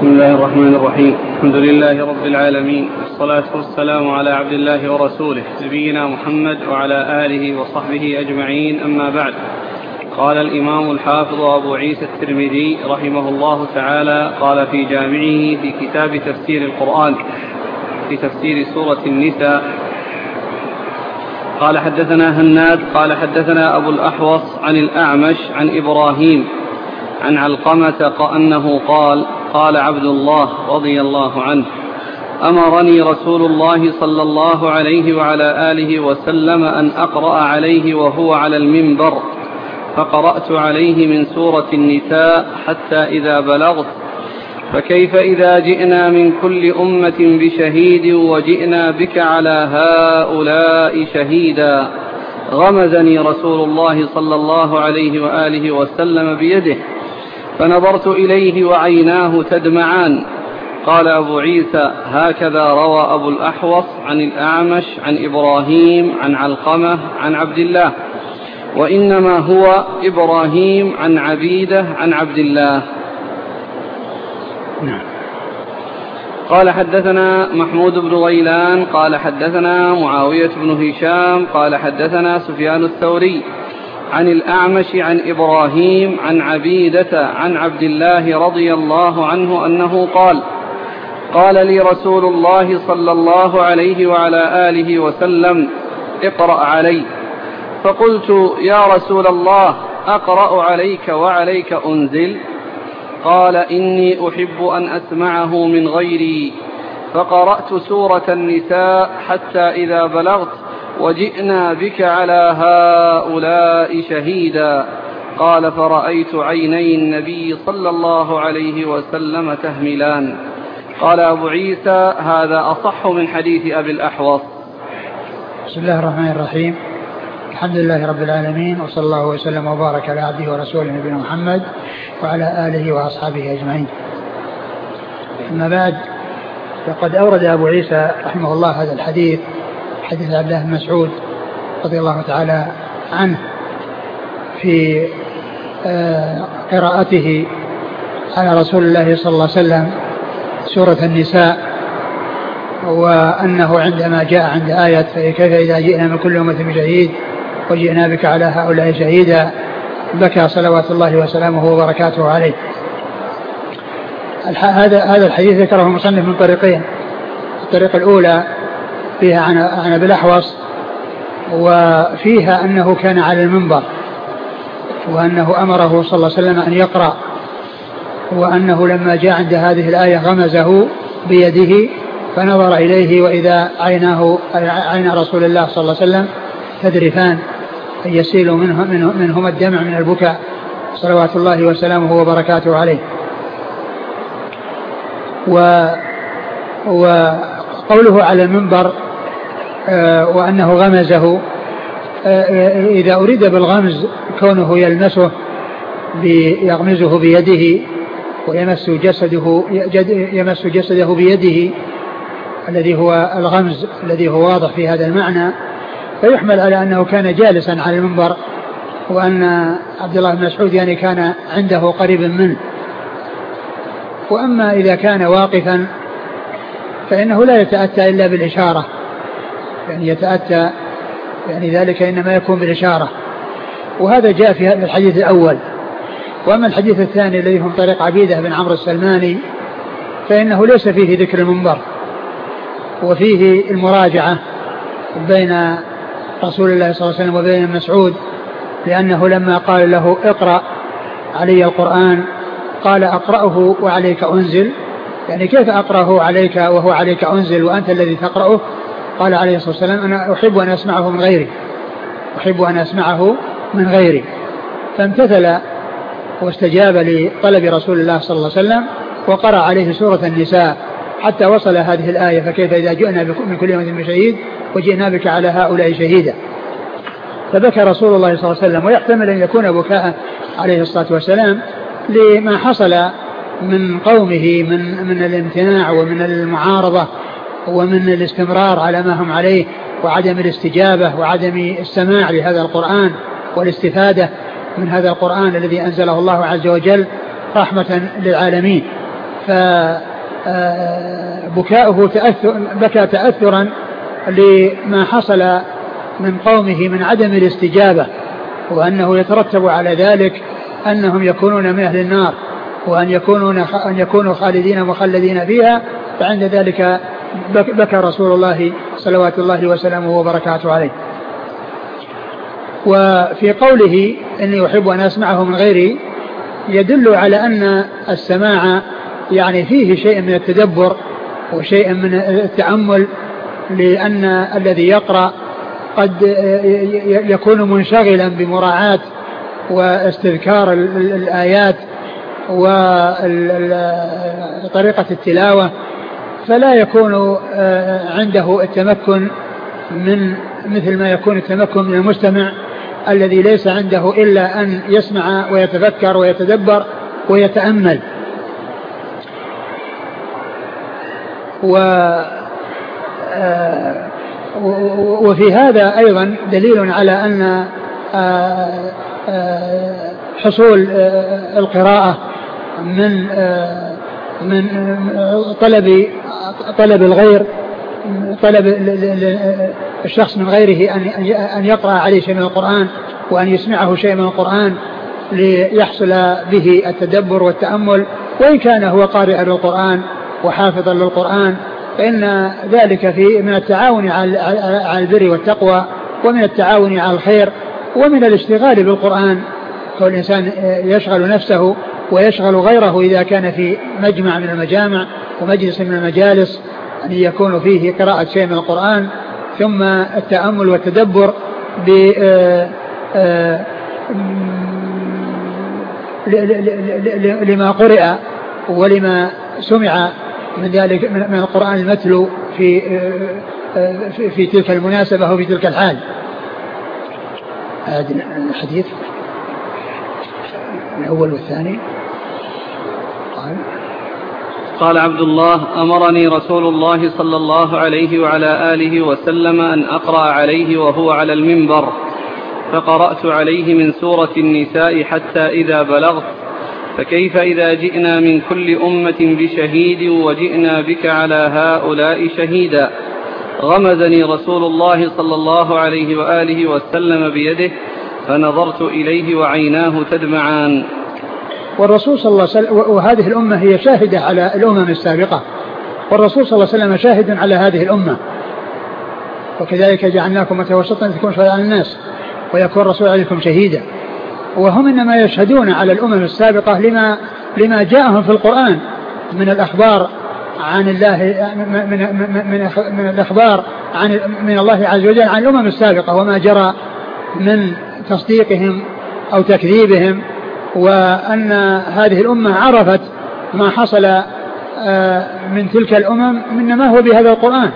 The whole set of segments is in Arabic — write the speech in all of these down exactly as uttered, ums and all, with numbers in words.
بسم الله الرحمن الرحيم. الحمد لله رب العالمين، والصلاة والسلام على عبد الله ورسوله نبينا محمد وعلى آله وصحبه أجمعين، أما بعد. قال الإمام الحافظ أبو عيسى الترمذي رحمه الله تعالى قال في جامعه في كتاب تفسير القرآن في تفسير سورة النساء قال حدثنا هناد قال حدثنا أبو الأحوص عن الأعمش عن إبراهيم عن علقمة أنه قال قال عبد الله رضي الله عنه: أمرني رسول الله صلى الله عليه وعلى آله وسلم أن أقرأ عليه وهو على المنبر، فقرأت عليه من سورة النساء حتى إذا بلغت: فكيف إذا جئنا من كل أمة بشهيد وجئنا بك على هؤلاء شهيدا. غمزني رسول الله صلى الله عليه وآله وسلم بيده، فنظرت إليه وعيناه تدمعان. قال أبو عيسى: هكذا روى أبو الأحوص عن الأعمش عن إبراهيم عن علقمة عن عبد الله، وإنما هو إبراهيم عن عبيدة عن عبد الله. قال حدثنا محمود بن غيلان قال حدثنا معاوية بن هشام قال حدثنا سفيان الثوري عن الأعمش عن إبراهيم عن عبيدة عن عبد الله رضي الله عنه أنه قال: قال لي رسول الله صلى الله عليه وعلى آله وسلم: اقرأ علي. فقلت: يا رسول الله، أقرأ عليك وعليك أنزل؟ قال: إني أحب أن أسمعه من غيري. فقرأت سورة النساء حتى إذا بلغت: وجئنا بك على هؤلاء شهيدا. قال: فرأيت عيني النبي صلى الله عليه وسلم تهملان. قال أبو عيسى: هذا أصح من حديث أبي الأحوص. بسم الله الرحمن الرحيم. الحمد لله رب العالمين، وصلى الله وسلم وبارك على عبده ورسوله نبينا محمد وعلى آله وأصحابه أجمعين. أما بعد، فقد أورد أبو عيسى رحمه الله هذا الحديث، حديث عبد الله بن مسعود رضي الله تعالى عنه، في قراءته على رسول الله صلى الله عليه وسلم سورة النساء، وأنه عندما جاء عند آية: فكيف إذا جئنا من كل أمة بشهيد وجئنا بك على هؤلاء شهيدا، بكى صلوات الله وسلامه وبركاته عليه. هذا هذا الحديث ذكره المصنف من طريقين. الطريقة الأولى فيها عن أبي الأحوص، وفيها أنه كان على المنبر، وأنه أمره صلى الله عليه وسلم أن يقرأ، وأنه لما جاء عند هذه الآية غمزه بيده فنظر إليه وإذا عيناه عين رسول الله صلى الله عليه وسلم تذرفان، يسيل منه منهما الدمع من البكاء صلوات الله وسلامه وبركاته عليه. و وقوله على المنبر آه وأنه غمزه، آه إذا أريد بالغمز كونه يلمسه يغمزه بيده ويمس جسده يمس جسده بيده، الذي هو الغمز الذي هو واضح في هذا المعنى، فيحمل على أنه كان جالسا على المنبر، وأن عبد الله بن مسعود يعني كان عنده قريب منه. وأما إذا كان واقفا فإنه لا يتأتى إلا بالإشارة، يعني يتأتى يعني ذلك إنما يكون بالإشارة، وهذا جاء في هذا الحديث الأول. وأما الحديث الثاني الذي هو طريق عبيدة بن عمرو السلماني فإنه ليس فيه ذكر المنبر، وفيه المراجعة بين رسول الله صلى الله عليه وسلم وبين مسعود، لأنه لما قال له: اقرأ علي القرآن، قال: أقرأه وعليك أنزل، يعني كيف أقرأه عليك وهو عليك أنزل وأنت الذي تقرأه؟ قال عليه الصلاة والسلام: أنا أحب أن أسمعه من غيري أحب أن أسمعه من غيري فامتثل واستجاب لطلب رسول الله صلى الله عليه وسلم، وقرأ عليه سورة النساء حتى وصل هذه الآية: فكيف إذا جئنا من كل أمة بشهيد وجئنا بك على هؤلاء شهيدا. فبكى رسول الله صلى الله عليه وسلم، ويحتمل أن يكون بكاء عليه الصلاة والسلام لما حصل من قومه من من الامتناع ومن المعارضة ومن الاستمرار على ما هم عليه، وعدم الاستجابة وعدم السماع لهذا القرآن والاستفادة من هذا القرآن الذي أنزله الله عز وجل رحمة للعالمين. فبكاؤه تأثر بكى تأثرا لما حصل من قومه من عدم الاستجابة، وأنه يترتب على ذلك أنهم يكونون من أهل النار، وأن يكونون أن يكونوا خالدين مخلدين فيها. فعند ذلك بكى رسول الله صلوات الله وسلامه وبركاته عليه. وفي قوله إني أحب أن أسمعه من غيري يدل على أن السماع يعني فيه شيء من التدبر وشيء من التأمل، لأن الذي يقرأ قد يكون منشغلا بمراعاة واستذكار الآيات وطريقة التلاوة، فلا يكون عنده التمكن من مثل ما يكون التمكن من المستمع الذي ليس عنده إلا أن يسمع ويتفكر ويتدبر ويتأمل. و وفي هذا أيضا دليل على أن حصول القراءة من من طلب طلب الغير، طلب الشخص من غيره أن يقرأ عليه شيء من القرآن وأن يسمعه شيء من القرآن ليحصل به التدبر والتأمل، وإن كان هو قارئا للقرآن وحافظا للقرآن، فإن ذلك في من التعاون على البر والتقوى، ومن التعاون على الخير، ومن الاشتغال بالقرآن. كل إنسان يشغل نفسه ويشغل غيره إذا كان في مجمع من المجامع ومجلس من المجالس أن يكون فيه قراءة شيء من القرآن، ثم التأمل والتدبر لما قرئ ولما سمع من ذلك من القرآن المتلو في في, في تلك المناسبة وفي تلك الحال. هذا الحديث الأول والثاني. قال قال عبد الله: أمرني رسول الله صلى الله عليه وعلى آله وسلم أن أقرأ عليه وهو على المنبر، فقرأت عليه من سورة النساء حتى إذا بلغت: فكيف إذا جئنا من كل أمة بشهيد وجئنا بك على هؤلاء شهيدا. غمزني رسول الله صلى الله عليه وآله وسلم بيده فنظرت إليه وعيناه تدمعان. والرسول صلى الله عليه وسلم، وهذه الأمة هي شاهدة على الأمم السابقة، والرسول صلى الله عليه وسلم شاهد على هذه الأمة، وكذلك جعلناكم متوسطا لتكونوا شهداء على الناس ويكون الرسول عليكم شهيدا. وهم إنما يشهدون على الأمم السابقة لما لما جاءهم في القرآن من الأخبار عن الله، من, من, من, من الأخبار عن من الله عز وجل عن الأمم السابقة، وما جرى من تصديقهم أو تكذيبهم، وأن هذه الأمة عرفت ما حصل من تلك الأمم من ما هو بهذا القرآن.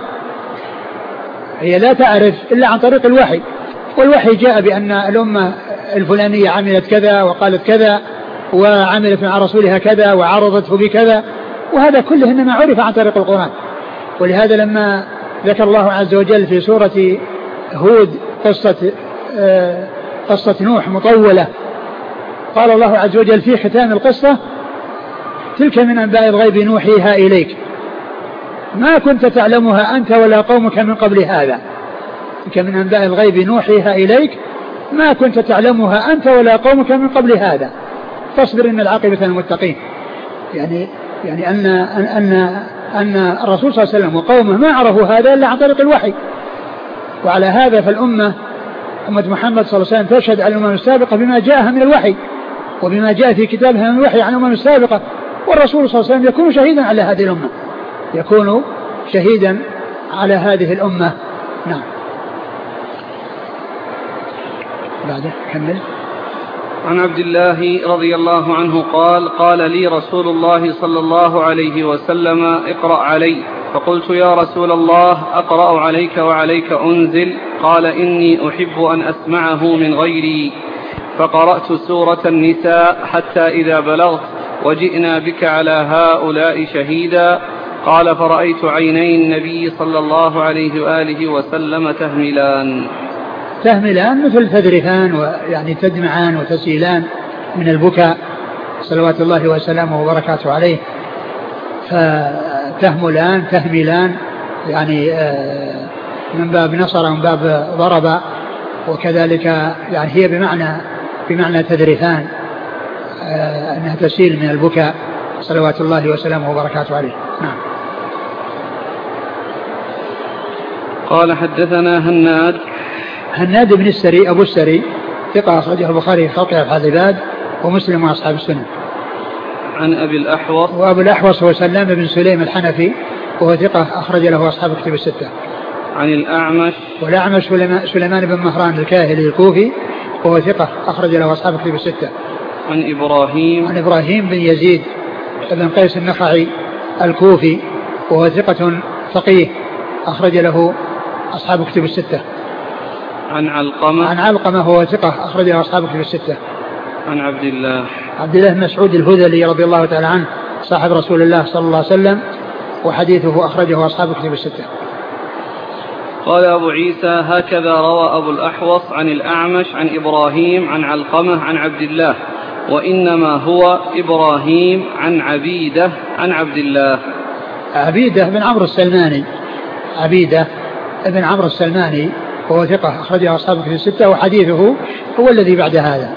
هي لا تعرف إلا عن طريق الوحي، والوحي جاء بأن الأمة الفلانية عملت كذا وقالت كذا وعملت مع رسولها كذا وعرضته بكذا، وهذا كله إنما عرف عن طريق القرآن. ولهذا لما ذكر الله عز وجل في سورة هود قصة قصة نوح مطولة، قال الله عز وجل في ختام القصة: تلك من أنباء الغيب نوحيها إليك ما كنت تعلمها أنت ولا قومك من قبل هذا. تلك من أنباء الغيب نوحيها إليك ما كنت تعلمها أنت ولا قومك من قبل هذا فاصبر إن العاقبة للمتقين. يعني يعني أن أن أن الرسول صلى الله عليه وسلم وقومه ما عرفوا هذا إلا عن طريق الوحي. وعلى هذا فالأمة أمة محمد صلى الله عليه وسلم تشهد على الأمم السابقة بما جاءها من الوحي وبما جاء في كتابها من الوحي عن الأمم السابقة، والرسول صلى الله عليه وسلم يكون شهيدا على هذه الأمة، يكون شهيدا على هذه الأمة. نعم. بعده كمل. عن عبد الله رضي الله عنه قال: قال لي رسول الله صلى الله عليه وسلم: اقرأ علي. فقلت: يا رسول الله، أقرأ عليك وعليك أنزل؟ قال: إني أحب أن أسمعه من غيري. فقرأت سورة النساء حتى إذا بلغت: وجئنا بك على هؤلاء شهيدا. قال: فرأيت عيني النبي صلى الله عليه وآله وسلم تهملان. تهملان مثل تذرفان، ويعني تدمعان وتسيلان من البكاء صلوات الله وسلامه وبركاته عليه. فتهملان تهملان يعني من باب نصر من باب ضرب، وكذلك يعني هي بمعنى بمعنى تذرفان، أنها تسيل من البكاء صلوات الله وسلامه وبركاته عليه. نعم. قال حدثنا هناد هناد بن السري أبو السري ثقة أخرجه البخاري في خلق أفعال العباد ومسلم وأصحاب السنن. عن أبي الأحوص وأبو الأحوص هو سلام بن سليم الحنفي وهو ثقة أخرج له أصحاب الكتب الستة. عن الأعمش والأعمش سليمان بن مهران الكاهلي الكوفي وهو ثقة أخرج له أصحاب الكتب الستة. عن إبراهيم عن إبراهيم بن يزيد بن قيس النخعي الكوفي وهو ثقة فقيه أخرج له أصحاب الكتب الستة. عن علقمة عن علقمة هو ثقة أخرج له أصحاب الكتب الستة. عن عبد الله عبد الله بن مسعود الهذلي رضي الله تعالى عنه صاحب رسول الله صلى الله عليه وسلم وحديثه أخرجه أصحاب الكتب الستة. قال أبو عيسى هكذا روى أبو الأحوص عن الأعمش عن إبراهيم عن علقمة عن عبد الله، وإنما هو إبراهيم عن عبيدة عن عبد الله. عبيدة بن عمرو السلماني عبيدة بن عمرو السلماني وهو ثقة أخرجه أصحاب الكتب الستة وحديثه هو الذي بعد هذا.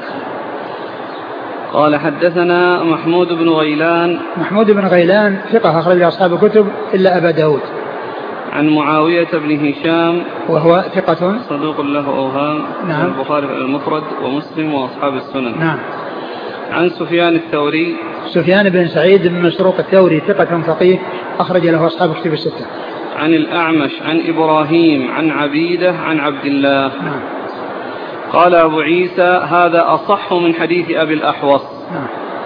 قال حدثنا محمود بن غيلان محمود بن غيلان ثقة أخرج أصحاب الكتب إلا أبا داود. عن معاوية بن هشام وهو ثقة صدوق له أوهام. نعم. البخاري المفرد ومسلم وأصحاب السنن. نعم. عن سفيان الثوري سفيان بن سعيد بن مسروق الثوري ثقة فقيه أخرج له أصحاب الكتب الستة. عن الأعمش عن إبراهيم عن عبيدة عن عبد الله. نعم. قال أبو عيسى هذا أصح من حديث أبي الأحوص. نعم.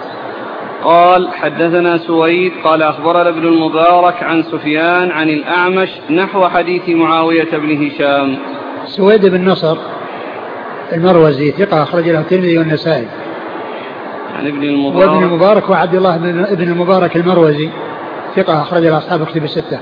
قال حدثنا سويد قال أخبرنا ابن المبارك عن سفيان عن الأعمش نحو حديث معاوية بن هشام. سويد بن نصر المروزي ثقة أخرج له الترمذي والنسائي. عن ابن المبارك وابن المبارك وعبد الله بن المبارك المروزي ثقة أخرج له أصحاب الكتب الستة.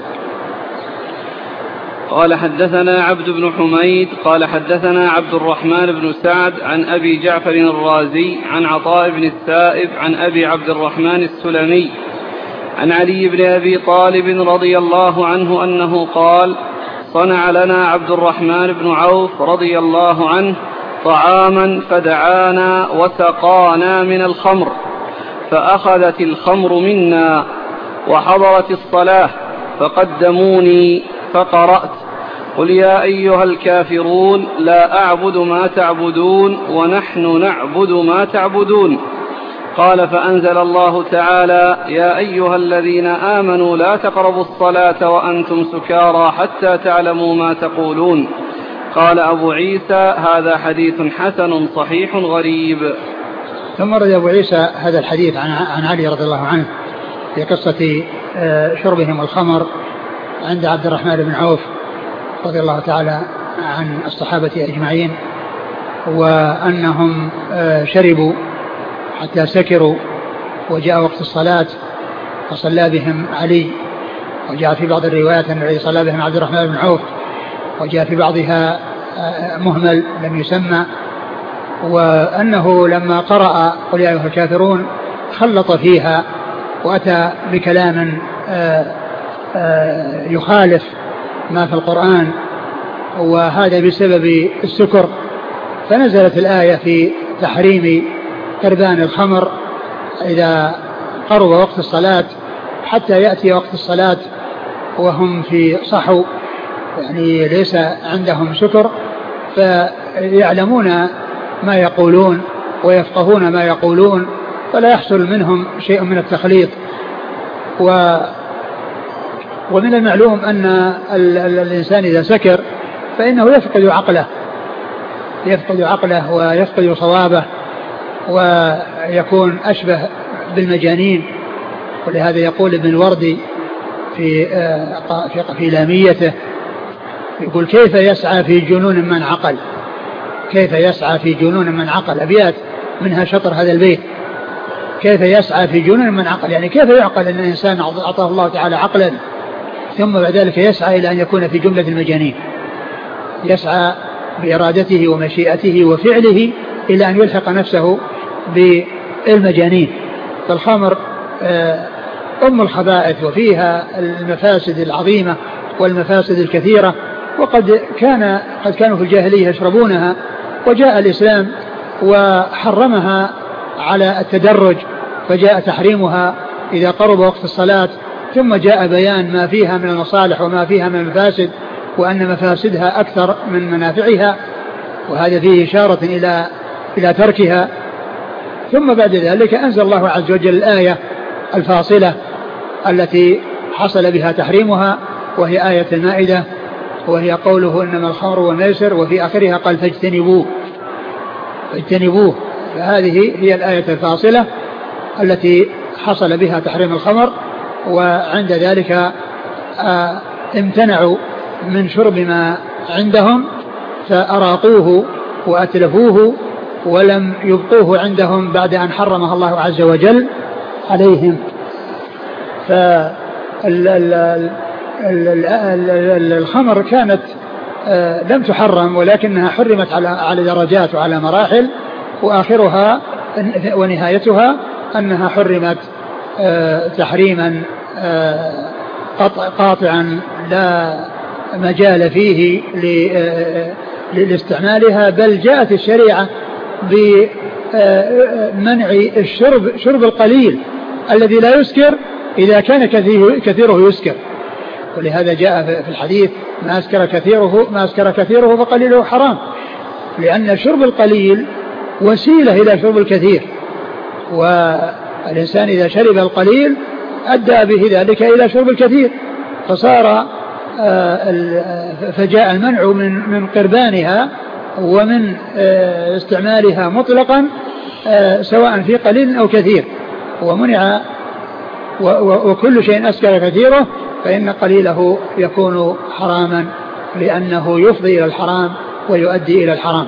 قال حدثنا عبد بن حميد قال حدثنا عبد الرحمن بن سعد عن أبي جعفر الرازي عن عطاء بن السائب عن أبي عبد الرحمن السلمي عن علي بن أبي طالب رضي الله عنه أنه قال صنع لنا عبد الرحمن بن عوف رضي الله عنه طعاما فدعانا وسقانا من الخمر، فأخذت الخمر منا وحضرت الصلاة فقدموني فقرأت قل يا أيها الكافرون لا أعبد ما تعبدون ونحن نعبد ما تعبدون. قال فأنزل الله تعالى يا أيها الذين آمنوا لا تقربوا الصلاة وأنتم سكارى حتى تعلموا ما تقولون. قال أبو عيسى هذا حديث حسن صحيح غريب. ثم رد أبو عيسى هذا الحديث عن علي رضي الله عنه في قصة شربهم الخمر عند عبد الرحمن بن عوف رضي الله تعالى عن الصحابة أجمعين، وأنهم شربوا حتى سكروا وجاء وقت الصلاة فصلى بهم علي، وجاء في بعض الروايات أن الذي صلى بهم عبد الرحمن بن عوف، وجاء في بعضها مهمل لم يسمى، وأنه لما قرأ قل يا أيها الكافرون خلط فيها وأتى بكلام يخالف ما في القرآن، وهذا بسبب السكر، فنزلت الآية في تحريم قربان الخمر إذا قرب وقت الصلاة حتى يأتي وقت الصلاة وهم في صحو، يعني ليس عندهم سكر، فيعلمون ما يقولون ويفقهون ما يقولون، فلا يحصل منهم شيء من التخليط. و ومن المعلوم أن ال ال الإنسان إذا سكر فإنه يفقد عقله يفقد عقله ويفقد صوابه ويكون أشبه بالمجانين. ولهذا يقول ابن الوردي في في, في لاميته يقول كيف يسعى في جنون من عقل كيف يسعى في جنون من عقل أبيات منها شطر هذا البيت، كيف يسعى في جنون من عقل، يعني كيف يعقل أن الإنسان أعطاه الله تعالى عقلا ثم بعد ذلك يسعى إلى أن يكون في جملة المجانين، يسعى بإرادته ومشيئته وفعله إلى أن يلحق نفسه بالمجانين. فالخمر أم الخبائث وفيها المفاسد العظيمة والمفاسد الكثيرة، وقد كان قد كانوا في الجاهلية يشربونها، وجاء الإسلام وحرمها على التدرج، فجاء تحريمها إذا قرب وقت الصلاة، ثم جاء بيان ما فيها من المصالح وما فيها من المفاسد، وأن مفاسدها أكثر من منافعها، وهذا فيه إشارة إلى إلى تركها. ثم بعد ذلك أنزل الله عز وجل الآية الفاصلة التي حصل بها تحريمها، وهي آية المائدة، وهي قوله إنما الخمر والميسر، وفي آخرها قال فاجتنبوه فاجتنبوه فهذه هي الآية الفاصلة التي حصل بها تحريم الخمر، وعند ذلك آه امتنعوا من شرب ما عندهم فأراقوه وأتلفوه ولم يبقوه عندهم بعد أن حرمها الله عز وجل عليهم. فالخمر كانت لم تحرم، ولكنها حرمت على على درجات وعلى مراحل، وآخرها ونهايتها أنها حرمت تحريما قاطعا لا مجال فيه لاستعمالها، بل جاءت الشريعة بمنع الشرب شرب القليل الذي لا يسكر إذا كان كثيره يسكر. ولهذا جاء في الحديث ما أسكر كثيره ما أسكر كثيره فقليله حرام، لأن شرب القليل وسيلة إلى شرب الكثير، والإنسان إذا شرب القليل أدى به ذلك إلى شرب الكثير، فصار فجاء المنع من من قربانها ومن استعمالها مطلقا سواء في قليل أو كثير، ومنع وكل شيء أسكر كثيره فإن قليله يكون حراما، لأنه يفضي إلى الحرام ويؤدي إلى الحرام.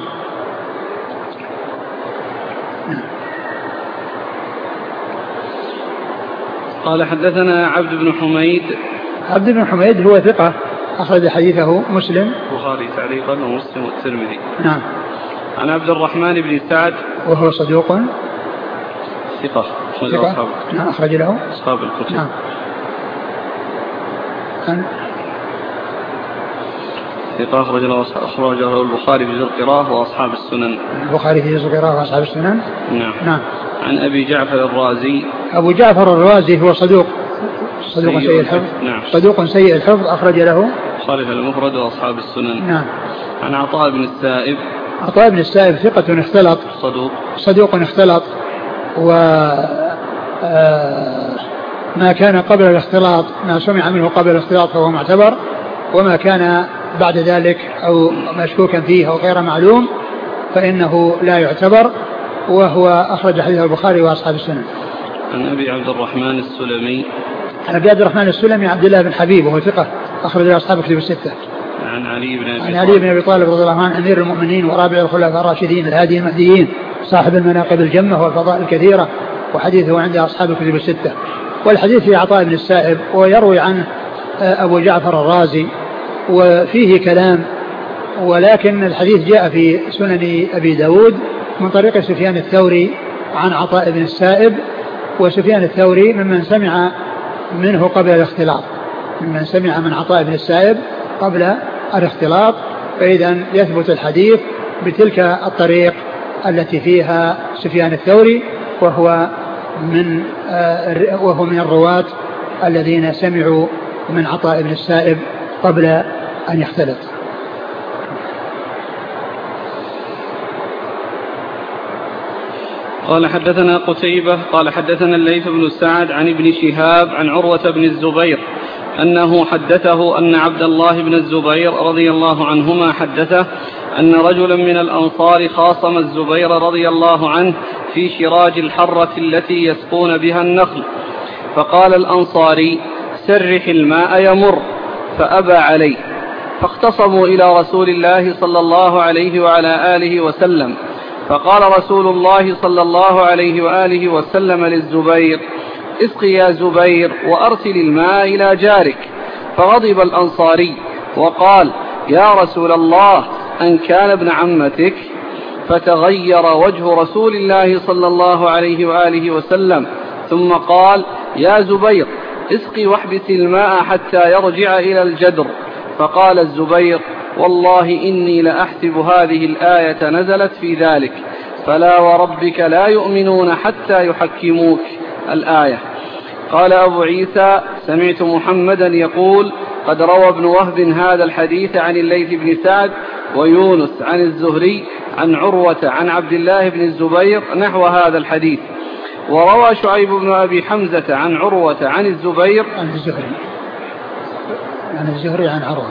قال حدثنا عبد بن حميد. عبد بن حميد هو ثقة أخرج حديثه مسلم البخاري تعليقا ومسلم والترمذي. نعم. عن عبد الرحمن بن سعد وهو صدوق ثقة ثقة نعم أخرج له أصحاب الكتب. نعم. عن ثقة أخرج له أخرجه البخاري في جزء القراءة وأصحاب السنن. البخاري في جزء القراءة وأصحاب السنن. نعم. نعم. عن أبي جعفر الرازي. أبو جعفر الرازي هو صدوق صدوق سيء الحفظ. نعم. صدوق سيء الحفظ أخرج له البخاري في المفرد وأصحاب السنن. نعم. عن عطاء بن السائب. عطاء بن السائب ثقة اختلط صدوق صدوق اختلط، و ما كان قبل الاختلاط ما سمع منه قبل الاختلاط فهو معتبر، وما كان بعد ذلك أو مشكوكا فيه أو غير معلوم فإنه لا يعتبر، وهو أخرج حديث البخاري وأصحاب السنن. عن أبي عبد الرحمن السلمي. عن أبي عبد الرحمن السلمي عبد الله بن حبيب وهو ثقة أخرج له أصحاب الكتب الستة. عن علي بن أبي عن علي بن أبي طالب رضي الله عنه أمير المؤمنين ورابع الخلفاء الراشدين الهادي المهديين صاحب المناقب الجمة والفضائل الكثيرة، وحديثه عند أصحاب الكتب الستة. والحديث في عطاء بن السائب ويروي عنه أبو جعفر الرازي وفيه كلام، ولكن الحديث جاء في سنن أبي داود من طريق سفيان الثوري عن عطاء بن السائب، وسفيان الثوري ممن سمع منه قبل الاختلاط، ممن سمع من عطاء بن السائب قبل الاختلاط، فإذا يثبت الحديث بتلك الطريق التي فيها سفيان الثوري، وهو من وهو من الرواة الذين سمعوا من عطاء بن السائب قبل أن يختلط. قال حدثنا قتيبة قال حدثنا الليث بن سعد عن ابن شهاب عن عروة بن الزبير أنه حدثه أن عبد الله بن الزبير رضي الله عنهما حدثه أن رجلا من الأنصار خاصم الزبير رضي الله عنه في شراج الحرة التي يسقون بها النخل، فقال الأنصاري سرح الماء يمر، فأبى عليه، فاختصموا إلى رسول الله صلى الله عليه وعلى آله وسلم، فقال رسول الله صلى الله عليه وآله وسلم للزبير اسقي يا زبير وأرسل الماء إلى جارك، فغضب الأنصاري وقال يا رسول الله أن كان ابن عمتك، فتغير وجه رسول الله صلى الله عليه وآله وسلم، ثم قال يا زبير اسقي واحبس الماء حتى يرجع إلى الجدر. فقال الزبير: والله إني لأحسب هذه الآية نزلت في ذلك، فلا وربك لا يؤمنون حتى يحكموك، الآية. قال أبو عيسى: سمعت محمدا يقول: قد روى ابن وهب هذا الحديث عن الليث بن سعد ويونس عن الزهري عن عروة عن عبد الله بن الزبير نحو هذا الحديث. وروى شعيب بن أبي حمزة عن عروة عن الزبير عن الزهري عن الزهري عن عروة،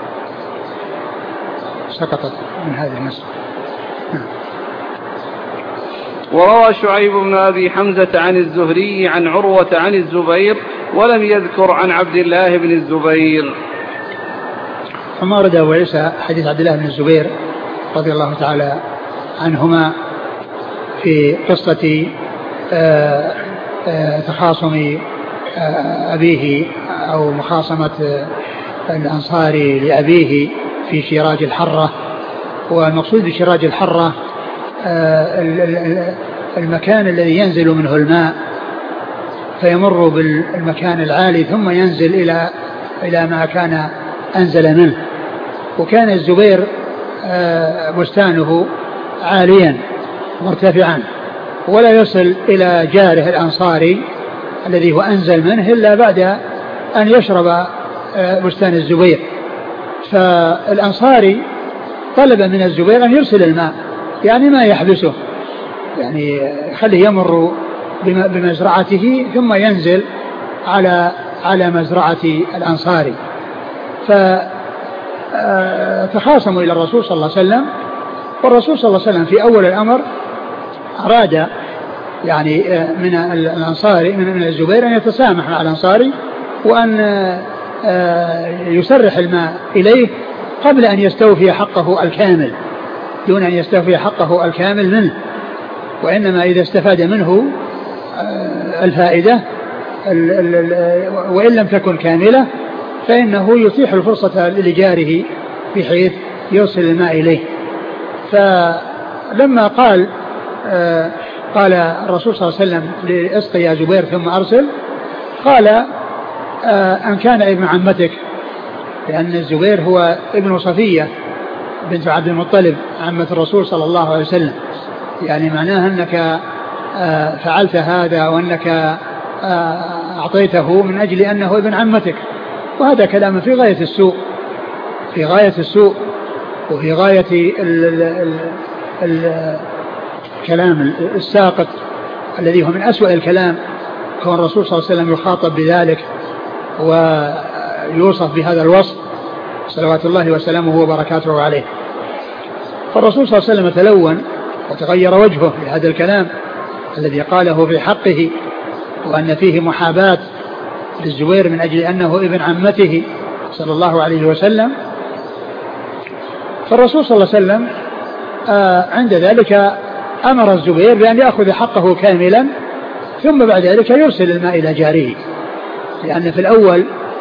سقطت من هذه المسألة. وروى شعيب بن أبي حمزة عن الزهري عن عروة عن الزبير ولم يذكر عن عبد الله بن الزبير. ثم ورد أبو عيسى حديث عبد الله بن الزبير رضي الله تعالى عنهما في قصة آآ آآ تخاصم أبيه أو مخاصمة الأنصاري لأبيه في شراج الحرة. والمقصود بشراج الحرة المكان الذي ينزل منه الماء فيمر بالمكان العالي ثم ينزل إلى إلى ما كان أنزل منه. وكان الزبير بستانه عاليا مرتفعا ولا يصل إلى جاره الأنصاري الذي هو أنزل منه إلا بعد أن يشرب بستان الزبير. فالأنصاري طلب من الزبير أن يرسل الماء، يعني ما يحبسه، يعني خليه يمر بمزرعته ثم ينزل على على مزرعة الأنصاري. فتخاصموا إلى الرسول صلى الله عليه وسلم، والرسول صلى الله عليه وسلم في أول الأمر أراد يعني من الأنصاري من الزبير أن يتسامح مع الأنصاري وأن يسرح الماء إليه قبل أن يستوفي حقه الكامل، دون أن يستوفي حقه الكامل منه، وإنما إذا استفاد منه الفائدة وإن لم تكن كاملة فإنه يتيح الفرصة لجاره بحيث يوصل الماء إليه. فلما قال قال الرسول صلى الله عليه وسلم لاسقي يا زبير ثم أرسل، قال أن كان ابن عمتك، لأن الزبير هو ابن صفية بنت عبد المطلب عمة الرسول صلى الله عليه وسلم، يعني معناها أنك فعلت هذا وأنك أعطيته من أجل أنه ابن عمتك. وهذا كلام في غاية السوء في غاية السوء وفي غاية ال ال ال الكلام الساقط الذي هو من أسوأ الكلام، كون الرسول صلى الله عليه وسلم يخاطب بذلك ويوصف بهذا الوصف صلوات الله وسلامه وبركاته عليه. فالرسول صلى الله عليه وسلم تلون وتغير وجهه لهذا الكلام الذي قاله في حقه، وأن فيه محاباة للزبير من أجل أنه ابن عمته صلى الله عليه وسلم. فالرسول صلى الله عليه وسلم عند ذلك أمر الزبير بأن يأخذ حقه كاملا ثم بعد ذلك يرسل الماء إلى جاره، لأن في الأول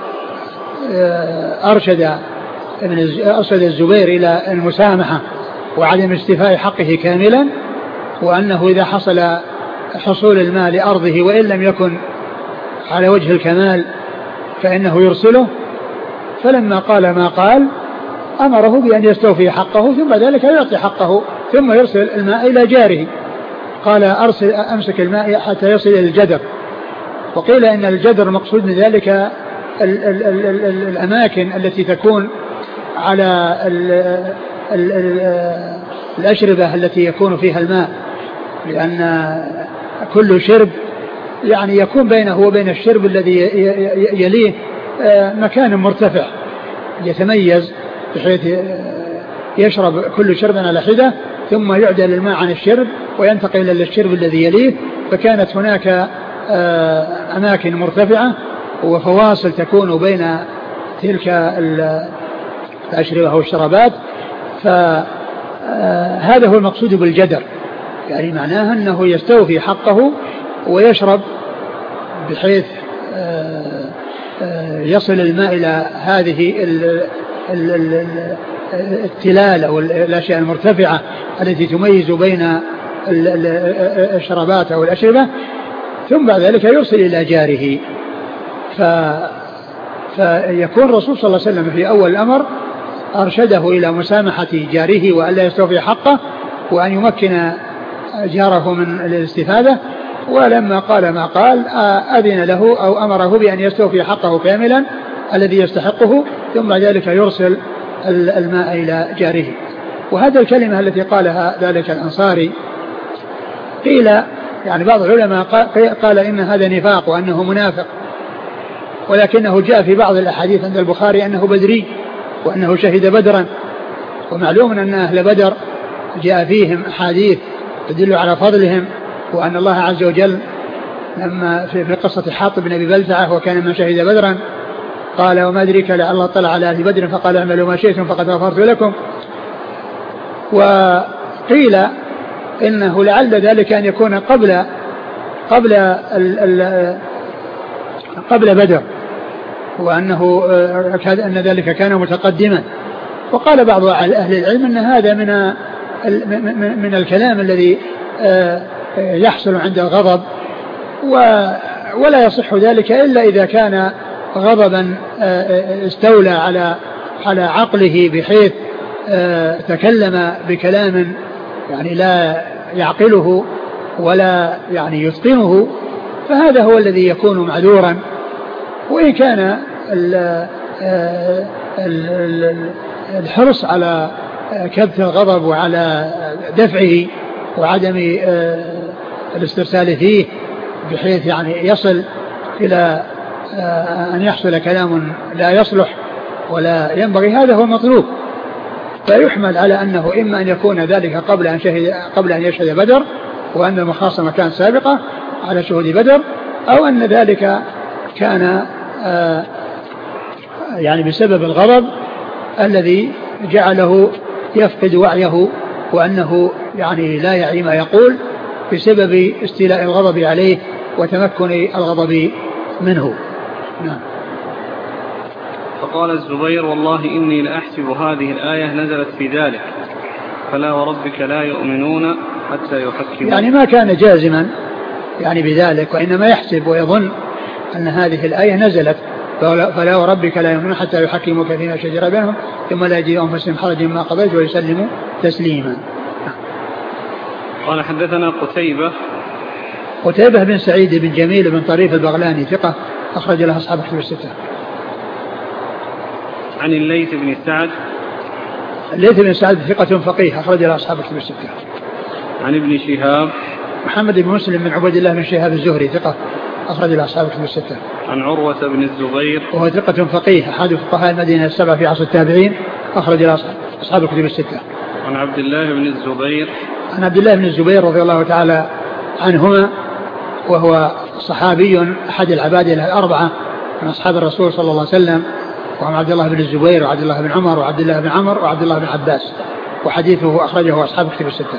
أرشد أرشد الزبير إلى المسامحة وعدم استيفاء حقه كاملا، وأنه إذا حصل حصول الماء لأرضه وإن لم يكن على وجه الكمال فإنه يرسله. فلما قال ما قال أمره بأن يستوفي حقه ثم ذلك يعطي حقه ثم يرسل الماء إلى جاره. قال أرسل أمسك الماء حتى يصل إلى الجدر. وقيل إن الجدر مقصود من ذلك ال ال ال ال الأماكن التي تكون على ال ال ال الأشربة التي يكون فيها الماء، لأن كل شرب يعني يكون بينه وبين الشرب الذي يليه مكان مرتفع يتميز بحيث يشرب كل شرب على حدة ثم يعدل الماء عن الشرب وينتقل إلى الشرب الذي يليه. فكانت هناك أماكن مرتفعة وفواصل تكون بين تلك الأشربة والشرابات. فهذا هو المقصود بالجدر، يعني معناها أنه يستوفي حقه ويشرب بحيث يصل الماء إلى هذه التلال أو الأشياء المرتفعة التي تميز بين الشرابات أو الأشربة، ثم بعد ذلك يرسل إلى جاره. ف فيكون الرسول صلى الله عليه وسلم في أول الأمر أرشده إلى مسامحة جاره وألا يستوفي حقه وأن يمكن جاره من الاستفادة، ولما قال ما قال أذن له أو أمره بأن يستوفي حقه كاملا الذي يستحقه، ثم ذلك يرسل الماء إلى جاره. وهذا الكلمة التي قالها ذلك الأنصاري قيل يعني بعض العلماء قال إن هذا نفاق وأنه منافق، ولكنه جاء في بعض الأحاديث عند البخاري أنه بدري وأنه شهد بدرا، ومعلوم أن أهل بدر جاء فيهم أحاديث تدل على فضلهم، وأن الله عز وجل لما في قصة حاطب بن أبي بلتعة وكان من شهد بدرا قال وما أدريك لعل الله طلع على أهل بدر فقال اعملوا ما شئتم فقد غفرت لكم. وقيل إنه لعل ذلك أن يكون قبل قبل ال ال قبل بدر، وأنه أن ذلك كان متقدما. وقال بعض أهل العلم أن هذا من من الكلام الذي يحصل عند الغضب، ولا يصح ذلك إلا إذا كان غضبا استولى على على عقله بحيث تكلم بكلام يعني لا يعقله ولا يعني يتقنه، فهذا هو الذي يكون معذورا. وإن كان الحرص على كبت الغضب وعلى دفعه وعدم الاسترسال فيه بحيث يعني يصل إلى أن يحصل كلام لا يصلح ولا ينبغي، هذا هو المطلوب. فيحمل على أنه إما أن يكون ذلك قبل أن, شهد قبل أن يشهد بدر وأن المخاصمة كانت سابقة على شهود بدر، أو أن ذلك كان يعني بسبب الغضب الذي جعله يفقد وعيه وأنه يعني لا يعي ما يقول بسبب استيلاء الغضب عليه وتمكن الغضب منه. نعم. فقال الزبير والله إني لأحسب هذه الآية نزلت في ذلك فلا وربك لا يؤمنون حتى يحكموا، يعني ما كان جازما يعني بذلك، وإنما يحسب ويظن أن هذه الآية نزلت فلا وربك لا يؤمنون حتى يحكموك فيما شجر بينهم ثم لا يجدوا أنفسهم حرجا مما قضيت ويسلموا تسليما. قال حدثنا قتيبة قتيبة بن سعيد بن جميل بن طريف البغلاني ثقة أخرج له أصحاب كتب الستة. عن الليث بن سعد الليث بن سعد ثقة فقيه أخرج له أصحاب كتب الستة. عن ابن شهاب محمد بن مسلم بن عبد الله بن شهاب الزهري ثقة أخرج له أصحاب كتب الستة. عن عروة بن الزبير وهو ثقة فقيه أحد فقهاء المدينة السبعة في عصر التابعين أخرج له أصحاب الكتب الستة. عن عبد الله بن الزبير عن عبد الله بن الزبير رضي الله تعالى عنهما، وهو صحابي أحد العباد الأربعة من أصحاب الرسول صلى الله عليه وسلم، وهم عبد الله بن الزبير وعبد الله بن عمر وعبد الله بن عمر وعبد الله بن عباس، وحديثه أخرجه أصحاب كتب الستة.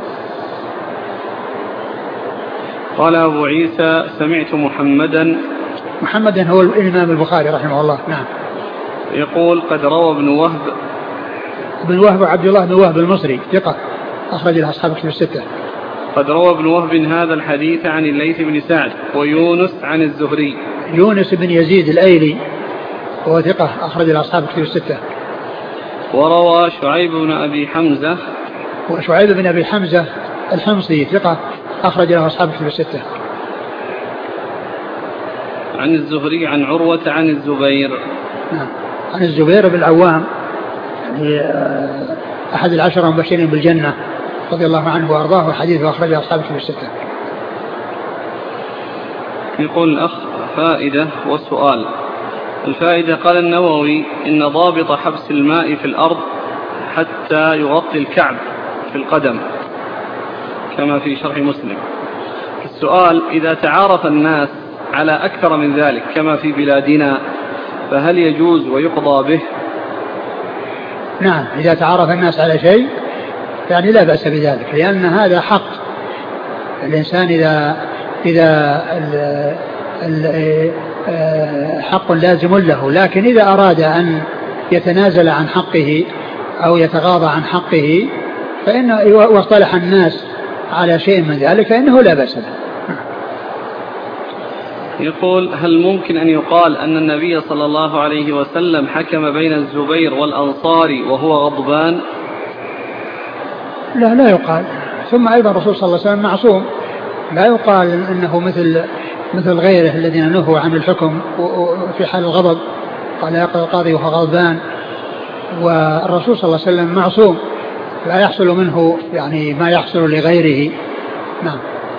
قال أبو عيسى سمعت محمدا محمدا هو الإمام البخاري رحمه الله. نعم. يقول قد روى ابن وهب ابن وهب عبد الله بن وهب المصري ثقة أخرج له أصحاب كتب الستة. قد روى ابن وهب هذا الحديث عن الليث بن سعد ويونس عن الزهري. يونس بن يزيد الأيلي وهو ثقة أخرج له أصحاب كتب الستة. وروى شعيب بن أبي حمزة وشعيب بن أبي حمزة الحمصي ثقة أخرج له أصحاب كتب الستة. عن الزهري عن عروة عن الزبير. نعم. عن الزبير بن العوام أحد العشرة المبشرين بالجنة رضي الله عنه وأرضاه، وحديثه أخرجه أصحاب كتب الستة. يقول الأخ فائدة والسؤال. الفائدة قال النووي إن ضابط حبس الماء في الأرض حتى يغطي الكعب في القدم كما في شرح مسلم. السؤال إذا تعارف الناس على أكثر من ذلك كما في بلادنا فهل يجوز ويقضى به؟ نعم، إذا تعارف الناس على شيء يعني لا بأس بذلك، لأن هذا حق الإنسان إذا إذا ال ال حق لازم له، لكن إذا أراد أن يتنازل عن حقه أو يتغاضى عن حقه فإن واصطلح الناس على شيء من ذلك فإنه لا بأس به. يقول: هل ممكن أن يقال أن النبي صلى الله عليه وسلم حكم بين الزبير والأنصاري وهو غضبان؟ لا لا يقال. ثم أيضا الرسول صلى الله عليه وسلم معصوم، لا يقال أنه مثل مثل غيره الذين نهوا عن الحكم في حال الغضب، قال يقضي القاضي وهو غضبان. والرسول صلى الله عليه وسلم معصوم، لا يحصل منه يعني ما يحصل لغيره. نعم.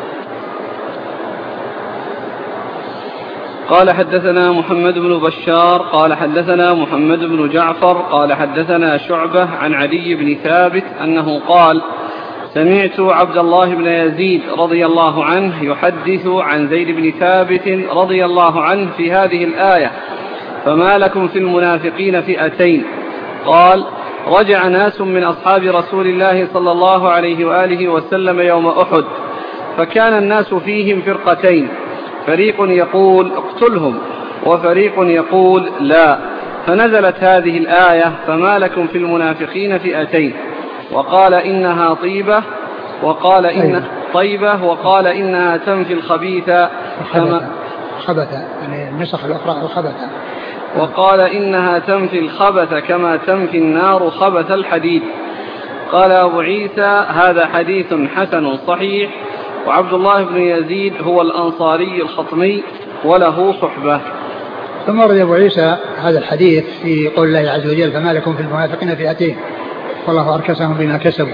قال: حدثنا محمد بن بشار قال حدثنا محمد بن جعفر قال حدثنا شعبة عن علي بن ثابت أنه قال: سمعت عبد الله بن يزيد رضي الله عنه يحدث عن زيد بن ثابت رضي الله عنه في هذه الآية: فما لكم في المنافقين فئتين. قال: رجع ناس من أصحاب رسول الله صلى الله عليه وآله وسلم يوم أحد، فكان الناس فيهم فرقتين، فريق يقول اقتلهم وفريق يقول لا، فنزلت هذه الآية: فما لكم في المنافقين فئتين، وقال إنها طيبة وقال إنها طيبة وقال إنها تنفي الخبيث كما خبث، يعني النسخ الأخرى الخبث، وقال إنها تنفي الخبث كما تنفي النار خبث الحديد. قال أبو عيسى: هذا حديث حسن صحيح، وعبد الله بن يزيد هو الأنصاري الخطمي وله صحبة. ثم ورد أبو عيسى هذا الحديث في قول الله عز وجل: فما لكم في المنافقين فئتين والله أركسهم بما كسبوا.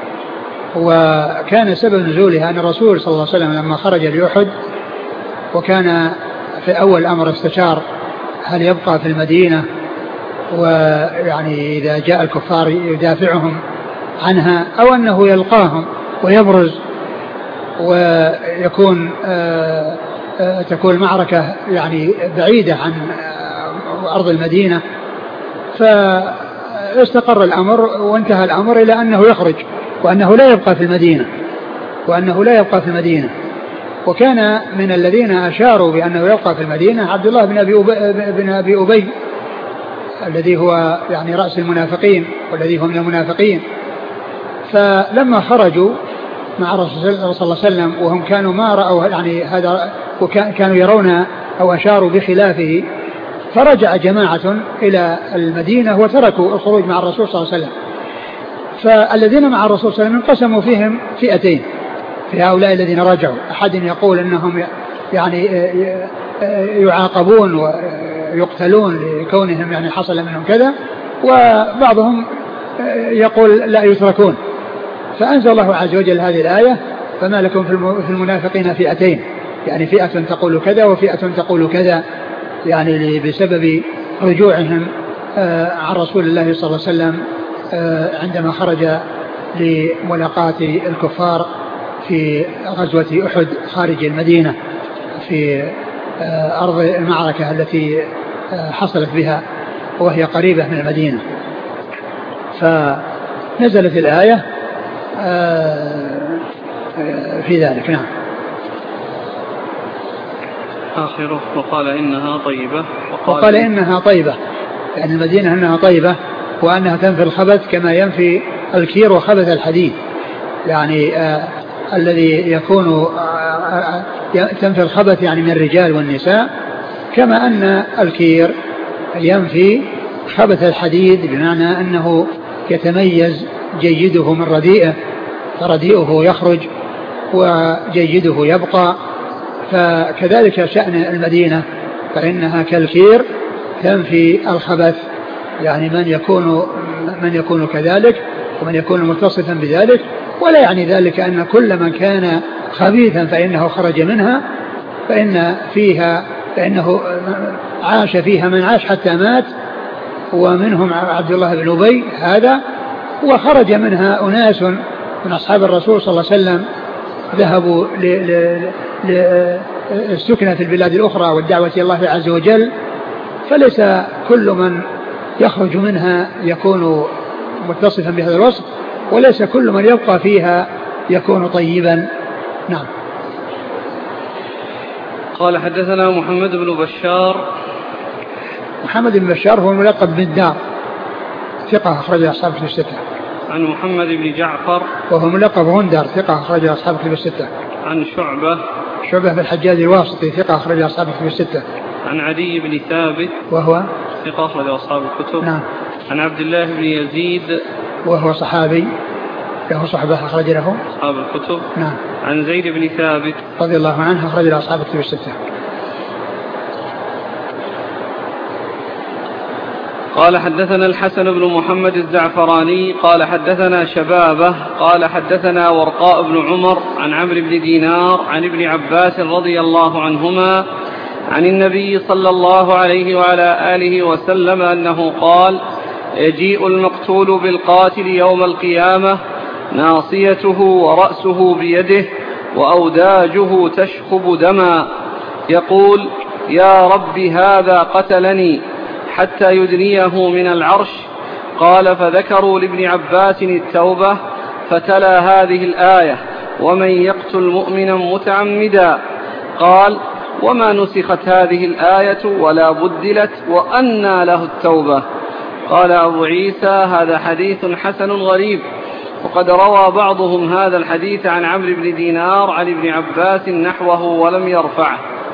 وكان سبب نزولها أن الرسول صلى الله عليه وسلم لما خرج لأحد، وكان في أول أمر استشار هل يبقى في المدينة، ويعني إذا جاء الكفار يدافعهم عنها، أو أنه يلقاهم ويبرز ويكون آآ آآ تكون المعركة يعني بعيدة عن أرض المدينة. فاستقر الأمر وانتهى الأمر إلى أنه يخرج، وأنه لا يبقى في المدينة وأنه لا يبقى في المدينة وكان من الذين أشاروا بأنه يبقى في المدينة عبد الله بن أبي أبي, بن أبي أبي الذي هو يعني رأس المنافقين والذي هو من المنافقين. فلما خرجوا مع الرسول صلى الله عليه وسلم وهم كانوا ما رأوا يعني هذا، وكانوا يرون أو أشاروا بخلافه، فرجع جماعة إلى المدينة وتركوا الخروج مع الرسول صلى الله عليه وسلم. فالذين مع الرسول صلى الله عليه وسلم انقسموا فيهم فئتين في هؤلاء الذين رجعوا. أحد يقول أنهم يعني يعاقبون ويقتلون لكونهم يعني حصل منهم كذا، وبعضهم يقول لا يتركون. فأنزل الله عز وجل هذه الآية: فما لكم في المنافقين فئتين، يعني فئة تقول كذا وفئة تقول كذا، يعني بسبب رجوعهم عن رسول الله صلى الله عليه وسلم عندما خرج لملاقاة الكفار في غزوة أحد خارج المدينة في أرض المعركة التي حصلت بها وهي قريبة من المدينة. فنزلت الآية في ذلك. نعم. آخره: وقال إنها طيبة وقال, وقال إنها طيبة، يعني المدينة إنها طيبة، وأنها تنفي الخبث كما ينفي الكير وخبث الحديد، يعني آه الذي يكون آه آه تنفي الخبث يعني من الرجال والنساء، كما أن الكير ينفي خبث الحديد، بمعنى أنه يتميز جيده من رديئه، فرديئه يخرج وجيده يبقى. فكذلك شأن المدينة، فإنها كالكير تنفي الخبث، يعني من يكون من يكون كذلك ومن يكون متصفا بذلك. ولا يعني ذلك أن كل من كان خبيثا فإنه خرج منها، فإن فيها فإنه عاش فيها من عاش حتى مات، ومنهم عبد الله بن أبي هذا، وخرج منها أناس من أصحاب الرسول صلى الله عليه وسلم ذهبوا للسكنة في البلاد الأخرى والدعوة إلى الله عز وجل. فليس كل من يخرج منها يكون متصفا بهذا الوصف، وليس كل من يبقى فيها يكون طيبا. نعم. قال: حدثنا محمد بن بشار. محمد بن بشار هو الملقب بالدار، ثقة أخرج أصحاب الكتب الستة. عن محمد بن جعفر وهو ملقب غندر، ثقة أخرج أصحاب الكتب الستة. عن شعبة شعبة بن الحجاج الواسطي ثقة أخرج أصحاب الكتب الستة. عن عدي بن ثابت وهو ثقة أخرج أصحاب الكتب. نعم. عن عبد الله بن يزيد وهو صحابي له صحبة أخرج له أصحاب الكتب. نعم. عن زيد بن ثابت رضي الله عنه أخرج له أصحاب الكتب الستة. قال حدثنا الحسن بن محمد الزعفراني قال حدثنا شبابه قال حدثنا ورقاء بن عمر عن عمرو بن دينار عن ابن عباس رضي الله عنهما عن النبي صلى الله عليه وعلى آله وسلم أنه قال: يجيء المقتول بالقاتل يوم القيامة ناصيته ورأسه بيده وأوداجه تشخب دما يقول: يا رب هذا قتلني، حتى يدنيه من العرش. قال: فذكروا لابن عباس التوبة فتلا هذه الآية: ومن يقتل مؤمنا متعمدا. قال: وما نسخت هذه الآية ولا بدلت وأنى له التوبة. قال أبو عيسى: هذا حديث حسن غريب، وقد روى بعضهم هذا الحديث عن عمرو بن دينار عن ابن عباس نحوه ولم يرفعه.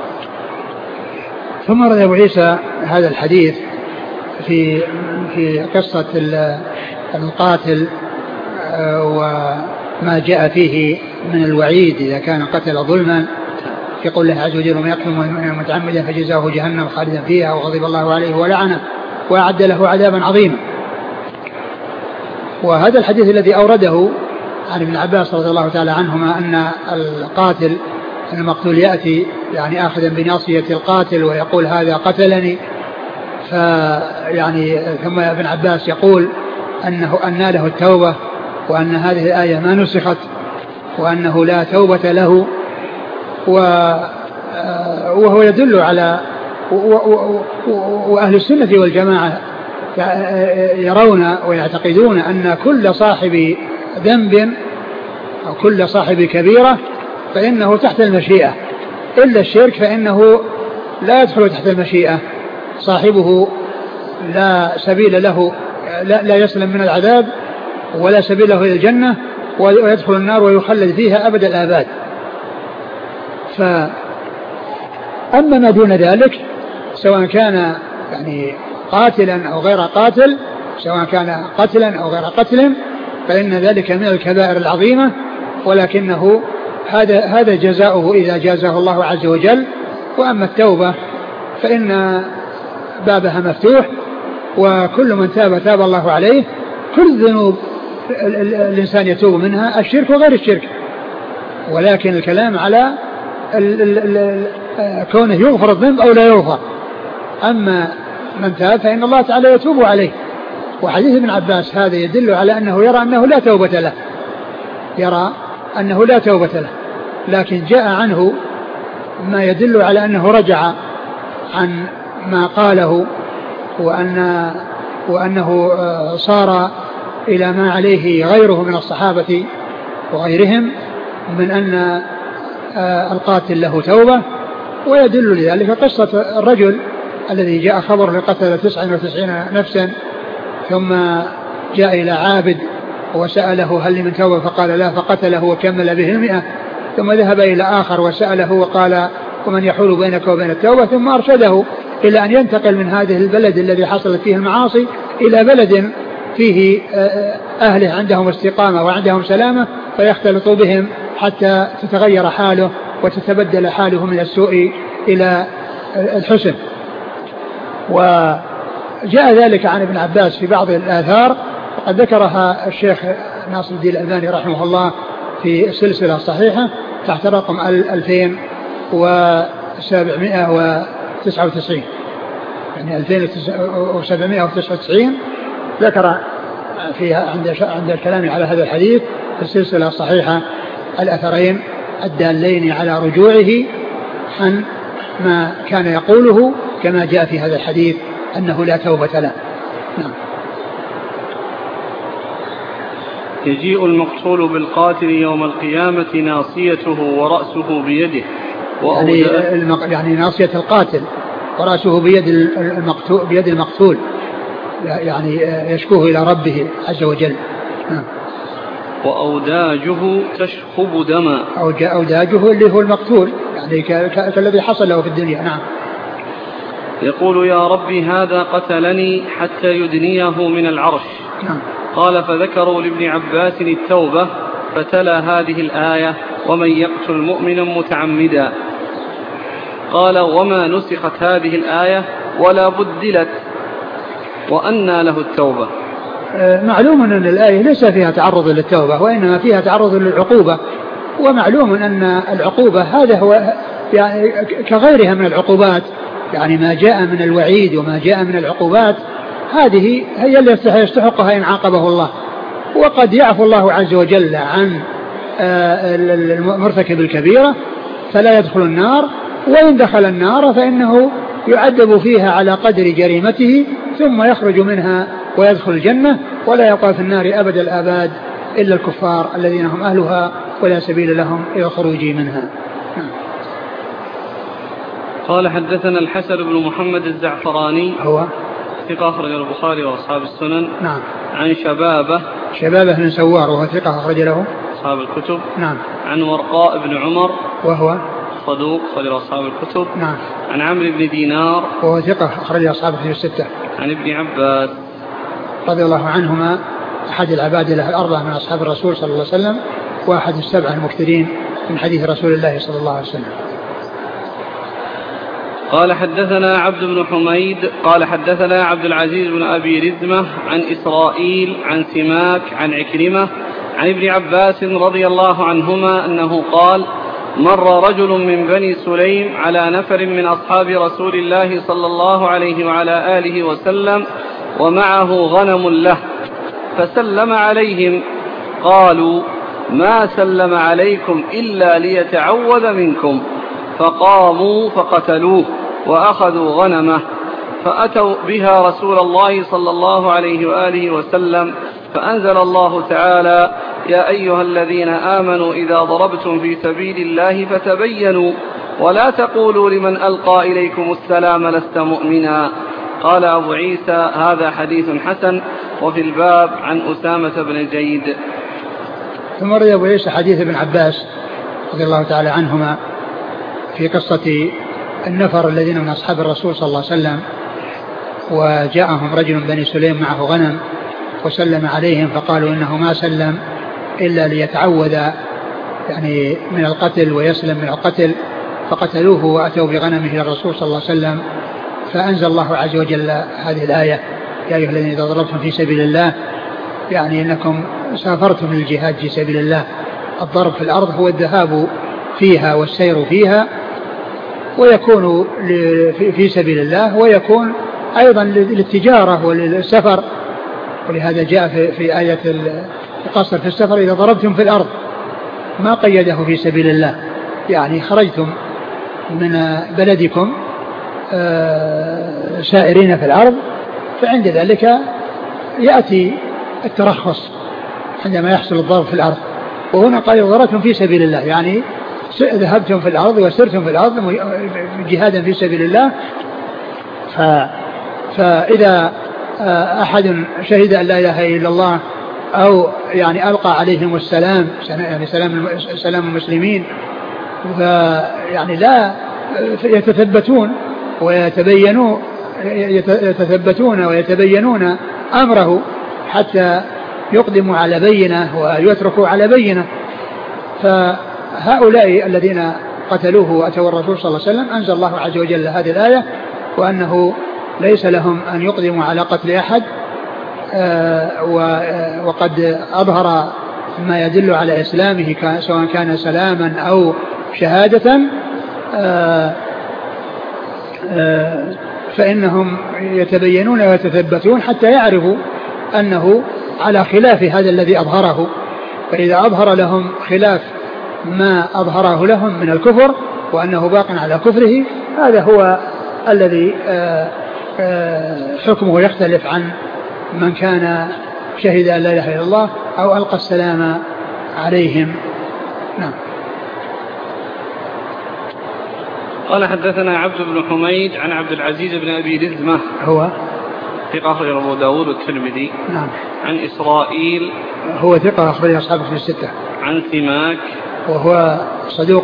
ثم روى أبو عيسى هذا الحديث في في قصة القاتل وما جاء فيه من الوعيد إذا كان قتل ظلما، يقول الله عز وجل: ومن يقتل متعمدا فجزاؤه جهنم خالدا فيها وغضب الله عليه ولعنه وأعد له عذابا عظيما. وهذا الحديث الذي أورده عن ابن عباس رضي الله تعالى عنهما أن القاتل المقتول يأتي يعني آخذا بناصية القاتل ويقول: هذا قتلني، فيعني ثم ابن عباس يقول أنه أنى له التوبة وأن هذه الآية ما نسخت وأنه لا توبة له، وهو يدل على وأهل السنة والجماعة يرون ويعتقدون أن كل صاحب ذنب أو كل صاحب كبيرة فإنه تحت المشيئة، إلا الشرك فإنه لا يدخل تحت المشيئة، صاحبه لا سبيل له، لا, لا يسلم من العذاب ولا سبيل له إلى الجنة، ويدخل النار ويخلد فيها أبد الآباد. فأما ما دون ذلك سواء كان يعني قاتلا أو غير قاتل، سواء كان قتلا أو غير قتل، فإن ذلك من الكبائر العظيمة، ولكنه هذا هذا جزاؤه إذا جازه الله عز وجل. وأما التوبة فإن بابها مفتوح، وكل من تاب تاب الله عليه. كل الذنوب الإنسان يتوب منها، الشرك وغير الشرك، ولكن الكلام على ال ال ال كونه يغفر الذنب أو لا يغفر. أما من تاب فإن الله تعالى يتوب عليه. وحديث ابن عباس هذا يدل على أنه يرى أنه لا توبة له، يرى أنه لا توبة له، لكن جاء عنه ما يدل على أنه رجع عن ما قاله، وأن وأنه صار إلى ما عليه غيره من الصحابة وغيرهم من أن القاتل له توبة. ويدل لذلك قصة الرجل الذي جاء خبر لقتل تسعة وتسعين نفسا ثم جاء إلى عابد وسأله: هل من توبة؟ فقال: لا، فقتله وكمل به المئة. ثم ذهب إلى آخر وسأله وقال: ومن يحول بينك وبين التوبة؟ ثم أرشده إلى أن ينتقل من هذه البلد الذي حصلت فيه المعاصي إلى بلد فيه أهله عندهم استقامة وعندهم سلامة، فيختلط بهم حتى تتغير حاله وتتبدل حاله من السوء إلى الحسن. وجاء ذلك عن ابن عباس في بعض الآثار، وقد ذكرها الشيخ ناصر الدين الألباني رحمه الله في السلسلة الصحيحة تحت رقم ألفين وسبعمائة وتسعة وتسعين، يعني ألفين وسبعمائة وتسعة وتسعين ذكر فيها عند عند الكلام على هذا الحديث في السلسلة الصحيحة الأثرين الدالين على رجوعه عن ما كان يقوله كما جاء في هذا الحديث أنه لا توبة له. نعم. يجيء المقتول بالقاتل يوم القيامة ناصيته ورأسه بيده، يعني, يعني ناصية القاتل ورأسه بيد المقتول, بيد المقتول، يعني يشكوه إلى ربه عز وجل. نعم. وأوداجه تشخب دما. أوداجه اللي هو المقتول يعني كالذي حصل له في الدنيا. نعم. يقول يا ربي هذا قتلني حتى يدنيه من العرش. نعم. قال فذكروا لابن عباس التوبة فتلا هذه الآية ومن يقتل مؤمنا متعمدا. قال وما نسخت هذه الآية ولا بدلت وأنى له التوبة. معلوم أن الآية ليس فيها تعرض للتوبة وإنما فيها تعرض للعقوبة، ومعلوم أن العقوبة هذا هو يعني كغيرها من العقوبات، يعني ما جاء من الوعيد وما جاء من العقوبات هذه هي التي يستحقها إن عاقبه الله. وقد يعفو الله عز وجل عن المرتكب الكبيرة فلا يدخل النار، وإن دخل النار فإنه يعذب فيها على قدر جريمته ثم يخرج منها ويدخل الجنة، ولا يبقى في النار أبد الآباد إلا الكفار الذين هم أهلها ولا سبيل لهم إلى الخروج منها. قال حدثنا الحسن بن محمد الزعفراني هو ثقة أخرج البخاري وأصحاب السنن. نعم. عن شبابه شبابه بن سوار وهو ثقة أخرج له أصحاب الكتب. نعم. عن ورقاء بن عمر وهو صدوق أخرج أصحاب الكتب. نعم. عن عمرو بن دينار وهو ثقة أخرج أصحاب الكتب الستة. عن ابن عباس رضي الله عنهما أحد العباد له الأربعة من أصحاب الرسول صلى الله عليه وسلم وأحد السبعة المكثرين من حديث رسول الله صلى الله عليه وسلم. قال حدثنا عبد بن حميد قال حدثنا عبد العزيز بن أبي رزمة عن إسرائيل عن سماك عن عكرمة عن ابن عباس رضي الله عنهما أنه قال مر رجل من بني سليم على نفر من أصحاب رسول الله صلى الله عليه وعلى آله وسلم ومعه غنم له فسلم عليهم قالوا ما سلم عليكم إلا ليتعوذ منكم، فقاموا فقتلوه وأخذوا غنمه فأتوا بها رسول الله صلى الله عليه وآله وسلم فأنزل الله تعالى يا أيها الذين آمنوا إذا ضربتم في سبيل الله فتبينوا ولا تقولوا لمن ألقى إليكم السلام لست مؤمنا. قال أبو عيسى هذا حديث حسن. وفي الباب عن أسامة بن زيد. ثم روى أبو عيسى حديث ابن عباس رضي الله تعالى عنهما في قصة النفر الذين من أصحاب الرسول صلى الله عليه وسلم وجاءهم رجل من بني سليم معه غنم وسلم عليهم فقالوا إنه ما سلم إلا ليتعوذ يعني من القتل ويسلم من القتل، فقتلوه وأتوا بغنمه إلى الرسول صلى الله عليه وسلم فأنزل الله عز وجل هذه الآية يا أيها الذين إذا ضربتم في سبيل الله، يعني إنكم سافرتم للجهاد في سبيل الله. الضرب في الأرض هو الذهاب فيها والسير فيها ويكون في سبيل الله ويكون أيضا للتجارة وللسفر، ولهذا جاء في آية القصر في السفر إذا ضربتم في الأرض ما قيده في سبيل الله، يعني خرجتم من بلدكم سائرين في الأرض فعند ذلك يأتي الترخص عندما يحصل الضرب في الأرض. وهنا قال ضربتم في سبيل الله يعني ذهبتم في الأرض وسرتم في الأرض جهادا في سبيل الله. ف... فإذا أحد شهد أن لا إله إلا الله أو يعني ألقى عليهم السلام يعني سلام سلام المسلمين يعني لا يتثبتون ويتبينون يتثبتون ويتبينون أمره حتى يقدموا على بينة ويتركوا على بينة. فهؤلاء الذين قتلوه وأتوا الرسول صلى الله عليه وسلم أنزل الله عز وجل هذه الآية وأنه ليس لهم أن يقدموا على قتل أحد، وقد أظهر ما يدل على إسلامه سواء كان سلاما أو شهادة، فإنهم يتبينون ويتثبتون حتى يعرفوا أنه على خلاف هذا الذي أظهره. فإذا أظهر لهم خلاف ما أظهره لهم من الكفر وأنه باق على كفره هذا هو الذي حكمه يختلف عن من كان شهد أن لا إله إلا الله أو ألقى السلام عليهم. نعم. قال حدثنا عبد بن حميد عن عبد العزيز بن أبي رزمة هو ثقة أخرج أبو داود والترمذي. نعم. عن إسرائيل هو ثقة أخرج أصحابه في الستة. عن سماك وهو صدوق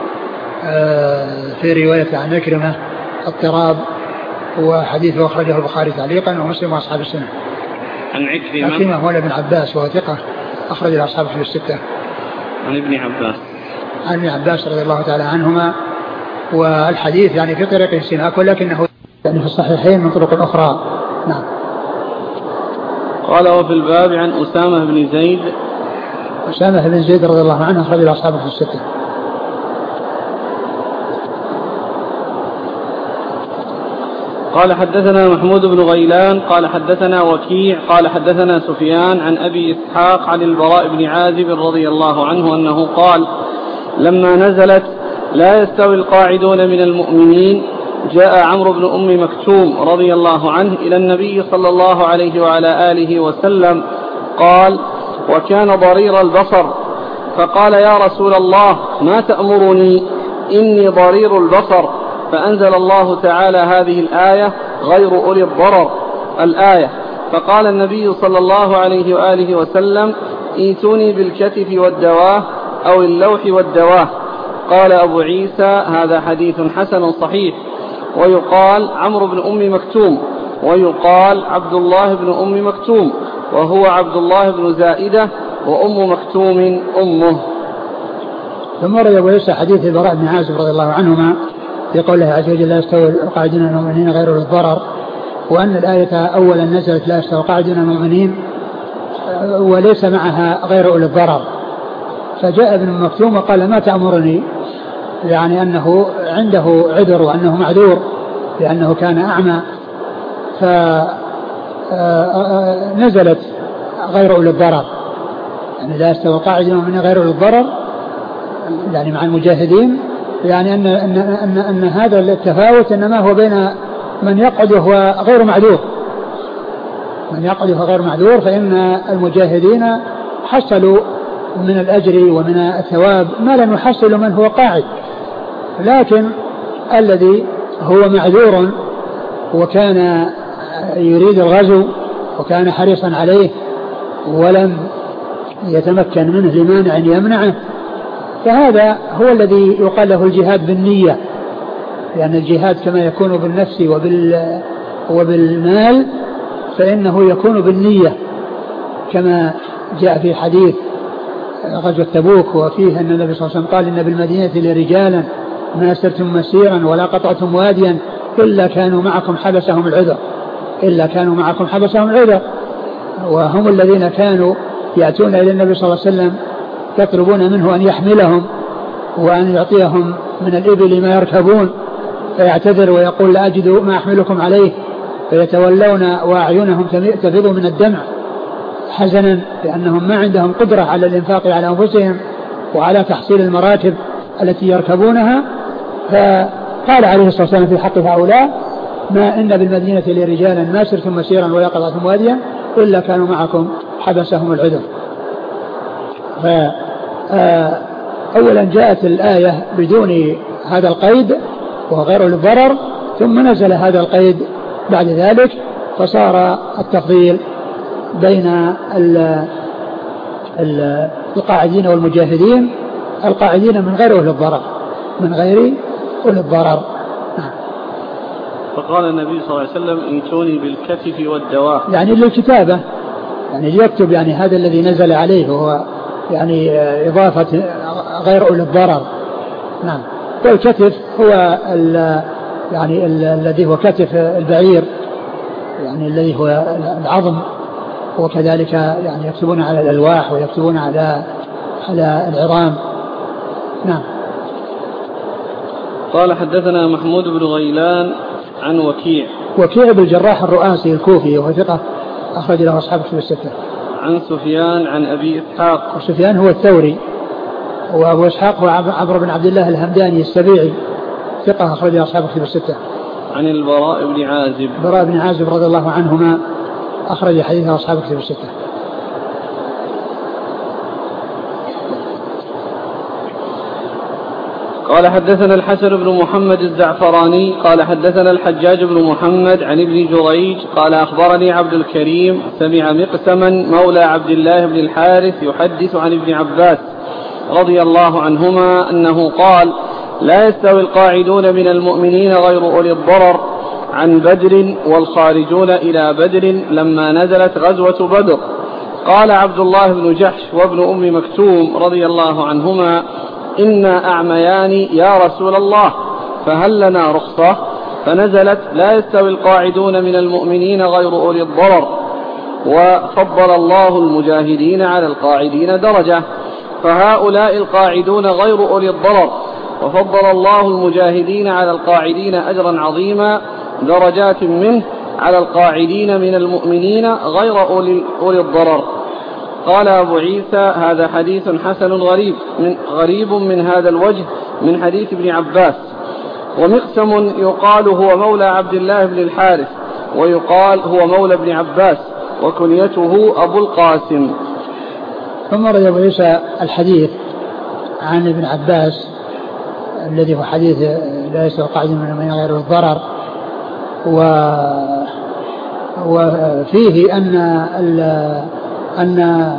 في رواية عن عكرمة اضطراب، وحديثه أخرجه البخاري تعليقا ومسلم وأصحاب السنة. عن عكرمة عكرمة هو ابن عباس وهو ثقة أخرج أصحابه في الستة. عن ابن عباس عن ابن عباس رضي الله تعالى عنهما. والحديث يعني في طريق سماك ولكنه يعني في الصحيحين من طرق أخرى. نعم. قال وفي الباب عن أسامة بن زيد. أسامة بن زيد رضي الله عنه أخرج أصحابه في الستة. قال حدثنا محمود بن غيلان قال حدثنا وكيع قال حدثنا سفيان عن أبي إسحاق عن البراء بن عازب رضي الله عنه أنه قال لما نزلت لا يستوي القاعدون من المؤمنين جاء عمرو بن أم مكتوم رضي الله عنه إلى النبي صلى الله عليه وعلى آله وسلم قال وكان ضرير البصر فقال يا رسول الله ما تأمرني إني ضرير البصر فأنزل الله تعالى هذه الآية غير أولي الضرر الآية. فقال النبي صلى الله عليه وآله وسلم ائتوني بالكتف والدواه أو اللوح والدواه. قال أبو عيسى هذا حديث حسن صحيح. ويقال عمرو بن أم مكتوم ويقال عبد الله بن أم مكتوم وهو عبد الله بن زائدة وأم مكتوم أمه. ثم رد أبو عيسى حديث البراء بن عازب رضي الله عنهما في قوله عز وجل لا يستوي القاعدون المؤمنين غير الضرر، وأن الآية أولا نزلت لا يستوي القاعدون المؤمنين وليس معها غير أولي الضرر. فجاء ابن مكتوم وقال ما تأمرني، يعني أنه عنده عذر وأنه معذور لأنه كان أعمى، فنزلت غير أولي الضرر، يعني لا يستوي القاعدون المؤمنين غير أولي الضرر يعني مع المجاهدين، يعني أن, أن, أن, أن هذا التفاوت إنما هو بين من يقعد وهو غير معذور، من يقعد وهو غير معذور، فإن المجاهدين حصلوا من الأجر ومن الثواب ما لم يحصل من هو قاعد، لكن الذي هو معذور وكان يريد الغزو وكان حريصا عليه ولم يتمكن منه لمانع يمنعه، فهذا هو الذي يقال له الجهاد بالنية، لأن الجهاد كما يكون بالنفس وبال وبالمال فإنه يكون بالنية، كما جاء في حديث غزوة تبوك وفيه أن النبي صلى الله عليه وسلم قال إن بالمدينة لرجالا ما سرتم مسيرا ولا قطعتم واديا إلا كانوا معكم حبسهم العذر إلا كانوا معكم حبسهم العذر وهم الذين كانوا يأتون إلى النبي صلى الله عليه وسلم يطلبون منه أن يحملهم وأن يعطيهم من الإبل ما يركبون، فيعتذر ويقول لا أجد ما أحملكم عليه، فيتولون وأعينهم تفيض من الدمع حزنا لأنهم ما عندهم قدرة على الإنفاق على أنفسهم وعلى تحصيل المراكب التي يركبونها. فقال عليه الصلاة والسلام في حق هؤلاء ما إن بالمدينة لرجالا ما سرتم مسيرا ولا قطعتم واديا إلا كانوا معكم حبسهم العذر. فأولا جاءت الآية بدون هذا القيد وغير الضرر، ثم نزل هذا القيد بعد ذلك، فصار التفضيل بين القاعدين والمجاهدين، القاعدين من غير أولي الضرر من غير أولي الضرر. فقال النبي صلى الله عليه وسلم ائتوني بالكتف والدواء، يعني للكتابة، يعني ليكتب يعني هذا الذي نزل عليه وهو يعني إضافة غير أولي الضرر. نعم. والكتف هو ال يعني ال الذي هو كتف البعير، يعني الذي هو العظم، وكذلك يعني يكتبون على الألواح ويكتبون على على العظام. نعم. قال حدثنا محمود بن غيلان عن وكيع وكيع بن الجراح الرؤاسي الكوفي وهو ثقة أخرج له أصحاب كتب الستة. عن سفيان عن أبي إسحاق، وسفيان هو الثوري، وأبو إسحاق هو عمرو بن عبد الله الهمداني السبيعي ثقة أخرج له أصحاب كتب الستة. عن البراء بن عازب البراء بن عازب رضي الله عنهما أخرج حديثه أصحاب كتب الستة. قال حدثنا الحسن بن محمد الزعفراني قال حدثنا الحجاج بن محمد عن ابن جريج قال أخبرني عبد الكريم سمع مقسما مولى عبد الله بن الحارث يحدث عن ابن عباس رضي الله عنهما أنه قال لا يستوي القاعدون من المؤمنين غير أولي الضرر عن بدر والخارجون إلى بدر لما نزلت غزوة بدر. قال عبد الله بن جحش وابن أم مكتوم رضي الله عنهما إنا أعميان يا رسول الله فهل لنا رخصة؟ فنزلت لا يستوي القاعدون من المؤمنين غير أولي الضرر وفضل الله المجاهدين على القاعدين درجة فهؤلاء القاعدون غير أولي الضرر وفضل الله المجاهدين على القاعدين أجرا عظيما درجات منه على القاعدين من المؤمنين غير أولي الضرر. قال أبو عيسى هذا حديث حسن غريب من, غريب من هذا الوجه من حديث ابن عباس. ومقسم يقال هو مولى عبد الله بن الحارث ويقال هو مولى ابن عباس وكنيته أبو القاسم. ثم رد أبو عيسى الحديث عن ابن عباس الذي هو حديث لا يستوي القاعدون من المؤمنين غير الضرر و وفيه أن ال أن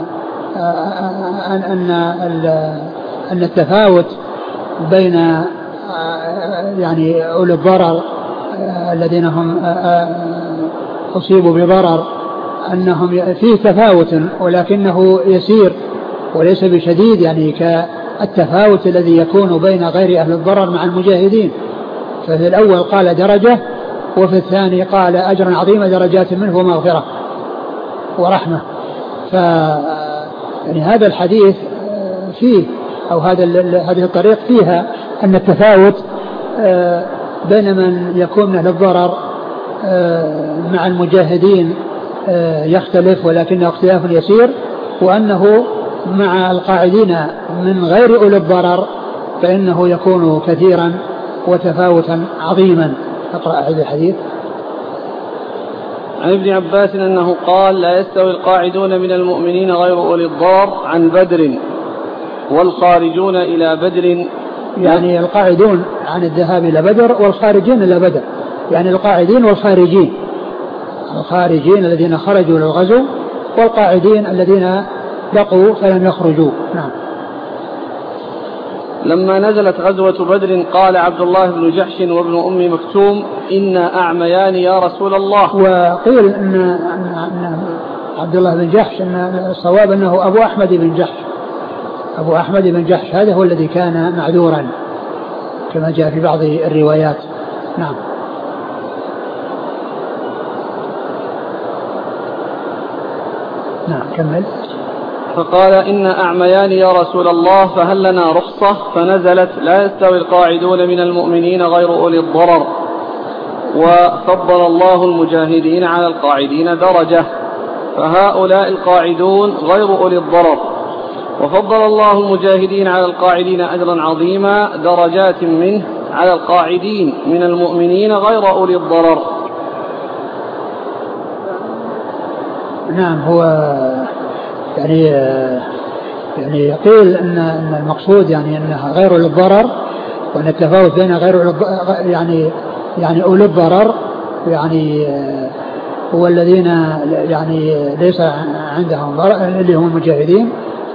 أن أن أن التفاوت بين يعني أولي الضرر الذين هم أصيبوا بضرر أنهم فيه تفاوت ولكنه يسير وليس بشديد يعني كالتفاوت الذي يكون بين غير أهل الضرر مع المجاهدين. ففي الأول قال درجة وفي الثاني قال أجرا عظيما درجات منه ومغفرة ورحمة. ف يعني هذا الحديث فيه أو هذا هذه الطريق فيها أن التفاوت بين من يكون من أهل الضرر مع المجاهدين يختلف ولكنه اختلاف يسير وأنه مع القاعدين من غير أولي الضرر فإنه يكون كثيرا وتفاوتا عظيما. أقرأ هذا الحديث. عن ابن عباس أنه قال لا يستوي القاعدون من المؤمنين غير أولي الضرر عن بدر والخارجون إلى بدر يعني القاعدون عن الذهاب إلى بدر والخارجين إلى بدر يعني القاعدين والخارجين الخارجين الذين خرجوا للغزو والقاعدين الذين بقوا فلم يخرجوا. نعم. لما نزلت غزوة بدر قال عبد الله بن جحش وابن أم مكتوم إنا أعميان يا رسول الله. وقيل أن, أن عبد الله بن جحش أن الصواب أنه أبو أحمد بن جحش أبو أحمد بن جحش هذا هو الذي كان معذورا كما جاء في بعض الروايات. نعم. نعم كمل. فقال إن أعميان يا رسول الله فهل لنا رخصة؟ فنزلت لا يستوي القاعدون من المؤمنين غير أولي الضرر وفضل الله المجاهدين على القاعدين درجة فهؤلاء القاعدون غير أولي الضرر وفضل الله المجاهدين على القاعدين أجرا عظيما درجات منه على القاعدين من المؤمنين غير أولي الضرر. نعم. هو يعني يعني يقول ان ان المقصود يعني انها غير أولي الضرر وان التفاوت بين غير يعني يعني أولي الضرر يعني هو الذين يعني ليس عندهم ضرر اللي هم المجاهدين.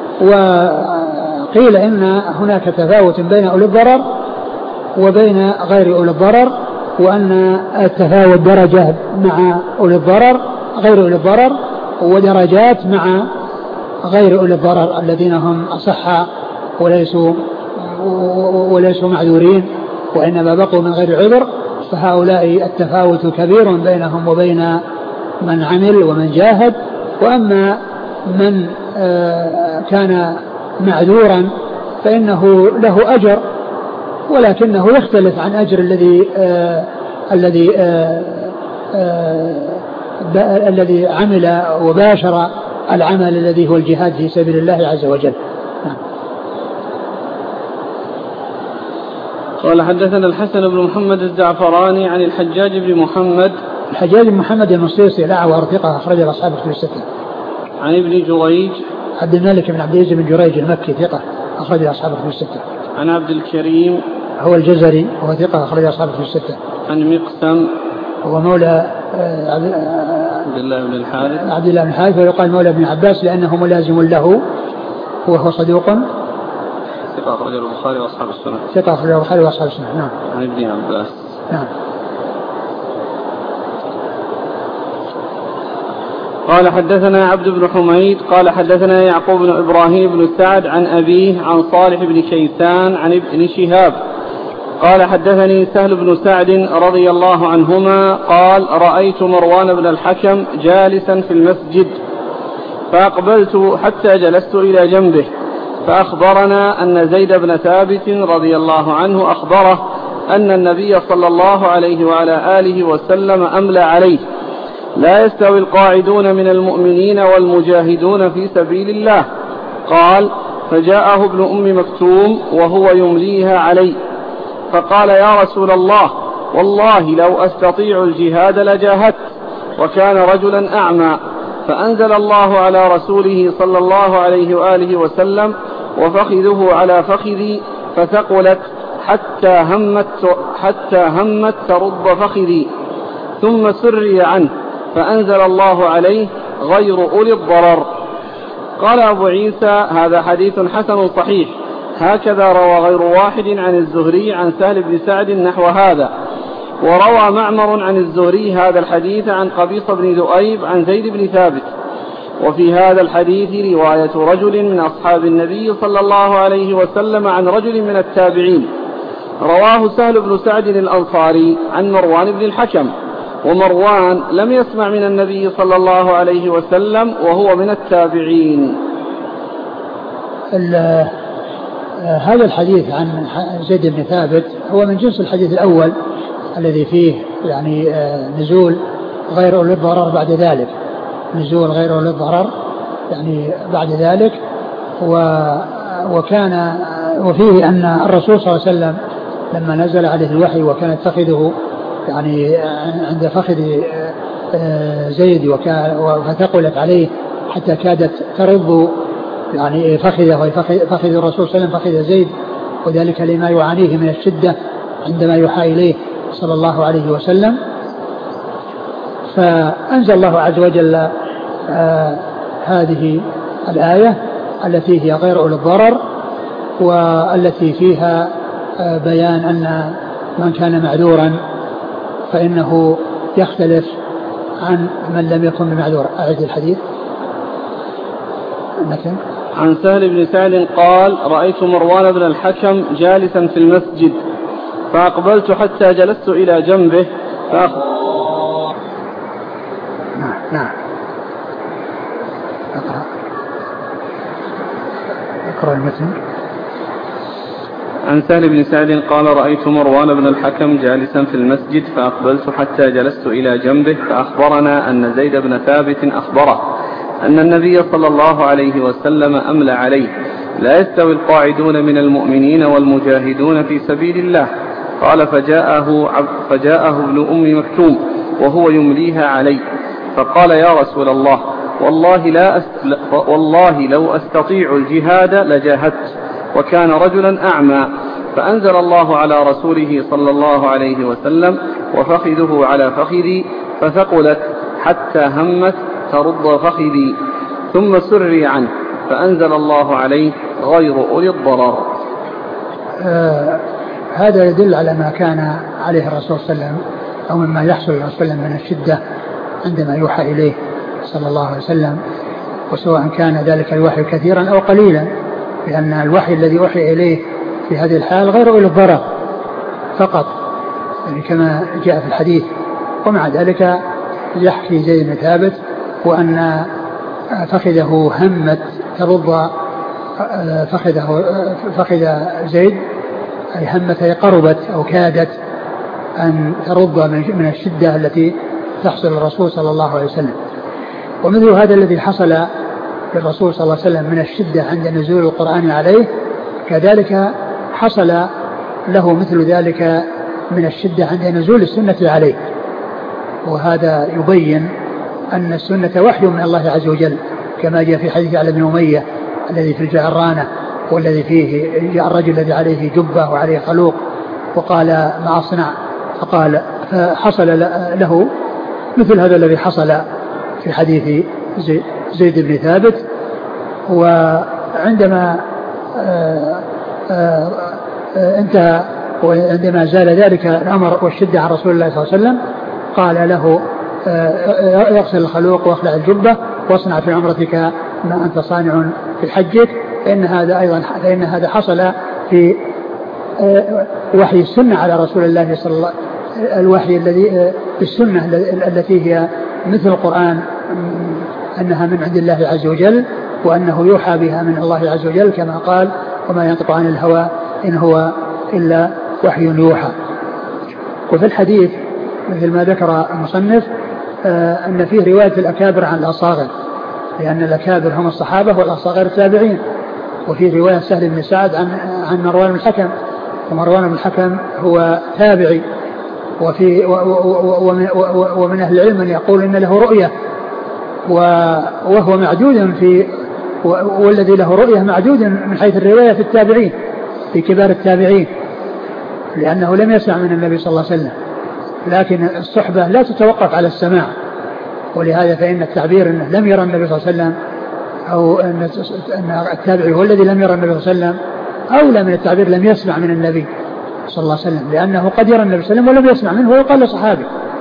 وقيل ان هناك تفاوت بين أولي الضرر وبين غير أولي الضرر وان التفاوت درجة مع أولي الضرر غير أولي الضرر ودرجات مع غير أولي الضرر الذين هم أصحى وليسوا وليسوا معذورين وإنما بقوا من غير عذر فهؤلاء التفاوت كبير بينهم وبين من عمل ومن جاهد. وأما من كان معذورا فإنه له أجر ولكنه يختلف عن أجر الذي الذي الذي عمل وباشر العمل الذي هو الجهاد في سبيل الله عز وجل. قال حدثنا الحسن بن محمد الزعفراني عن الحجاج بن محمد الحجاج بن محمد المصيصي الأعور ثقة أخرج أصحاب الكتب الستة. عن ابن جريج عبد الملك بن عبد العزيز بن جريج المكي ثقة أخرج أصحاب الكتب الستة. عن عبد الكريم هو الجزري وهو ثقة أخرج أصحابه في الستة. عن مقسم هو مولى عبد الله بن الحارث عبد الله بن الحارث ويقال مولى ابن عباس لأنه ملازم له وهو صدوق ثقة أخرجه البخاري وأصحاب السنة. ثقة أخرجه البخاري وأصحاب السنة. نعم. عن ابن عباس. نعم. قال حدثنا عبد بن حميد قال حدثنا يعقوب بن إبراهيم بن سعد عن أبيه عن صالح بن كيسان عن ابن شهاب قال حدثني سهل بن سعد رضي الله عنهما قال رأيت مروان بن الحكم جالسا في المسجد فأقبلت حتى جلست إلى جنبه فأخبرنا أن زيد بن ثابت رضي الله عنه أخبره أن النبي صلى الله عليه وعلى آله وسلم أملى عليه لا يستوي القاعدون من المؤمنين والمجاهدون في سبيل الله. قال فجاءه ابن أم مكتوم وهو يمليها علي فقال يا رسول الله والله لو أستطيع الجهاد لجاهدت وكان رجلا أعمى فأنزل الله على رسوله صلى الله عليه وآله وسلم وفخذه على فخذي فثقلت حتى همت, حتى همت ترد فخذي ثم سري عنه فأنزل الله عليه غير أولي الضرر. قال أبو عيسى هذا حديث حسن صحيح هكذا روى غير واحد عن الزهري عن سهل بن سعد نحو هذا وروى معمر عن الزهري هذا الحديث عن قبيصة بن ذؤيب عن زيد بن ثابت. وفي هذا الحديث رواية رجل من أصحاب النبي صلى الله عليه وسلم عن رجل من التابعين رواه سهل بن سعد الأنصاري عن مروان بن الحكم ومروان لم يسمع من النبي صلى الله عليه وسلم وهو من التابعين. هذا الحديث عن زيد بن ثابت هو من جنس الحديث الأول الذي فيه يعني نزول غير أولي الضرر بعد ذلك نزول غير أولي الضرر يعني بعد ذلك وكان وفيه أن الرسول صلى الله عليه وسلم لما نزل عليه الوحي وكانت فخذه يعني عند فخذ زيد وثقلت عليه حتى كادت ترض يعني فخذه فخذ الرسول صلى الله عليه وسلم فخذ زيد وذلك لما يعانيه من الشدة عندما يوحى إليه صلى الله عليه وسلم. فأنزل الله عز وجل آه هذه الآية التي هي غير أولي الضرر والتي فيها آه بيان أن من كان معذورا فإنه يختلف عن من لم يكن بمعذور. أعد الحديث. مثلا عن سهل بن سعد قال رأيت مروان بن الحكم جالسا في المسجد فأقبلت حتى جلست إلى جنبه فأخ... نعم نعم أقرأ أقرأ المتن. عن سهل بن سعد قال رأيت مروان بن الحكم جالسا في المسجد فأقبلت حتى جلست إلى جنبه فأخبرنا أن زيد بن ثابت أخبره أن النبي صلى الله عليه وسلم أملى عليه لا يستوي القاعدون من المؤمنين والمجاهدون في سبيل الله. قال فجاءه, فجاءه ابن أم مكتوم وهو يمليها علي فقال يا رسول الله والله, لا أست... والله لو أستطيع الجهاد لجاهدت وكان رجلا أعمى فأنزل الله على رسوله صلى الله عليه وسلم وفخذه على فخذي فثقلت حتى همت ترد فخذي ثم سري عنه فأنزل الله عليه غير أولي الضرر. آه هذا يدل على ما كان عليه الرسول صلى الله عليه وسلم أو مما يحصل للرسول صلى الله عليه وسلم من الشدة عندما يوحى إليه صلى الله عليه وسلم وسواء كان ذلك الوحي كثيرا أو قليلا لأن الوحي الذي يوحي إليه في هذه الحال غير أولي الضرر فقط يعني كما جاء في الحديث. ومع ذلك يحكي زيد بن ثابت وأن فخذه همت ترضى فخذه فخذ زيد أي همت أي قربت أو كادت أن ترضى من الشدة التي تحصل الرسول صلى الله عليه وسلم. ومثل هذا الذي حصل للرسول صلى الله عليه وسلم من الشدة عند نزول القرآن عليه كذلك حصل له مثل ذلك من الشدة عند نزول السنة عليه. وهذا يبين أن السنة وحي من الله عز وجل كما جاء في حديث علي بن أمية الذي في الجعرانة والذي فيه جاء الرجل الذي عليه جبة وعليه خلوق وقال ما أصنع، فقال فحصل له مثل هذا الذي حصل في حديث زيد بن ثابت. وعندما انتهى وعندما زال ذلك الأمر والشدة عن رسول الله صلى الله عليه وسلم قال له يغسل الخلوق واخلع الجبة واصنع في عمرتك ما أنت صانع في حجك، فإن هذا أيضا فإن هذا حصل في وحي السنة على رسول الله صلى الله عليه وسلم، الوحي الذي السنة التي هي مثل القرآن، أنها من عند الله عز وجل وأنه يوحى بها من الله عز وجل كما قال وما ينطق عن الهوى إن هو إلا وحي يوحى. وفي الحديث مثل ما ذكر المصنف أن فيه رواية الأكابر عن الأصاغر، لأن الأكابر هم الصحابة والأصاغر التابعين. وفي رواية سهل بن سعد عن عن مروان بن الحكم، ومروان بن الحكم هو تابعي. وفي ومن أهل العلم من يقول إن له رؤية وهو معدود في والذي له رؤية معدود من حيث الرواية في التابعين في كبار التابعين، لأنه لم يسمع من النبي صلى الله عليه وسلم. لكن الصحبة لا تتوقف على السماع، ولهذا فإن التعبير أنه لم يرى النبي صلى الله عليه وسلم أو أن التابعي هو الذي لم يرى النبي صلى الله عليه وسلم أولى من التعبير لم يسمع من النبي صلى الله عليه وسلم، لأنه قد يرى النبي صلى الله عليه وسلم ولم يسمع منه ويقال لصحابي،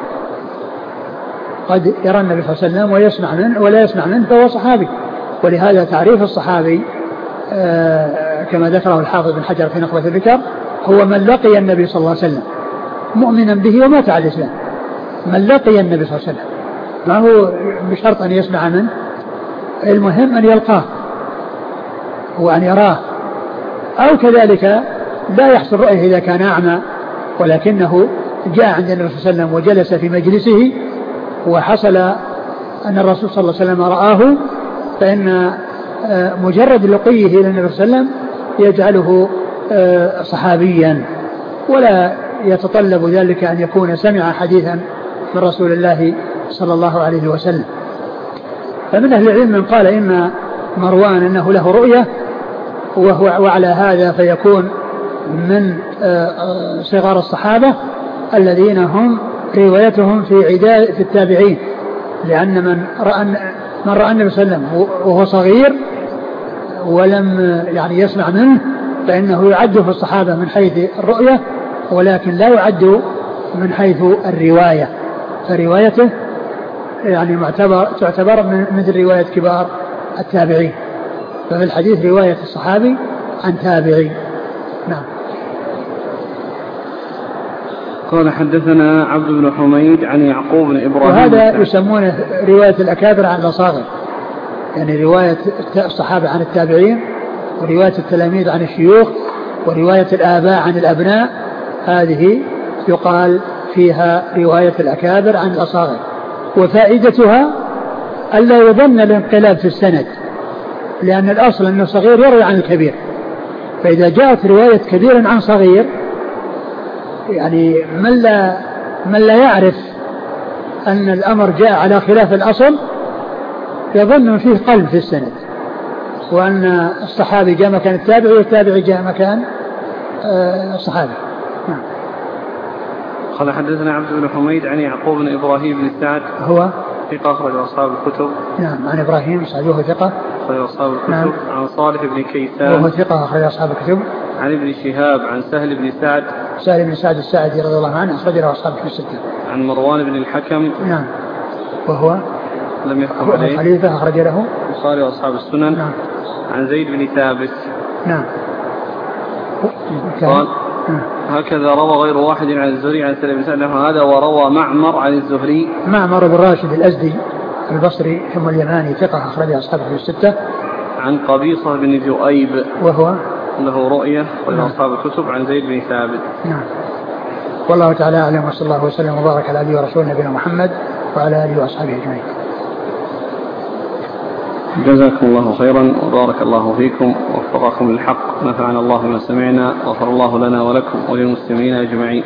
قد يرى النبي صلى الله عليه وسلم ويسمع منه ولا يسمع منه فهو صحابي. ولهذا تعريف الصحابي آه كما ذكره الحافظ بن حجر في نخبة الذكر هو من لقي النبي صلى الله عليه وسلم مؤمنا به ومات على الإسلام. من لقي النبي صلى الله عليه وسلم، ما هو بشرط أن يسمع منه، المهم أن يلقاه وأن يراه. أو كذلك لا يحصل رؤيه إذا كان أعمى، ولكنه جاء عند النبي صلى الله عليه وسلم وجلس في مجلسه وحصل أن الرسول صلى الله عليه وسلم رآه، فإن مجرد لقيه إلى النبي صلى الله عليه وسلم يجعله صحابيا، ولا يتطلب ذلك أن يكون سمع حديثا من رسول الله صلى الله عليه وسلم. فمن أهل العلم من قال إن مروان أنه له رؤية، وهو وعلى هذا فيكون من صغار الصحابة الذين هم روايتهم في عداء في التابعين، لأن من رأى من رأى النبي صلى الله عليه وسلم وهو صغير ولم يعني يسمع منه فإنه يعد في الصحابة من حيث الرؤية، ولكن لا يعد من حيث الرواية، فروايته يعني معتبر تعتبر من مثل رواية كبار التابعين. ففي الحديث رواية الصحابي عن تابعي. نعم. قال حدثنا عبد بن حميد عن يعقوب بن إبراهيم، وهذا يسمونه رواية الأكابر عن الأصاغر، يعني رواية الصحابة عن التابعين، ورواية التلاميذ عن الشيوخ، ورواية الآباء عن الأبناء، هذه يقال فيها رواية الأكابر عن الأصاغر. وفائدتها ألا يظن الانقلاب في السند، لأن الأصل أن الصغير يروي عن الكبير، فإذا جاءت رواية كبير عن صغير يعني من لا, من لا يعرف أن الأمر جاء على خلاف الأصل يظن فيه قلب في السند، وأن الصحابي جاء مكان التابعي والتابعي جاء مكان الصحابي. نعم. قال حدثنا عبد بن حميد عن يعقوب بن إبراهيم بن سعد هو ثقة أخرج أصحاب الكتب. نعم. عن إبراهيم سعد وهو ثقة أخرج أصحاب الكتب. نعم. عن صالح بن كيسان وهو ثقة أخرج أصحاب الكتب. عن ابن شهاب عن سهل بن سعد سهل بن سعد الساعدي رضي الله عنه أخرج له أصحاب الكتب الستة. عن مروان بن الحكم نعم وهو لم يحكم عليه خليفة أخرج له البخاري وأصحاب السنن. نعم. عن زيد بن ثابت. نعم. قال هكذا روى غير واحد عن الزهري عن سهل بن سعد هذا، وروى معمر عن الزهري معمر بن راشد الأزدي البصري ثم اليماني ثقة أخرج أصحاب الستة. عن قبيصة بن ذؤيب وهو له رؤية أخرج نعم. أصحاب الكتب. عن زيد بن ثابت. نعم. والله تعالى أعلم، وصلى الله وسلم وبارك على عبده ورسوله نبينا محمد وعلى آله وأصحابه أجمعين. جزاكم الله خيرا وبارك الله فيكم ووفقكم للحق، نفعنا الله بما سمعنا، غفر الله لنا ولكم وللمسلمين أجمعين.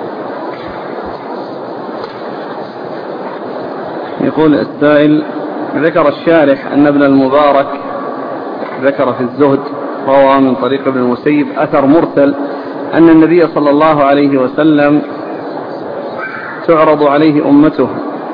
يقول السائل: ذكر الشارح أن ابن المبارك ذكر في الزهد روى من طريق ابن المسيب أثر مرسل أن النبي صلى الله عليه وسلم تعرض عليه أمته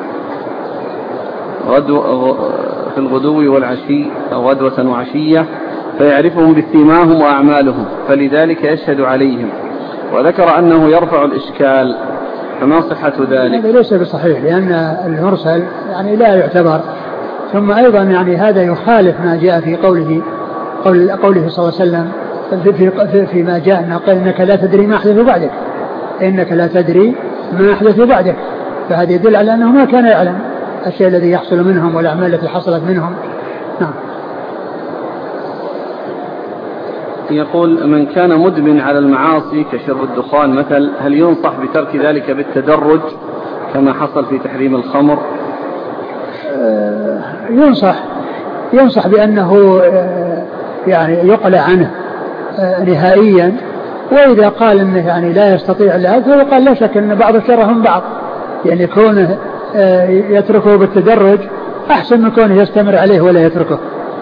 غدو في الغدو والعشي أو غدوة وعشية فيعرفهم بسيماهم وأعمالهم فلذلك يشهد عليهم، وذكر أنه يرفع الإشكال، فما صحة ذلك؟ هذا ليس بصحيح، لأن المرسل يعني لا يعتبر، ثم أيضا يعني هذا يخالف ما جاء في قوله قول قوله صلى الله عليه وسلم في, في, فيما جاء أنه قال إنك لا تدري ما أحدث بعدك، إنك لا تدري ما أحدث بعدك، فهذا يدل على أنه ما كان يعلم الشيء الذي يحصل منهم والأعمال التي حصلت منهم. نعم. يقول من كان مدمن على المعاصي كشرب الدخان مثل، هل ينصح بترك ذلك بالتدرج كما حصل في تحريم الخمر؟ آه ينصح ينصح بأنه آه يعني يقلع عنه آه نهائيا، وإذا قال أنه يعني لا يستطيع هذا فيقال لا شك أن بعض شرهم بعض، يعني كونه آه يتركه بالتدرج أحسن من كونه يستمر عليه ولا يتركه.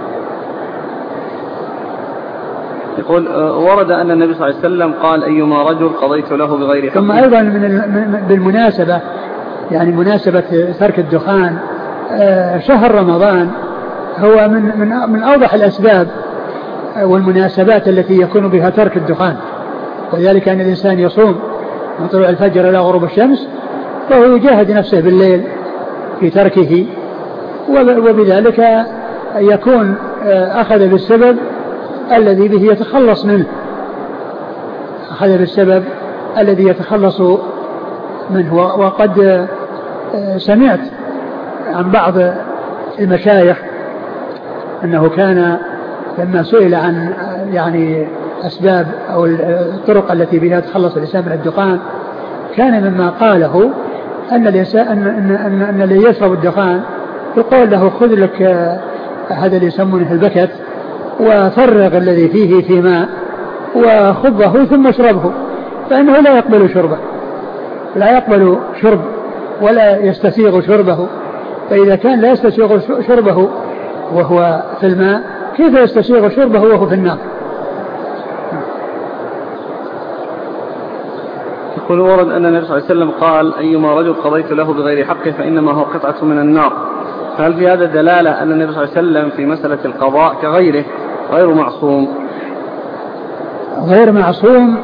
يقول ورد أن النبي صلى الله عليه وسلم قال أيما رجل قضيت له بغير حق. ثم أيضا من بالمناسبة يعني مناسبة ترك الدخان شهر رمضان هو من من من أوضح الأسباب والمناسبات التي يكون بها ترك الدخان، وذلك أن الإنسان يصوم من طلوع الفجر إلى غروب الشمس، فهو يجاهد نفسه بالليل في تركه، وبذلك يكون أخذ بالسبب الذي به يتخلص منه أخذ بالسبب الذي يتخلص منه. وقد سمعت عن بعض المشايخ أنه كان لما سئل عن يعني أسباب أو الطرق التي بها يتخلص الإنسان من الدخان، كان مما قاله أن الإنسان أن أن أن الذي يشرب الدخان يقول له خذ لك هذا اللي يسمونه البكت وفرغ الذي فيه في ماء وخذه ثم اشربه، فإنه لا يقبل شربه لا يقبل شرب ولا يستسيغ شربه، فإذا كان لا يستسيغ شربه وهو في الماء كيف يستسيغ شربه وهو في النار؟ يقول ورد أن النبي صلى الله عليه وسلم قال أيما رجل قضيت له بغير حقه فإنما هو قطعة من النار، فهل في هذا دلالة أن النبي صلى الله عليه وسلم في مسألة القضاء كغيره غير معصوم؟ غير معصوم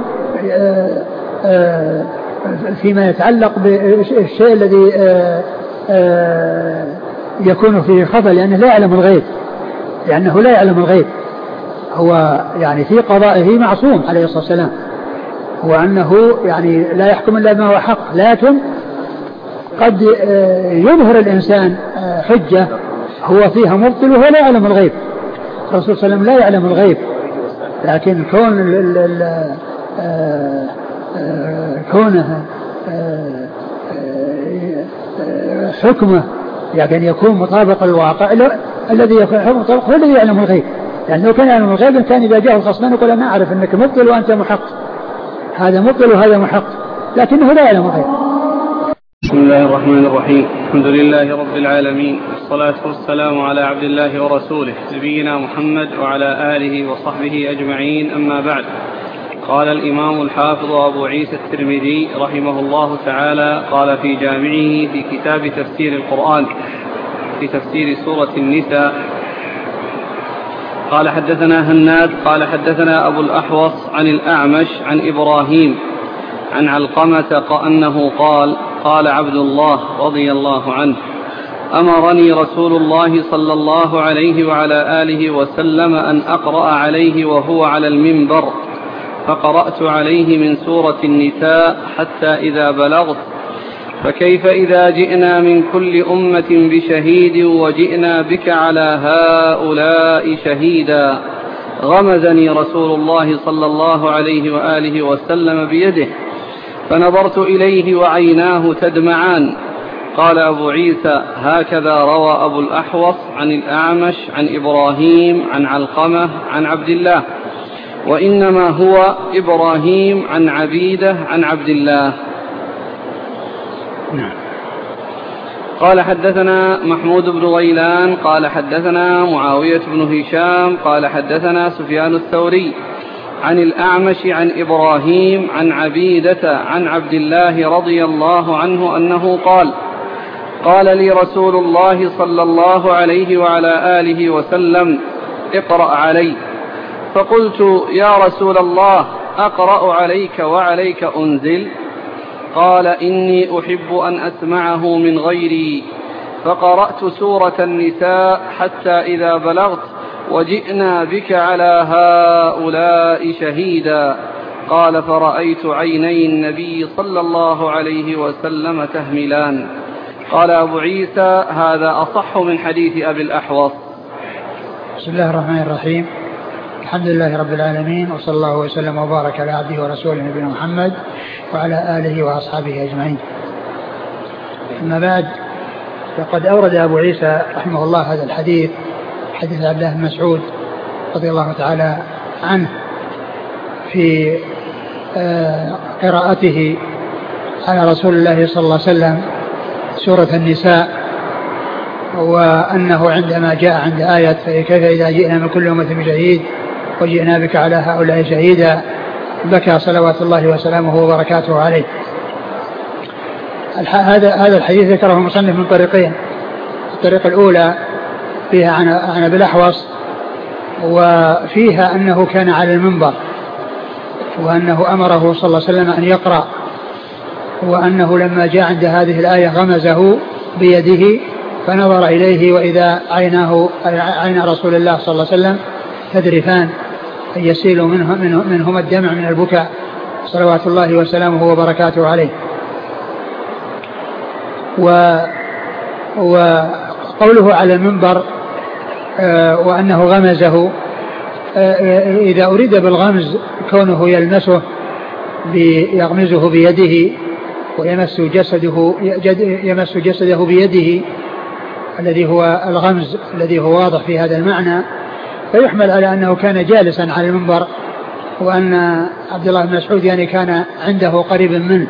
فيما يتعلق بالشيء الذي يكون فيه خطأ، لأنه لا يعلم الغيب لأنه لا يعلم الغيب هو يعني في قضائه معصوم عليه الصلاة والسلام، وأنه يعني لا يحكم إلا ما هو حق، لكن قد يظهر الإنسان حجة هو فيها مبطل وهو لا يعلم الغيب. الرسول صلى الله عليه وسلم لا يعلم الغيب، لكن كون ال ال كونه حكمه يعني يكون مطابق الواقع الذي يكون حكمه مطابق هو الذي يعلم الغيب، يعني لو كان يعلم الغيب كان إذا جاءه الخصمان يقول أنا أعرف أنك مبطل وأنت محق، هذا مبطل وهذا محق، لكنه لا يعلم الغيب. بسم الله الرحمن الرحيم، الحمد لله رب العالمين، والصلاة والسلام على عبد الله ورسوله نبينا محمد وعلى آله وصحبه أجمعين، أما بعد. قال الإمام الحافظ أبو عيسى الترمذي رحمه الله تعالى قال في جامعه في كتاب تفسير القرآن في تفسير سورة النساء قال حدثنا هناد قال حدثنا أبو الأحوص عن الأعمش عن إبراهيم عن علقمة أنه قال قال عبد الله رضي الله عنه أمرني رسول الله صلى الله عليه وعلى آله وسلم أن أقرأ عليه وهو على المنبر، فقرأت عليه من سورة النساء حتى إذا بلغت فكيف إذا جئنا من كل أمة بشهيد وجئنا بك على هؤلاء شهيدا، غمزني رسول الله صلى الله عليه وآله وسلم بيده فنظرت إليه وعيناه تدمعان. قال أبو عيسى هكذا روى أبو الأحوص عن الأعمش عن إبراهيم عن علقمة عن عبد الله، وإنما هو إبراهيم عن عبيدة عن عبد الله. قال حدثنا محمود بن غيلان قال حدثنا معاوية بن هشام قال حدثنا سفيان الثوري عن الأعمش عن إبراهيم عن عبيدة عن عبد الله رضي الله عنه أنه قال قال لي رسول الله صلى الله عليه وعلى آله وسلم اقرأ علي. فقلت يا رسول الله أقرأ عليك وعليك أنزل؟ قال إني أحب أن أسمعه من غيري. فقرأت سورة النساء حتى إذا بلغت وجئنا بك على هؤلاء شهيدا. قال فرأيت عيني النبي صلى الله عليه وسلم تهملان. قال أبو عيسى هذا أصح من حديث أبي الأحوص. بسم الله الرحمن الرحيم. الحمد لله رب العالمين، وصلى الله وسلم وبارك على عبده ورسوله نبينا محمد وعلى آله وأصحابه أجمعين. أما بعد، فقد أورد أبو عيسى رحمه الله هذا الحديث، حديث عبد الله بن مسعود رضي الله تعالى عنه في قراءته على رسول الله صلى الله عليه وسلم سورة النساء، وأنه عندما جاء عند آية فكيف إذا جئنا من كل أمة بشهيد وجئنا بك على هؤلاء شهيدا بكى صلوات الله وسلامه وبركاته عليه. هذا هذا الحديث ذكره المصنف من طريقين. الطريقة الأولى فيها عن عن أبي الأحوص، وفيها أنه كان على المنبر، وأنه أمره صلى الله عليه وسلم أن يقرأ، وأنه لما جاء عند هذه الآية غمزه بيده فنظر إليه وإذا عيناه عين رسول الله صلى الله عليه وسلم تذرفان يسيل منه منه منهما الدمع من البكاء صلوات الله وسلامه وبركاته عليه. و وقوله على المنبر وأنه غمزه، إذا أريد بالغمز كونه يلمسه يغمزه بيده ويمس جسده يمس جسده بيده الذي هو الغمز الذي هو واضح في هذا المعنى، فيحمل على أنه كان جالسا على المنبر، وأن عبد الله بن مسعود يعني كان عنده قريب منه.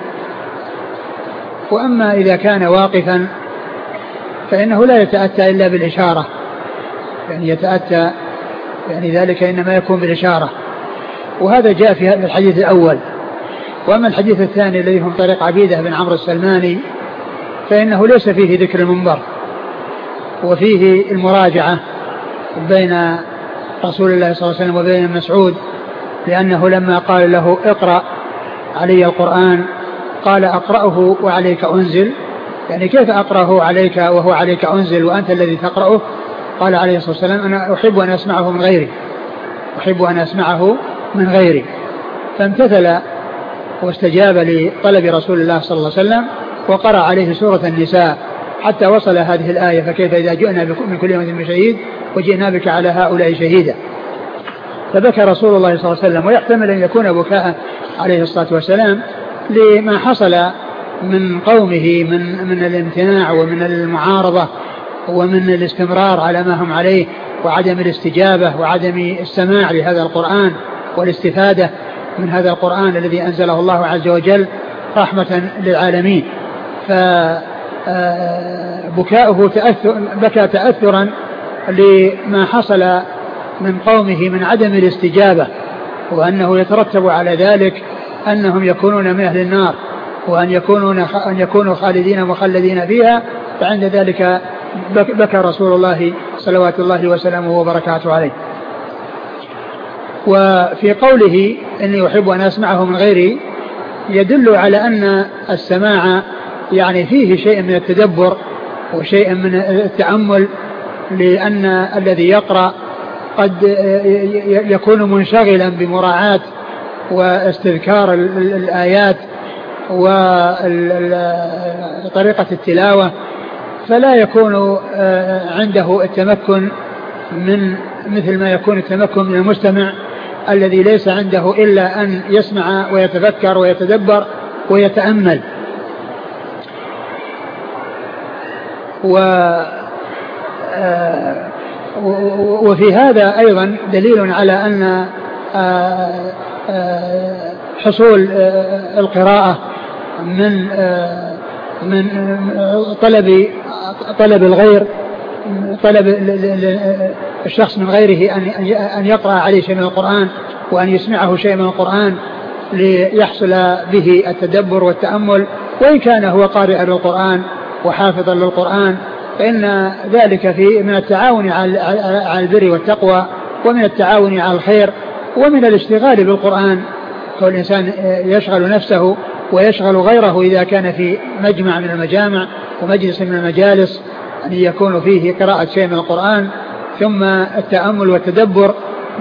وأما إذا كان واقفا فإنه لا يتأتى إلا بالإشارة، يعني يتأتى يعني ذلك إنما يكون بالإشارة، وهذا جاء في الحديث الأول. وأما الحديث الثاني الذي هم طريق عبيدة بن عمرو السلماني فإنه ليس فيه ذكر المنبر، وفيه المراجعة بين رسول الله صلى الله عليه وسلم وبين مسعود، لأنه لما قال له اقرأ علي القرآن قال أقرأه وعليك أنزل، يعني كيف أقرأه عليك وهو عليك أنزل وأنت الذي تقرأه؟ قال عليه الصلاة والسلام أنا أحب أن أسمعه من غيري أحب أن أسمعه من غيري فامتثل واستجاب لطلب رسول الله صلى الله عليه وسلم وقرأ عليه سورة النساء حتى وصل هذه الآية فكيف إذا جئنا من كل أمة بشهيد وجئنا بك على هؤلاء شهيدا. فبكى رسول الله صلى الله عليه وسلم، ويحتمل أن يكون بكاء عليه الصلاة والسلام لما حصل من قومه من من الامتناع ومن المعارضة ومن الاستمرار على ما هم عليه وعدم الاستجابة وعدم السماع لهذا القرآن والاستفادة من هذا القرآن الذي أنزله الله عز وجل رحمة للعالمين. فبكاؤه تأثر بكى تأثرا لما حصل من قومه من عدم الاستجابة، وأنه يترتب على ذلك أنهم يكونون من أهل النار وأن يكونون أن يكونوا خالدين مخلدين فيها. فعند ذلك بكى رسول الله صلوات الله وسلامه وبركاته عليه. وفي قوله إني أحب أن أسمعه من غيري يدل على أن السماع يعني فيه شيء من التدبر وشيء من التأمل، لأن الذي يقرأ قد يكون منشغلا بمراعاة واستذكار الآيات وطريقة التلاوة، فلا يكون عنده التمكن من مثل ما يكون التمكن من المستمع الذي ليس عنده إلا أن يسمع ويتفكر ويتدبر ويتأمل. وفي هذا أيضا دليل على أن حصول القراءة من من طلب طلب الغير طلب الشخص من غيره أن أن يقرأ عليه شيء من القرآن وأن يسمعه شيء من القرآن ليحصل به التدبر والتأمل، وإن كان هو قارئ للقرآن وحافظا للقرآن، فإن ذلك في من التعاون على البر والتقوى، ومن التعاون على الخير، ومن الاشتغال بالقرآن. كل إنسان يشغل نفسه ويشغل غيره إذا كان في مجمع من المجامع ومجلس من المجالس أن يكون فيه قراءة شيء من القرآن، ثم التأمل والتدبر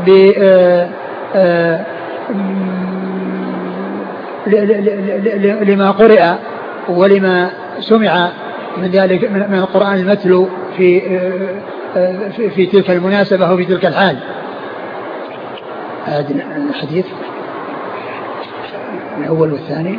لما قرئ ولما سمع من ذلك من القرآن المتلو في في تلك المناسبة وفي تلك الحال. هذا الحديث الأول والثاني.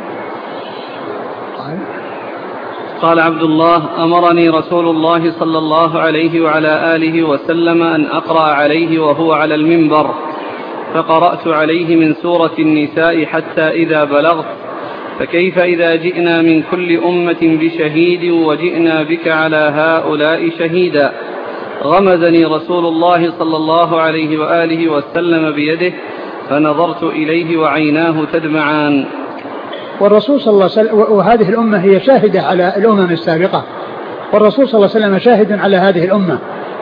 قال قال عبد الله: أمرني رسول الله صلى الله عليه وعلى آله وسلم أن أقرأ عليه وهو على المنبر، فقرأت عليه من سورة النساء حتى إذا بلغت: فكيف إذا جئنا من كل أمة بشهيد وجئنا بك على هؤلاء شهيدا. غمزني رسول الله صلى الله عليه وآله وسلم بيده فنظرت إليه وعيناه تدمعان. والرسول صلى الله عليه وسلم، وهذه الأمة هي شاهدة على الأمم السابقة، والرسول صلى الله عليه وسلم شاهد على هذه الأمة،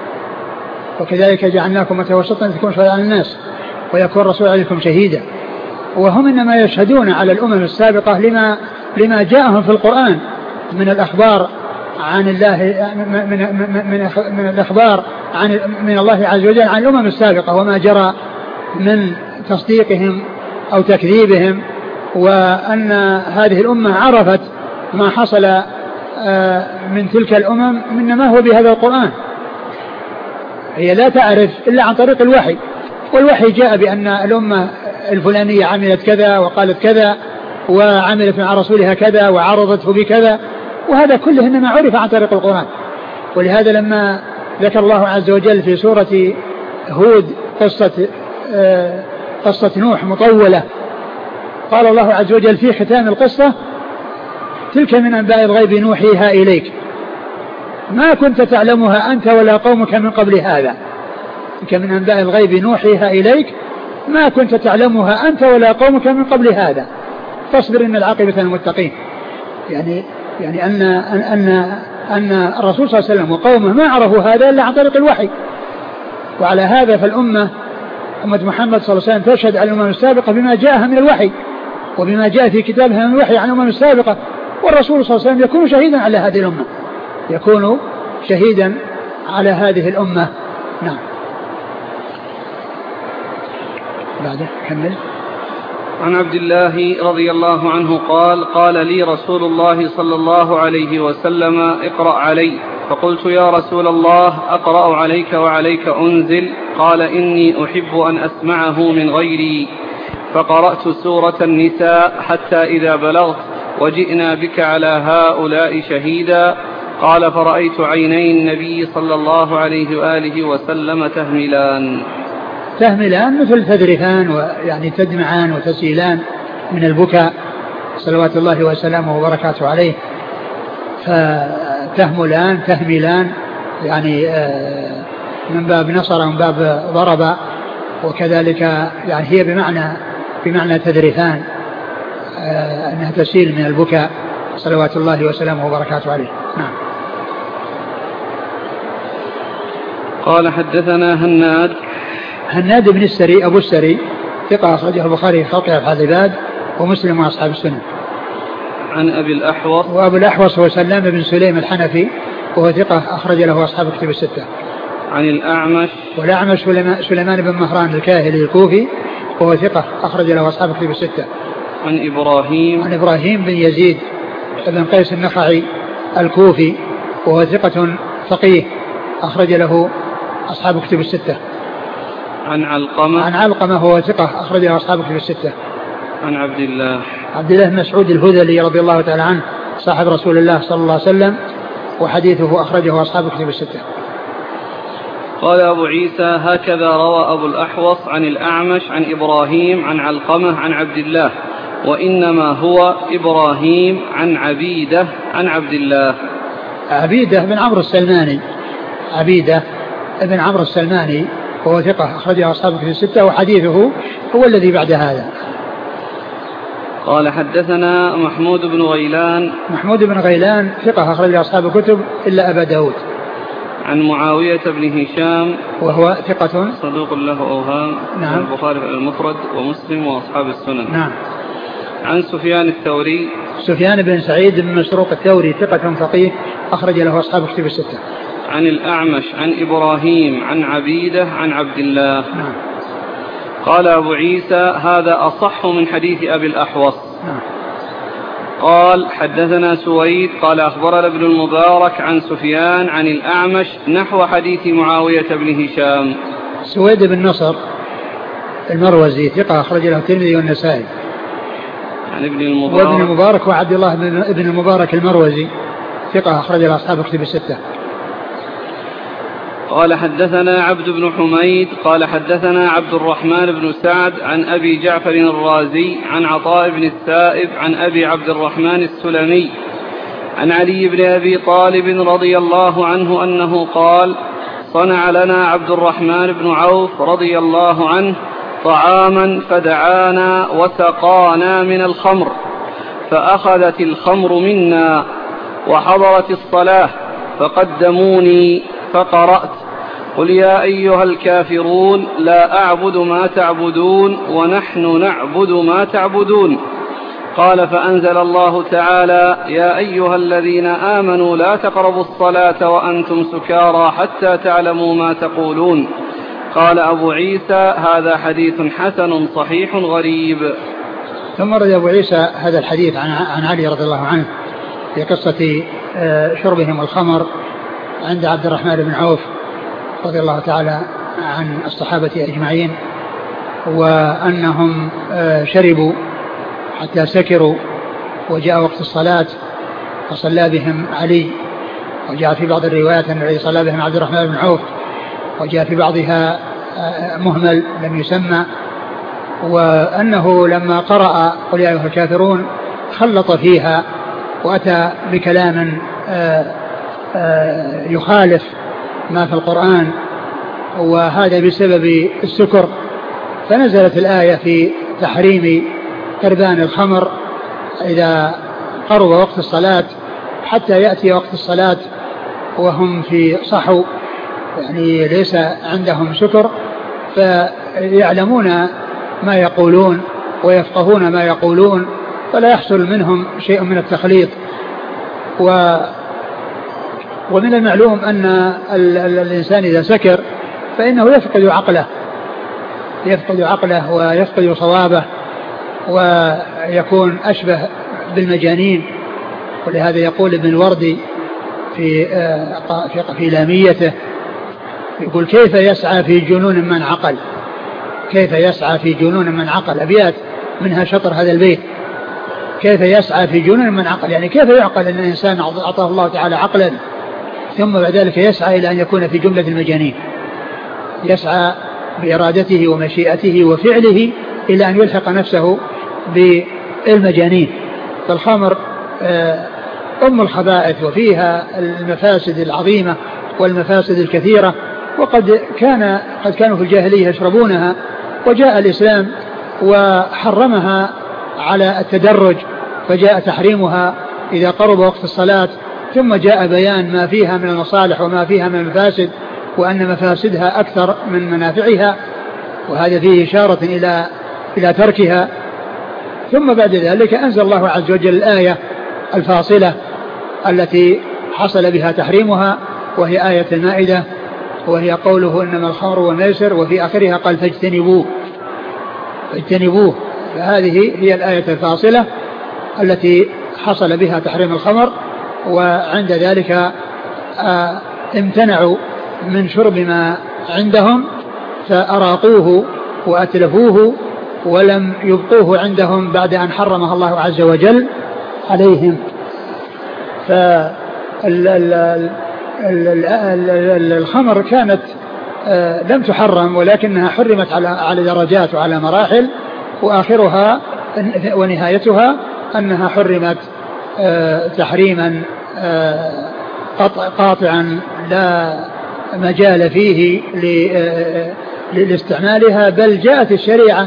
وكذلك جعلناكم متوسطا لتكونوا شهداء على الناس ويكون الرسول عليكم شهيدا. وهم إنما يشهدون على الأمم السابقة لما لما جاءهم في القرآن من الأخبار عن الله، من من من, من الأخبار عن من الله عز وجل عن الأمم السابقة، وما جرى من تصديقهم أو تكذيبهم، وأن هذه الأمة عرفت ما حصل من تلك الأمم من ما هو بهذا القرآن. هي لا تعرف إلا عن طريق الوحي، والوحي جاء بأن الأمة الفلانية عملت كذا وقالت كذا وعملت مع رسولها كذا وعرضته بكذا، وهذا كله إنما عرف عن طريق القرآن. ولهذا لما ذكر الله عز وجل في سورة هود قصة قصة نوح مطولة، قال الله عز وجل في ختام القصة: تلك من أنباء الغيب نوحيها إليك ما كنت تعلمها أنت ولا قومك من قبل هذا. تلك من أنباء الغيب نوحيها إليك ما كنت تعلمها أنت ولا قومك من قبل هذا فاصبر إن العاقبة للمتقين. يعني يعني أن أن أن الرسول صلى الله عليه وسلم وقومه ما عرفوا هذا إلا عن طريق الوحي. وعلى هذا فالأمة أمة محمد صلى الله عليه وسلم تشهد على الأمم السابقة بما جاءها من الوحي وبما جاء في كتابها من الوحي عن الأمم السابقة، والرسول صلى الله عليه وسلم يكون شهيدا على هذه الأمة، يكون شهيدا على هذه الأمة. نعم. بعده كمل. عن عبد الله رضي الله عنه قال: قال لي رسول الله صلى الله عليه وسلم: اقرأ علي. فقلت: يا رسول الله أقرأ عليك وعليك أنزل؟ قال: إني أحب أن أسمعه من غيري. فقرأت سورة النساء حتى إذا بلغت: وجئنا بك على هؤلاء شهيدا. قال: فرأيت عيني النبي صلى الله عليه وآله وسلم تهملان. تهملان مثل تذرفان، ويعني تدمعان وتسيلان من البكاء صلوات الله وسلامه وبركاته عليه. فتهملان تهملان يعني من باب نصر ومن باب ضرب، وكذلك يعني هي بمعنى بمعنى تذرفان، أنها تسيل من البكاء صلوات الله وسلامه وبركاته عليه. نعم. قال: حدثنا هناد هناد بن السري أبو السري ثقة أخرجه البخاري في خلق أفعال العباد ومسلم وأصحاب السنن. عن أبي الأحوص وأبو الأحوص هو سلام بن سليم الحنفي وهو ثقة أخرج له أصحاب الكتب الستة. عن الأعمش والأعمش سليمان بن مهران الكاهلي الكوفي وهو ثقة أخرج له أصحاب الكتب الستة. عن إبراهيم عن إبراهيم بن يزيد بن قيس النخعي الكوفي وهو ثقة فقيه أخرج له أصحاب الكتب الستة. عن علقمة عن علقمة هو ثقة أخرج له أصحاب الكتب الستة. عن عبد الله عبد الله بن مسعود الهذلي رضي الله تعالى عنه صاحب رسول الله صلى الله عليه وسلم، وحديثه أخرجه أصحاب الكتب الستة. قال أبو عيسى: هكذا روى أبو الأحوص عن الأعمش عن إبراهيم عن علقمة عن عبد الله، وإنما هو إبراهيم عن عبيدة عن عبد الله. عبيدة بن عمرو السلماني عبيدة بن عمرو السلماني وهو ثقة أخرجه أصحاب الكتب الستة، وحديثه هو الذي بعد هذا. قال حدثنا محمود بن غيلان. محمود بن غيلان ثقة أخرجه أصحاب الكتب إلا أبا داود. عن معاوية بن هشام وهو ثقة صدوق له أوهام. نعم. البخاري المفرد ومسلم وأصحاب السنن. نعم. عن سفيان الثوري. سفيان بن سعيد بن مسروق الثوري ثقة فقيه أخرج له أصحاب الكتب الستة. عن الأعمش عن إبراهيم عن عبيدة عن عبد الله. نعم. قال أبو عيسى هذا أصح من حديث أبي الأحوص. نعم. قال حدثنا سويد قال أخبرنا ابن المبارك عن سفيان عن الأعمش نحو حديث معاوية بن هشام. سويد بن نصر المروزي ثقة أخرج له الترمذي والنسائي. عن ابن المبارك وابن المبارك وعبد الله بن المبارك المروزي ثقة أخرج له أصحاب الكتب الستة. قال حدثنا عبد بن حميد قال حدثنا عبد الرحمن بن سعد عن أبي جعفر الرازي عن عطاء بن السائب عن أبي عبد الرحمن السلمي عن علي بن أبي طالب رضي الله عنه أنه قال صنع لنا عبد الرحمن بن عوف رضي الله عنه طعاما فدعانا وسقانا من الخمر فأخذت الخمر منا وحضرت الصلاة فقدموني فقرأت قل يا أيها الكافرون لا أعبد ما تعبدون ونحن نعبد ما تعبدون. قال فأنزل الله تعالى يا أيها الذين آمنوا لا تقربوا الصلاة وأنتم سكارى حتى تعلموا ما تقولون. قال أبو عيسى هذا حديث حسن صحيح غريب. ثم رد أبو عيسى هذا الحديث عن علي رضي الله عنه في قصة شربهم الخمر عند عبد الرحمن بن عوف رضي الله تعالى عن الصحابة أجمعين، وأنهم شربوا حتى سكروا وجاء وقت الصلاة فصلى بهم علي، وجاء في بعض الروايات أن الذي صلى بهم عبد الرحمن بن عوف، وجاء في بعضها مهمل لم يسمى، وأنه لما قرأ قل يا أيها الكافرون خلط فيها وأتى بكلام يخالف ما في القرآن، وهذا بسبب السكر، فنزلت الآية في تحريم قربان الخمر إذا قرب وقت الصلاة حتى يأتي وقت الصلاة وهم في صحو، يعني ليس عندهم سكر، فيعلمون ما يقولون ويفقهون ما يقولون، فلا يحصل منهم شيء من التخليط. و ومن المعلوم أن ال ال الإنسان إذا سكر فإنه يفقد عقله يفقد عقله ويفقد صوابه ويكون أشبه بالمجانين. ولهذا يقول ابن الوردي في في في لاميته يقول كيف يسعى في جنون من عقل كيف يسعى في جنون من عقل أبيات منها شطر هذا البيت، كيف يسعى في جنون من عقل، يعني كيف يعقل أن الإنسان أعطاه الله تعالى عقلا ثم بعد ذلك يسعى إلى أن يكون في جملة المجانين، يسعى بإرادته ومشيئته وفعله إلى أن يلحق نفسه بالمجانين. فالخمر أم الخبائث وفيها المفاسد العظيمة والمفاسد الكثيرة، وقد كان قد كانوا في الجاهلية يشربونها، وجاء الإسلام وحرمها على التدرج، فجاء تحريمها إذا قرب وقت الصلاة، ثم جاء بيان ما فيها من المصالح وما فيها من المفاسد، وأن مفاسدها أكثر من منافعها، وهذا فيه إشارة إلى إلى تركها. ثم بعد ذلك أنزل الله عز وجل الآية الفاصلة التي حصل بها تحريمها، وهي آية المائدة، وهي قوله إنما الخمر والميسر، وفي آخرها قال فاجتنبوه فاجتنبوه فهذه هي الآية الفاصلة التي حصل بها تحريم الخمر. وعند ذلك امتنعوا من شرب ما عندهم فأراقوه وأتلفوه ولم يبقوه عندهم بعد أن حرمها الله عز وجل عليهم. فالخمر كانت لم تحرم ولكنها حرمت على على درجات وعلى مراحل، وآخرها ونهايتها أنها حرمت تحريما قاطعا لا مجال فيه لاستعمالها، بل جاءت الشريعة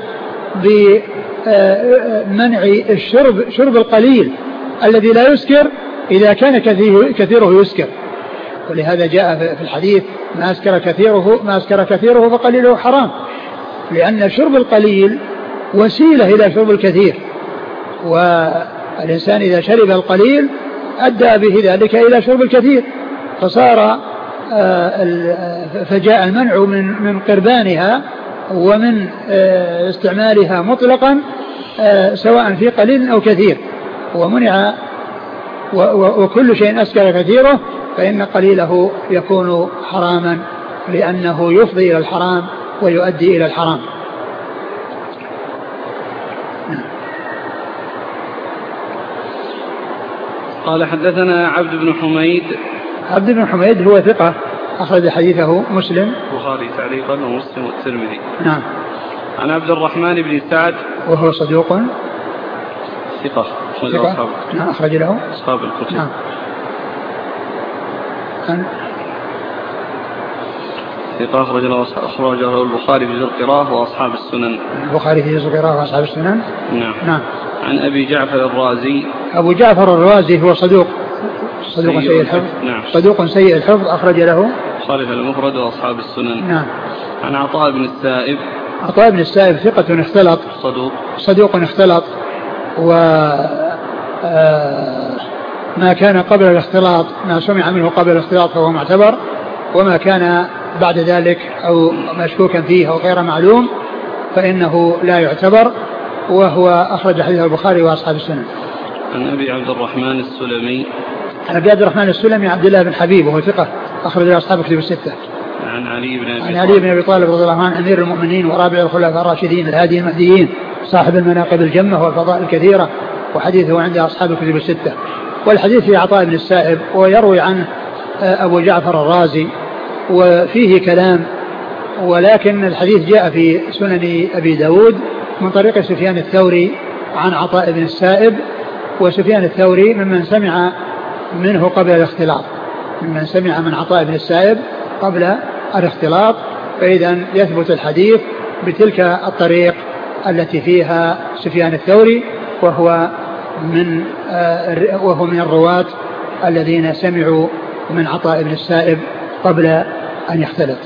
بمنع الشرب شرب القليل الذي لا يسكر إذا كان كثيره يسكر. ولهذا جاء في الحديث ما أسكر كثيره ما أسكر كثيره فقليله حرام، لأن شرب القليل وسيلة إلى شرب الكثير، والإنسان إذا شرب القليل أدى به ذلك إلى شرب الكثير، فصار فجاء المنع من من قربانها ومن استعمالها مطلقا سواء في قليل أو كثير، ومنع وكل شيء أسكر كثيره فإن قليله يكون حراما، لأنه يفضي إلى الحرام ويؤدي إلى الحرام. قال حدثنا عبد بن حميد. عبد بن حميد هو ثقة أخرج حديثه مسلم البخاري تعليقا ومسلم والترمذي. نعم. عن عبد الرحمن بن سعد وهو صدوق ثقة ثقة نعم أخرج له أصحاب الكتب. نعم. عن ثقة أخرج له أخرجه البخاري في جزء القراءة وأصحاب السنن. البخاري في جزء القراءة وأصحاب السنن. نعم. نعم. عن أبي جعفر الرازي. أبو جعفر الرازي هو صدوق صدوق سيء الحفظ. نعم. صدوق سيء الحفظ أخرج له البخاري المفرد وأصحاب السنن. نعم. عن عطاء بن السائب. عطاء بن السائب ثقة اختلط صدوق صدوق اختلط، و ما كان قبل الاختلاط ما سمع منه قبل الاختلاط فهو معتبر، وما كان بعد ذلك أو مشكوكا فيه أو غير معلوم فإنه لا يعتبر، وهو أخرج حديث البخاري وأصحاب السنن. عن أبي عبد الرحمن السلمي. عن أبي عبد الرحمن السلمي عبد الله بن حبيب وهو ثقة أخرج أصحاب الكتب الستة. عن علي بن أبي عن علي بن أبي طالب رضي الله عنه أمير المؤمنين ورابع الخلفاء الراشدين الهادي المهديين صاحب المناقب الجمة والفضائل الكثيرة، وحديثه عند أصحاب الكتب الستة. والحديث في عطاء بن السائب ويروي عنه أبو جعفر الرازي وفيه كلام، ولكن الحديث جاء في سنن أبي داود من طريق سفيان الثوري عن عطاء بن السائب، وسفيان الثوري ممن سمع منه قبل الاختلاط، ممن سمع من عطاء بن السائب قبل الاختلاط، فإذا يثبت الحديث بتلك الطريق التي فيها سفيان الثوري، وهو من وهو من الرواة الذين سمعوا من عطاء بن السائب قبل أن يختلط.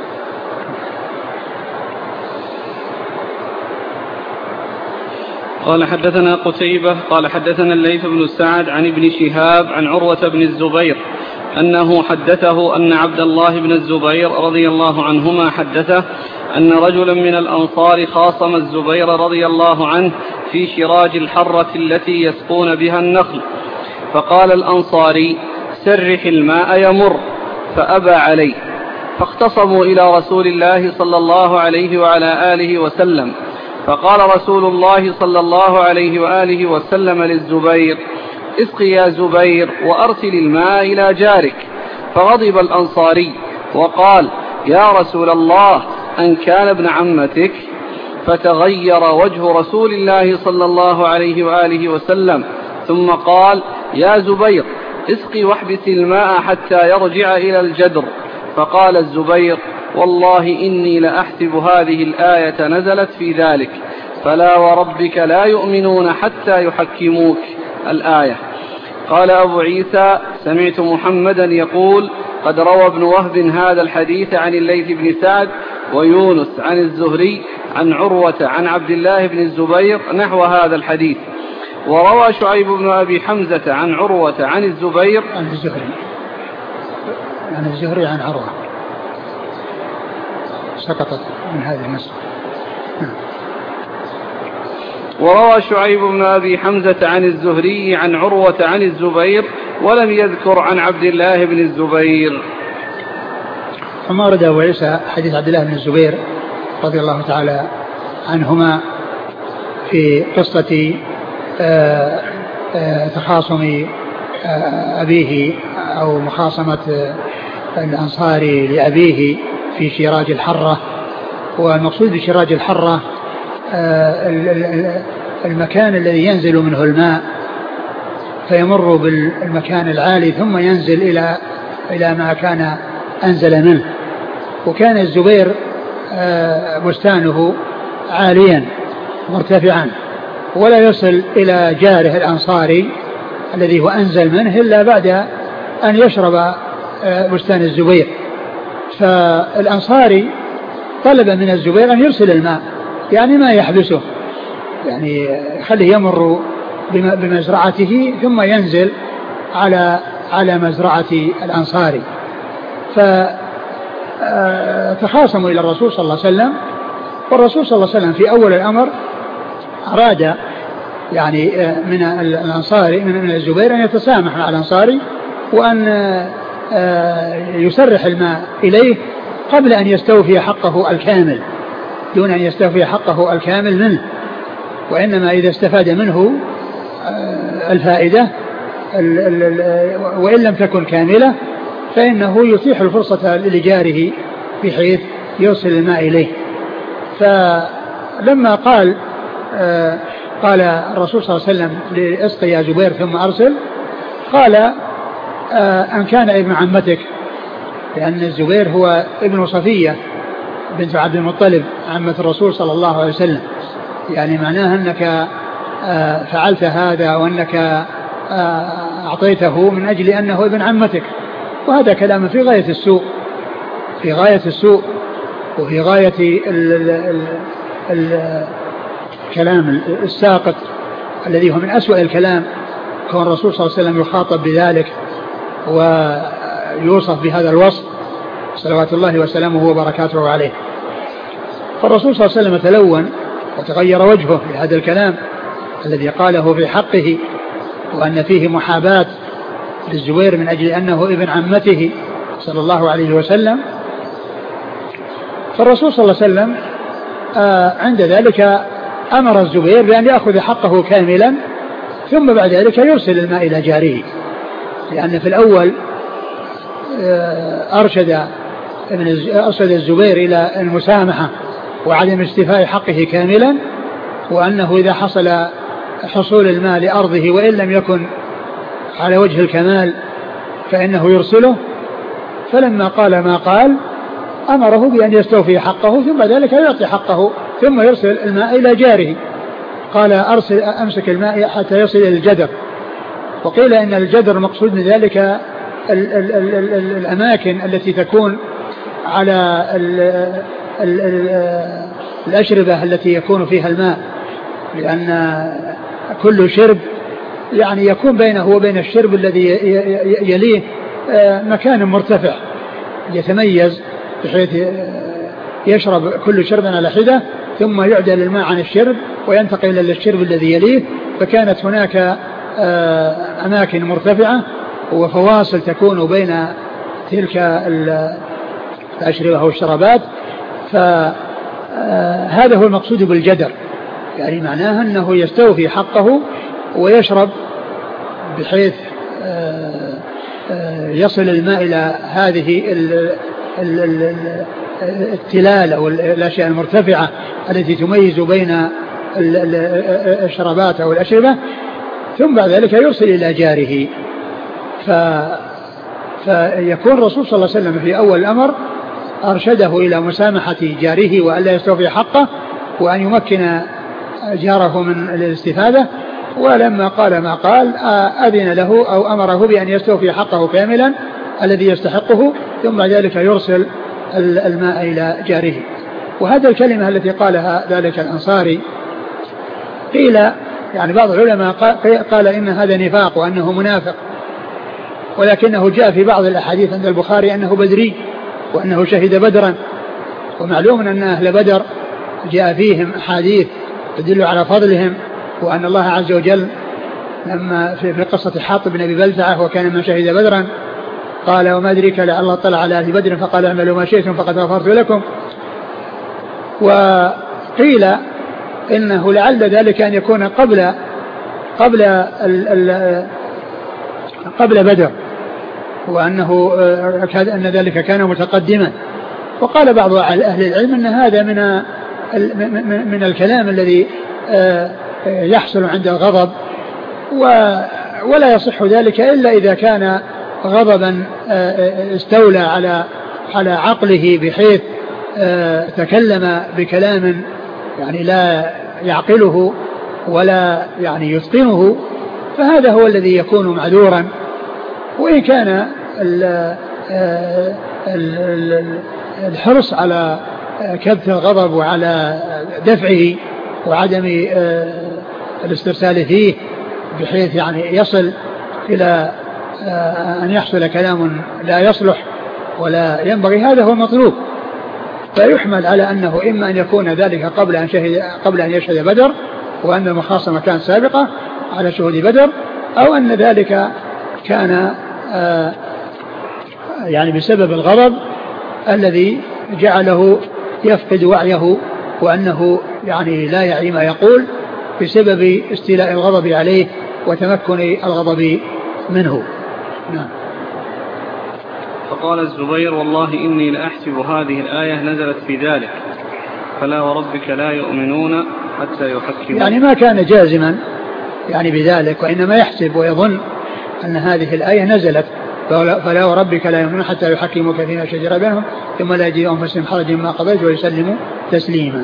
قال حدثنا قتيبة قال حدثنا الليث بن سعد عن ابن شهاب عن عروة بن الزبير أنه حدثه أن عبد الله بن الزبير رضي الله عنهما حدثه أن رجلا من الأنصار خاصم الزبير رضي الله عنه في شراج الحرة التي يسقون بها النخل، فقال الأنصاري سرح الماء يمر، فأبى عليه، فاختصموا إلى رسول الله صلى الله عليه وعلى آله وسلم، فقال رسول الله صلى الله عليه وآله وسلم للزبير اسق يا زبير وأرسل الماء إلى جارك، فغضب الأنصاري وقال يا رسول الله أن كان ابن عمتك، فتغير وجه رسول الله صلى الله عليه وآله وسلم، ثم قال يا زبير اسقي واحبس الماء حتى يرجع إلى الجدر، فقال الزبير والله إني لأحسب هذه الآية نزلت في ذلك، فلا وربك لا يؤمنون حتى يحكموك الآية. قال أبو عيسى سمعت محمدا يقول قد روى ابن وهب هذا الحديث عن الليث بن سعد ويونس عن الزهري عن عروة عن عبد الله بن الزبير نحو هذا الحديث، وروى شعيب بن أبي حمزة عن عروة عن الزبير عن الزهري عن الزهري عن عروة سقطت من هذه المسألة. وروى شعيب بن أبي حمزة عن الزهري عن عروة عن الزبير ولم يذكر عن عبد الله بن الزبير. ثم ورد أبو عيسى حديث عبد الله بن الزبير رضي الله تعالى عنهما في قصة آآ آآ تخاصم أبيه أو مخاصمة الأنصاري لأبيه في شراج الحرة. والمقصود بشراج الحرة المكان الذي ينزل منه الماء فيمر بالمكان العالي ثم ينزل إلى إلى ما كان أنزل منه. وكان الزبير بستانه عاليا مرتفعا، ولا يصل إلى جاره الأنصاري الذي هو أنزل منه إلا بعد أن يشرب بستان الزبير. فالأنصاري طلب من الزبير أن يرسل الماء، يعني ما يحبسه، يعني خليه يمر بمزرعته ثم ينزل على على مزرعة الأنصاري. فتخاصموا إلى الرسول صلى الله عليه وسلم، والرسول صلى الله عليه وسلم في أول الأمر أراد يعني من الأنصاري من الزبير أن يتسامح مع الأنصاري وأن يسرح الماء إليه قبل أن يستوفي حقه الكامل، دون أن يستوفي حقه الكامل منه، وإنما إذا استفاد منه الفائدة وإن لم تكن كاملة فإنه يتيح الفرصة لجاره بحيث يوصل الماء إليه. فلما قال قال الرسول صلى الله عليه وسلم لاسقي يا زبير ثم أرسل، قال أن كان ابن عمتك، لأن الزبير هو ابن صفية بنت عبد المطلب عمة الرسول صلى الله عليه وسلم، يعني معناها أنك فعلت هذا وأنك أعطيته من أجل أنه ابن عمتك، وهذا كلام في غاية السوء في غاية السوء وفي غاية ال ال ال الكلام الساقط الذي هو من أسوأ الكلام، كون الرسول صلى الله عليه وسلم يخاطب بذلك ويوصف بهذا الوصف صلوات الله وسلامه وبركاته عليه. فالرسول صلى الله عليه وسلم تلون وتغير وجهه لهذا الكلام الذي قاله في حقه، وأن فيه محاباة للزبير من أجل أنه ابن عمته صلى الله عليه وسلم. فالرسول صلى الله عليه وسلم عند ذلك أمر الزبير بأن يأخذ حقه كاملا، ثم بعد ذلك يرسل الماء إلى جاره، لأن في الأول أرشد أرشد الزبير إلى المسامحة وعدم استيفاء حقه كاملا، وأنه إذا حصل حصول الماء لأرضه وإن لم يكن على وجه الكمال فإنه يرسله. فلما قال ما قال أمره بأن يستوفي حقه ثم ذلك يعطي حقه ثم يرسل الماء إلى جاره. قال أرسل أمسك الماء حتى يصل إلى الجدر، وقيل إن الجدر مقصود من ذلك ال ال ال ال الأماكن التي تكون على ال ال ال الأشربة التي يكون فيها الماء، لأن كل شرب يعني يكون بينه وبين الشرب الذي يليه مكان مرتفع يتميز بحيث يشرب كل شرب على حدة ثم يعدل الماء عن الشرب وينتقل إلى الشرب الذي يليه. فكانت هناك أماكن مرتفعة وفواصل تكون بين تلك الأشربة والشرابات، فهذا هو المقصود بالجدر، يعني معناها أنه يستوفي حقه ويشرب بحيث يصل الماء إلى هذه التلال أو الأشياء المرتفعة التي تميز بين الشرابات أو الأشربة، ثم بعد ذلك يرسل إلى جاره. ف فيكون الرسول صلى الله عليه وسلم في أول الأمر أرشده إلى مسامحة جاره وألا يستوفي حقه وأن يمكن جاره من الاستفادة، ولما قال ما قال أذن له أو أمره بأن يستوفي حقه كاملا الذي يستحقه، ثم بعد ذلك يرسل الماء إلى جاره. وهذا الكلمة التي قالها ذلك الأنصاري قيل يعني بعض العلماء قال إن هذا نفاق وأنه منافق، ولكنه جاء في بعض الأحاديث عند البخاري أنه بدري وأنه شهد بدرا، ومعلوم أن أهل بدر جاء فيهم أحاديث تدل على فضلهم، وأن الله عز وجل لما في قصة حاطب بن أبي بلتعة وكان من شهد بدرا قال وما أدريك لعل الله طلع على أهل بدر فقال اعملوا ما شئتم فقد غفرت لكم. وقيل إنه لعل ذلك أن يكون قبل قبل ال ال قبل بدر، وأنه أن ذلك كان متقدما. وقال بعض أهل العلم أن هذا من من الكلام الذي يحصل عند الغضب، ولا يصح ذلك إلا إذا كان غضبا استولى على على عقله بحيث آه تكلم بكلام يعني لا يعقله ولا يعني يتقنه فهذا هو الذي يكون معذورا. وإن كان الحرص على كبت الغضب وعلى دفعه وعدم الاسترسال فيه بحيث يعني يصل إلى أن يحصل كلام لا يصلح ولا ينبغي، هذا هو المطلوب. فيحمل على أنه إما أن يكون ذلك قبل أن, شهد قبل أن يشهد بدر وأن المخاصمة كانت سابقة على شهود بدر، أو أن ذلك كان يعني بسبب الغضب الذي جعله يفقد وعيه وأنه يعني لا يعي ما يقول بسبب استيلاء الغضب عليه وتمكن الغضب منه. نعم. فقال الزبير: والله إني لأحسب هذه الآية نزلت في ذلك، فلا وربك لا يؤمنون حتى يحكموا. يعني ما كان جازما يعني بذلك، وإنما يحسب ويظن أن هذه الآية نزلت فلا وربك لا يؤمنون حتى يحكموا فيما شجر بينهم ثم لا يجدوا أنفسهم حرجا مما قضيت ويسلموا تسليما.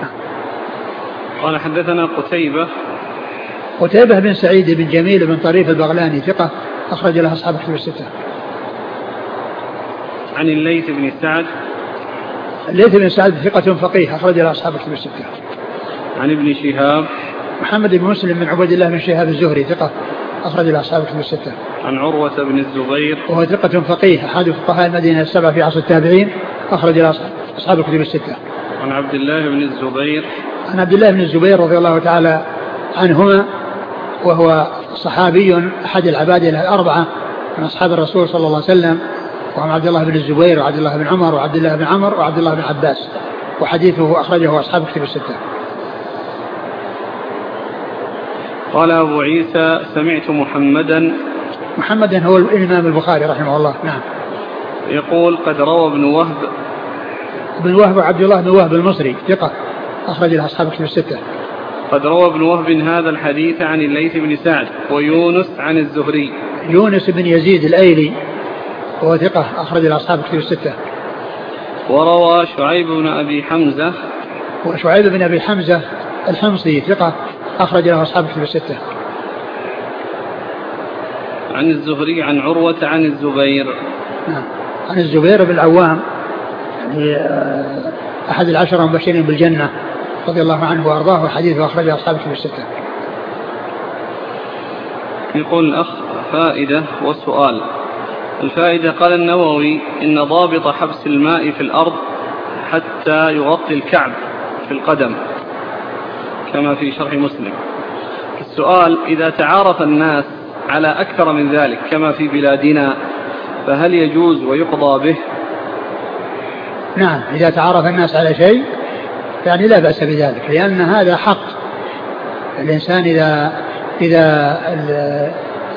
قال: حدثنا قتيبة قتيبة بن سعيد بن جميل بن طريف البغلاني ثقة أخرج له أصحاب الكتب الستة. عن الليث بن سعد. الليث بن سعد ثقة فقيه أخرج له أصحاب الكتب الستة. عن ابن شهاب. محمد بن مسلم بن عبد الله بن شهاب الزهري ثقة أخرج له أصحاب الكتب الستة. عن عروة بن الزبير وهو ثقة فقيه أحد فقهاء المدينة السبعة في عصر التابعين أخرج له أصحاب الكتب الستة. عن عبد الله بن الزبير. عن عبد الله بن الزبير رضي الله تعالى عنهما وهو صحابي أحد العبادة الأربعة من أصحاب الرسول صلى الله عليه وسلم، وهم عبد الله بن الزبير وعبد الله بن عمر وعبد الله بن عمر وعبد الله بن عباس، وحديثه أخرجه أصحاب الكتب الستة. قال أبو عيسى: سمعت محمدا. محمدا هو الإمام البخاري رحمه الله. نعم. يقول: قد روى ابن وهب. ابن وهب عبد الله بن وهب المصري ثقة أخرج له أصحاب الكتب الستة. قد روى ابن وهب هذا الحديث عن الليث بن سعد ويونس عن الزهري. يونس بن يزيد الأيلي وهو ثقة أخرج له أصحاب الكتب الستة. وروى شعيب بن أبي حمزة. وشعيب بن أبي حمزة الحمصي ثقة أخرج له أصحاب الكتب الستة. عن الزهري عن عروة عن الزبير. نعم. عن الزبير بن العوام يعني أحد العشرة المبشرين بالجنة رضي الله عنه وأرضاه، وحديثه أخرجه أصحاب الكتب الستة. يقول الأخ: فائدة وسؤال. الفائدة: قال النووي إن ضابط حبس الماء في الأرض حتى يغطي الكعب في القدم كما في شرح مسلم. السؤال: إذا تعارف الناس على أكثر من ذلك كما في بلادنا فهل يجوز ويقضى به؟ نعم، إذا تعارف الناس على شيء يعني لا بأس بذلك، لأن هذا حق الإنسان إذا إذا ال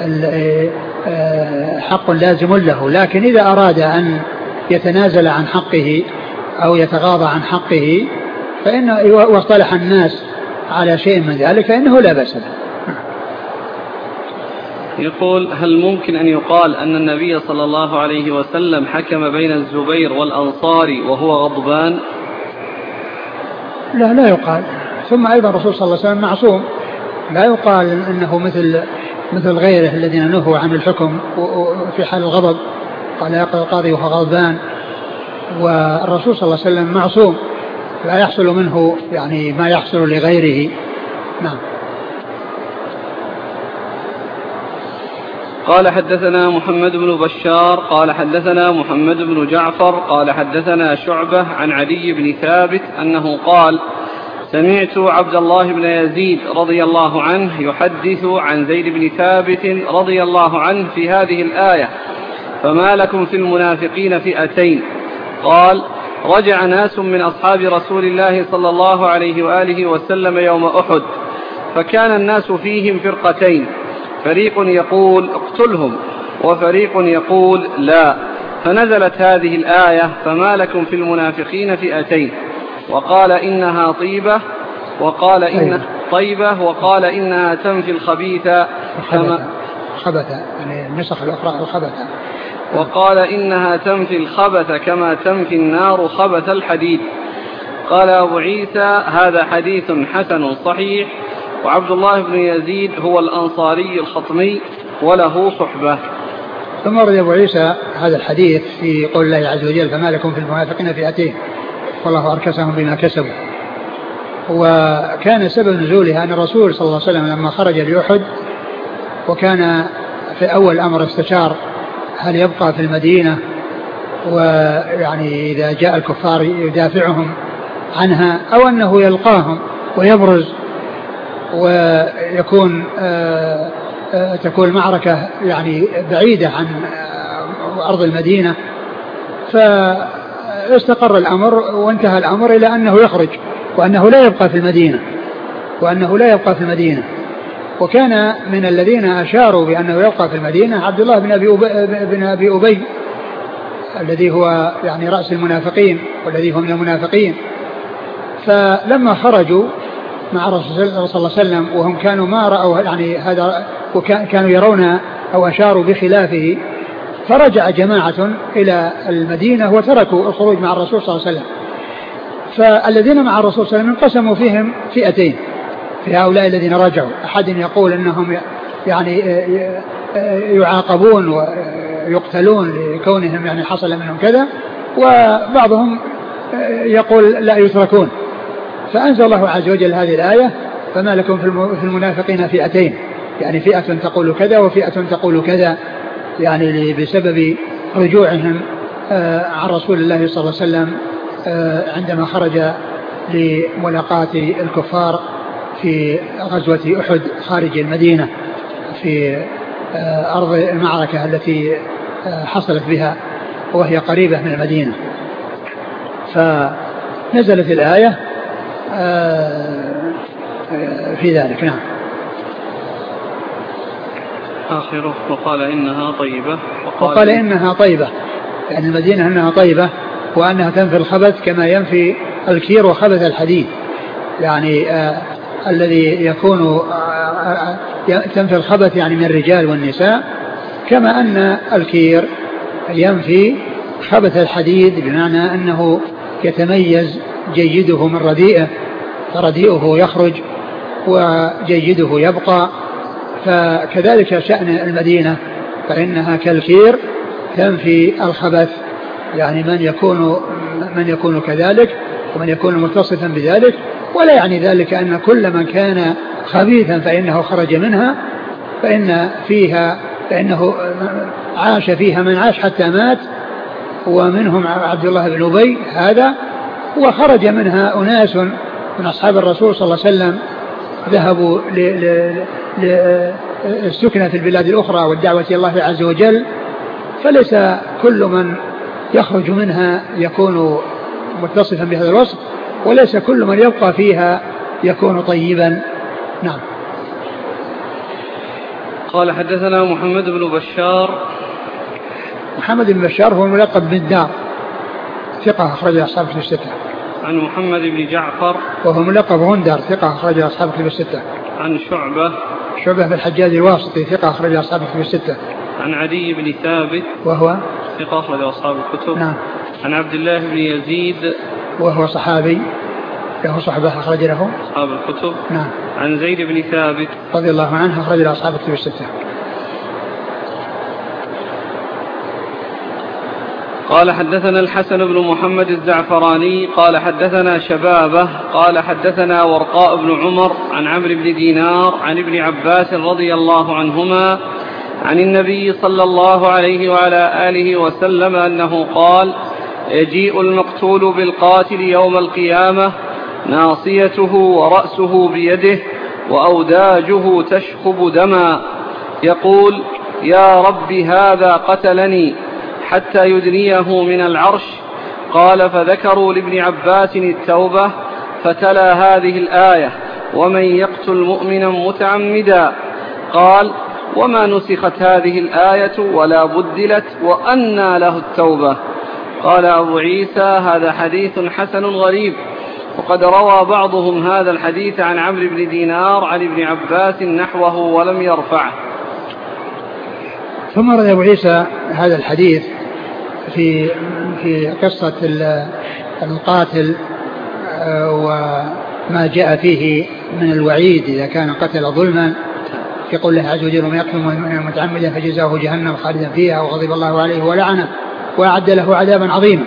ال حق لازم له، لكن إذا أراد أن يتنازل عن حقه أو يتغاضى عن حقه فإن واصطلح الناس على شيء من ذلك فإنه لا بأس له. يقول: هل ممكن أن يقال أن النبي صلى الله عليه وسلم حكم بين الزبير والأنصاري وهو غضبان؟ لا لا يقال. ثم أيضا الرسول صلى الله عليه وسلم معصوم، لا يقال أنه مثل مثل غيره الذين نهوا عن الحكم في حال الغضب، قال يقضي القاضي وهو غضبان، والرسول صلى الله عليه وسلم معصوم لا يحصل منه يعني ما يحصل لغيره. نعم. قال: حدثنا محمد بن بشار قال حدثنا محمد بن جعفر قال حدثنا شعبة عن علي بن ثابت أنه قال: سمعت عبد الله بن يزيد رضي الله عنه يحدث عن زيد بن ثابت رضي الله عنه في هذه الآية: فما لكم في المنافقين فئتين. قال: رجع ناس من أصحاب رسول الله صلى الله عليه وآله وسلم يوم أحد، فكان الناس فيهم فرقتين، فريق يقول اقتلهم وفريق يقول لا، فنزلت هذه الآية: فما لكم في المنافقين فئتين، وقال إنها طيبة وقال إنها طيبة وقال إنها تنفي الخبيث كما خبث، يعني النسخ الأخرى الخبث. وقال إنها تنفي الخبث كما تنفي النار خبث الحديد. قال أبو عيسى هذا حديث حسن صحيح. وعبد الله بن يزيد هو الأنصاري الخطمي وله صحبة. ثم ورد أبو عيسى هذا الحديث في قول الله عز وجل فما لكم في المنافقين فئتين والله أركسهم بما كسبوا. وكان سبب نزولها أن الرسول صلى الله عليه وسلم لما خرج لأحد وكان في أول أمر استشار هل يبقى في المدينة ويعني إذا جاء الكفار يدافعهم عنها أو أنه يلقاهم ويبرز ويكون آآ آآ تكون المعركة يعني بعيدة عن أرض المدينة. فاستقر الأمر وانتهى الأمر إلى أنه يخرج وأنه لا يبقى في المدينة وأنه لا يبقى في المدينة. وكان من الذين أشاروا بأنه يبقى في المدينة عبد الله بن أبي أبي, بن أبي أبي الذي هو يعني رأس المنافقين والذي هو من المنافقين. فلما خرجوا مع الرسول صلى الله عليه وسلم وهم كانوا ما رأوا يعني هذا وكانوا يرون أو أشاروا بخلافه فرجع جماعة إلى المدينة وتركوا الخروج مع الرسول صلى الله عليه وسلم. فالذين مع الرسول صلى الله عليه وسلم انقسموا فيهم فئتين في هؤلاء الذين رجعوا. أحد يقول أنهم يعني يعاقبون ويقتلون لكونهم يعني حصل منهم كذا وبعضهم يقول لا يتركون. فأنزل الله عز وجل هذه الآية فما لكم في المنافقين فئتين يعني فئة تقول كذا وفئة تقول كذا يعني بسبب رجوعهم عن رسول الله صلى الله عليه وسلم عندما خرج لملاقاة الكفار في غزوة أحد خارج المدينة في أرض المعركة التي حصلت بها وهي قريبة من المدينة. فنزلت الآية في ذلك. نعم. آخره وقال إنها طيبة وقال, وقال إنها طيبة يعني المدينة إنها طيبة وأنها تنفي الخبث كما ينفي الكير وخبث الحديد يعني آه الذي يكون آه آه تنفي الخبث يعني من الرجال والنساء كما أن الكير ينفي خبث الحديد بمعنى أنه يتميز جيده من رديئه فرديئه يخرج وجيده يبقى. فكذلك شأن المدينة فإنها كالكير تنفي الخبث يعني من يكون من يكون كذلك ومن يكون متصفا بذلك. ولا يعني ذلك أن كل من كان خبيثا فإنه خرج منها فإن فيها فإنه عاش فيها من عاش حتى مات ومنهم عبد الله بن أبي هذا. وخرج منها أناس من أصحاب الرسول صلى الله عليه وسلم ذهبوا للسكنة في البلاد الأخرى والدعوة إلى الله عز وجل. فليس كل من يخرج منها يكون متصفا بهذا الوصف وليس كل من يبقى فيها يكون طيبا. نعم. قال حدثنا محمد بن بشار. محمد بن بشار هو الملقب بالدار ثقة أخرج أصحاب الكتب الستة. عن محمد بن جعفر وهو ملقب غندر ثقة أخرج أصحاب الكتب الستة. عن شعبة شعبة بن الحجاج الواسطي ثقة أخرج أصحاب الكتب الستة. عن عدي بن ثابت وهو ثقة أخرج أصحاب الكتب. نعم. عن عبد الله بن يزيد وهو صحابي له صحبة أخرج له أصحاب الكتب. نعم. عن زيد بن ثابت رضي الله عنه أخرج له أصحاب الكتب الستة. قال حدثنا الحسن بن محمد الزعفراني قال حدثنا شبابه قال حدثنا ورقاء بن عمر عن عمرو بن دينار عن ابن عباس رضي الله عنهما عن النبي صلى الله عليه وعلى آله وسلم أنه قال يجيء المقتول بالقاتل يوم القيامة ناصيته ورأسه بيده وأوداجه تشخب دما يقول يا رب هذا قتلني حتى يدنيه من العرش. قال فذكروا لابن عباس التوبة فتلا هذه الآية ومن يقتل مؤمنا متعمدا. قال وما نسخت هذه الآية ولا بدلت وأنى له التوبة. قال أبو عيسى هذا حديث حسن غريب وقد روى بعضهم هذا الحديث عن عمرو بن دينار عن ابن عباس نحوه ولم يرفعه. ثم رد أبو عيسى هذا الحديث في في قصة القاتل وما جاء فيه من الوعيد إذا كان قتل ظلما، في قول الله عز وجل: ومن يقتل متعمدا فجزاؤه جهنم خالدا فيها وغضب الله عليه ولعنه وأعد له عذابا عظيما.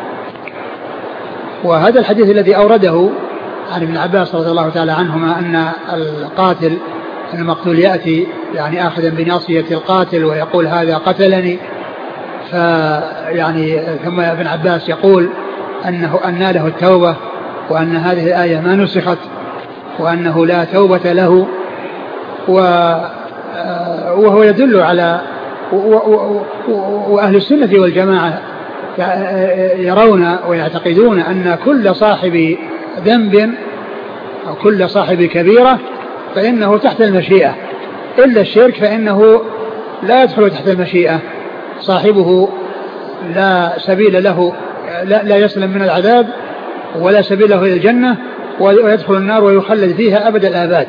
وهذا الحديث الذي أورده عن ابن عباس رضي الله تعالى عنهما أن القاتل المقتول يأتي يعني آخذا بناصية القاتل ويقول: هذا قتلني، فيعني ثم ابن عباس يقول أنه أن له التوبة، وأن هذه الآية ما نسخت، وأنه لا توبة له، وهو يدل على وأهل السنة والجماعة يرون ويعتقدون أن كل صاحب ذنب أو كل صاحب كبيرة فإنه تحت المشيئة، إلا الشرك فإنه لا يدخل تحت المشيئة، صاحبه لا سبيل له، لا, لا يسلم من العذاب ولا سبيل له إلى الجنة، ويدخل النار ويخلد فيها أبد الآباد.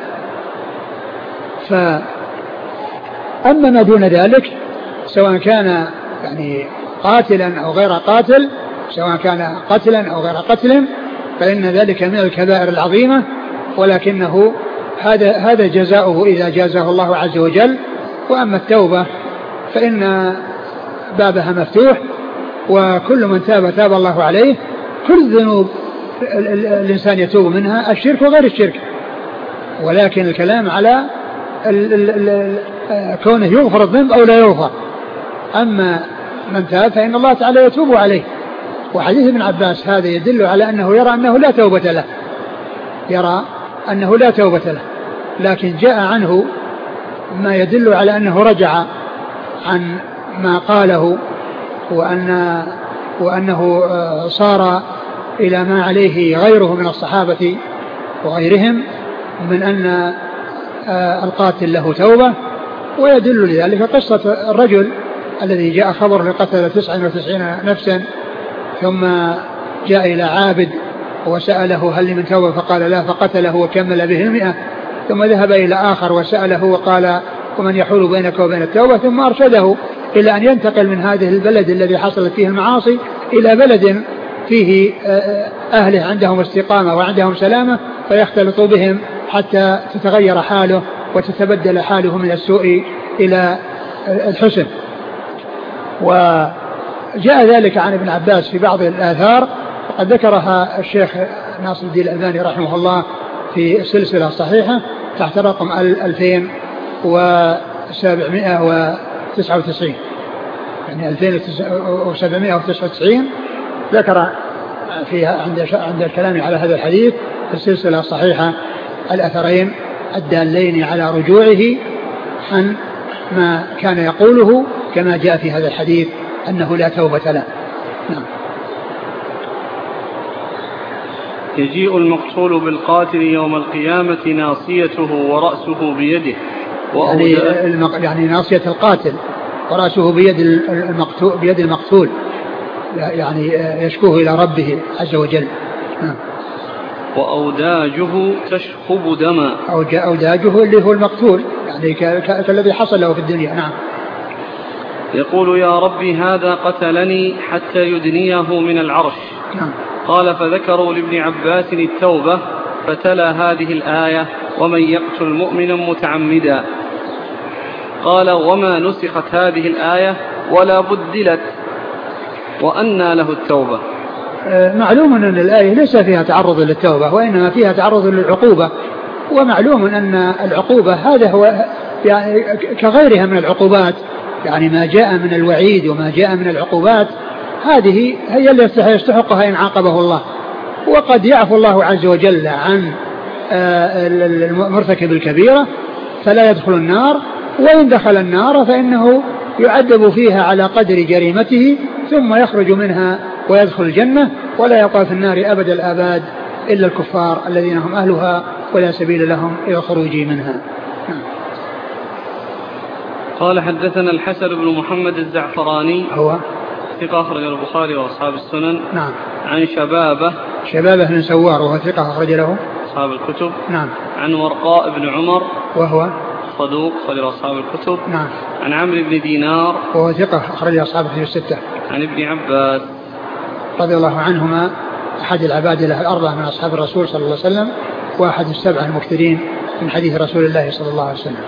فأما ما دون ذلك سواء كان يعني قاتلا أو غير قاتل، سواء كان قتلا أو غير قتل، فإن ذلك من الكبائر العظيمة، ولكنه هذا هذا جزاؤه إذا جازاه الله عز وجل. وأما التوبة فإن بابها مفتوح، وكل من تاب تاب الله عليه. كل الذنوب الإنسان يتوب منها، الشرك وغير الشرك، ولكن الكلام على ال ال ال كونه يغفر الذنب أو لا يغفر. أما من تاب فإن الله تعالى يتوب عليه. وحديث ابن عباس هذا يدل على أنه يرى أنه لا توبة له، يرى أنه لا توبة له، لكن جاء عنه ما يدل على أنه رجع عن ما قاله، وأن وأنه صار إلى ما عليه غيره من الصحابة وغيرهم من أن القاتل له توبة. ويدل لذلك قصة الرجل الذي جاء خبر لقتل تسعة وتسعين نفسا، ثم جاء إلى عابد وسأله: هل من توبة؟ فقال: لا، فقتله وكمل به المئة. ثم ذهب إلى آخر وسأله وقال: ومن يحول بينك وبين التوبة؟ ثم أرشده إلى أن ينتقل من هذه البلد الذي حصلت فيه المعاصي إلى بلد فيه أهله عندهم استقامة وعندهم سلامة، فيختلطوا بهم حتى تتغير حاله وتتبدل حاله من السوء إلى الحسن. وجاء ذلك عن ابن عباس في بعض الآثار، وقد ذكرها الشيخ ناصر الدين الألباني رحمه الله في السلسلة الصحيحة تحت رقم ألفين وسبعمائة وتسعة وتسعين، يعني ألفين وسبعمائة وتسعة وتسعين ذكر فيها عند عند الكلام على هذا الحديث في السلسلة الصحيحة الأثرين الدالين على رجوعه عن ما كان يقوله كما جاء في هذا الحديث أنه لا توبة له. نعم. يجيء المقتول بالقاتل يوم القيامة ناصيته ورأسه بيده، يعني, يعني ناصية القاتل ورأسه بيد المقتول, بيد المقتول، يعني يشكوه إلى ربه عز وجل. نعم. وأوداجه تشخب دما، أوداجه اللي هو المقتول، يعني كالذي حصل له في الدنيا. نعم. يقول: يا ربي هذا قتلني حتى يدنيه من العرش. نعم. قال: فذكروا لابن عباس التوبة، فتلا هذه الآية: ومن يقتل مؤمنا متعمدا. قال: وما نسخت هذه الآية ولا بدلت، وأنى له التوبة؟ معلوم أن الآية ليس فيها تعرض للتوبة، وإنما فيها تعرض للعقوبة. ومعلوم أن العقوبة هذا هو يعني كغيرها من العقوبات، يعني ما جاء من الوعيد وما جاء من العقوبات هذه هي التي يستحقها إن عاقبه الله. وقد يعفو الله عز وجل عن المرتكب الكبيرة فلا يدخل النار، وإن دخل النار فإنه يعذب فيها على قدر جريمته ثم يخرج منها ويدخل الجنة، ولا يبقى في النار أبد الآباد إلا الكفار الذين هم أهلها ولا سبيل لهم إلى الخروج منها. قال: حدثنا الحسن بن محمد الزعفراني، هو ثقة أخرج البخاري وأصحاب السنن. نعم. عن شبابة شبابة بن سوار وهو ثقة أخرج له أصحاب الكتب. نعم. عن ورقاء بن عمر وهو صدوق أخرج أصحاب الكتب. نعم. عن عمرو بن دينار وهو ثقة أخرج أصحاب الكتب الستة. عن ابن عباس رضي الله عنهما أحد العباد له الأربعة من أصحاب الرسول صلى الله عليه وسلم وأحد السبعة المكثرين من حديث رسول الله صلى الله عليه وسلم.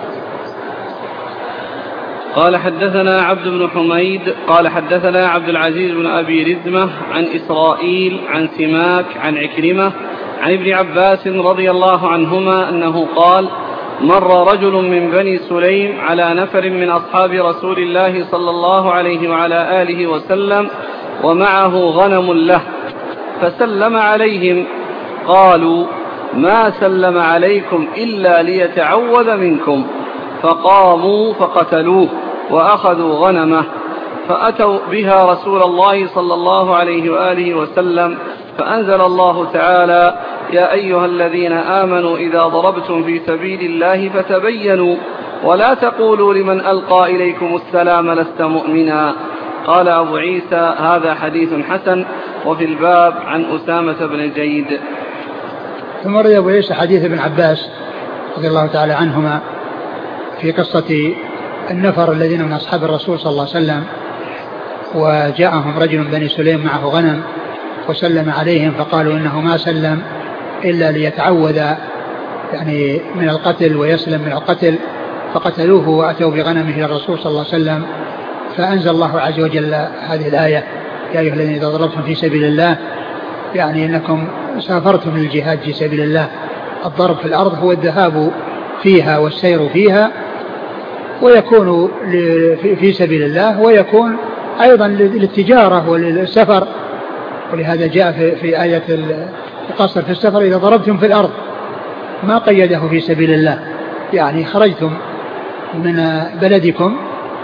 قال حدثنا عبد بن حميد قال حدثنا عبد العزيز بن أبي رزمة عن إسرائيل عن سماك عن عكرمة عن ابن عباس رضي الله عنهما أنه قال مر رجل من بني سليم على نفر من أصحاب رسول الله صلى الله عليه وعلى آله وسلم ومعه غنم له فسلم عليهم قالوا ما سلم عليكم إلا ليتعوذ منكم فقاموا فقتلوه وأخذوا غنمه فأتوا بها رسول الله صلى الله عليه وآله وسلم فأنزل الله تعالى يا أيها الذين آمنوا إذا ضربتم في سبيل الله فتبينوا ولا تقولوا لمن ألقى إليكم السلام لست مؤمنا. قال أبو عيسى هذا حديث حسن. وفي الباب عن أسامة بن زيد. ثم روى أبو عيسى حديث ابن عباس رضي الله تعالى عنهما في قصة النفر الذين من أصحاب الرسول صلى الله عليه وسلم وجاءهم رجل من بني سليم معه غنم وسلم عليهم فقالوا إنه ما سلم إلا ليتعوذ يعني من القتل ويسلم من القتل فقتلوه وأتوا بغنمه إلى الرسول صلى الله عليه وسلم فأنزل الله عز وجل هذه الآية يا أيها الذين إذا ضربتم في سبيل الله يعني إنكم سافرتم للجهاد في سبيل الله. الضرب في الأرض هو الذهاب فيها والسير فيها ويكون في سبيل الله ويكون أيضا للتجارة وللسفر ولهذا جاء في آية القصر في السفر إذا ضربتم في الأرض ما قيده في سبيل الله يعني خرجتم من بلدكم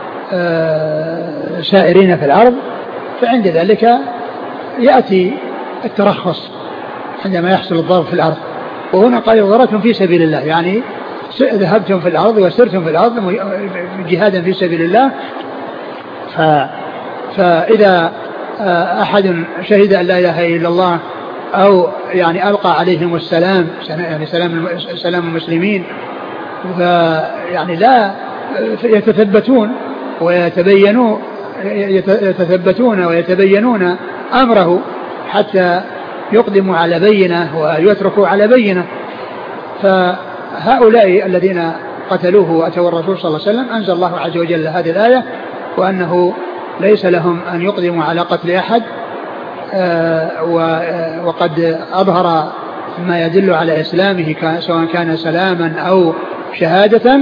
سائرين في الأرض فعند ذلك يأتي الترخص عندما يحصل الضرب في الأرض. وهنا قال ضربتم في سبيل الله يعني ذهبتم في الأرض وسرتم في الأرض جهادا في سبيل الله. ف... فإذا أحد شهد أن لا إله إلا الله أو يعني ألقى عليهم السلام يعني سلام سلام المسلمين فيعني لا يتثبتون ويتبينون يتثبتون ويتبينون أمره حتى يقدموا على بينة ويتركوا على بينة. فهؤلاء الذين قتلوه وأتوا الرسول صلى الله عليه وسلم أنزل الله عز وجل هذه الآية وأنه ليس لهم أن يقدموا على قتل أحد وقد أظهر ما يدل على إسلامه سواء كان سلاما أو شهادة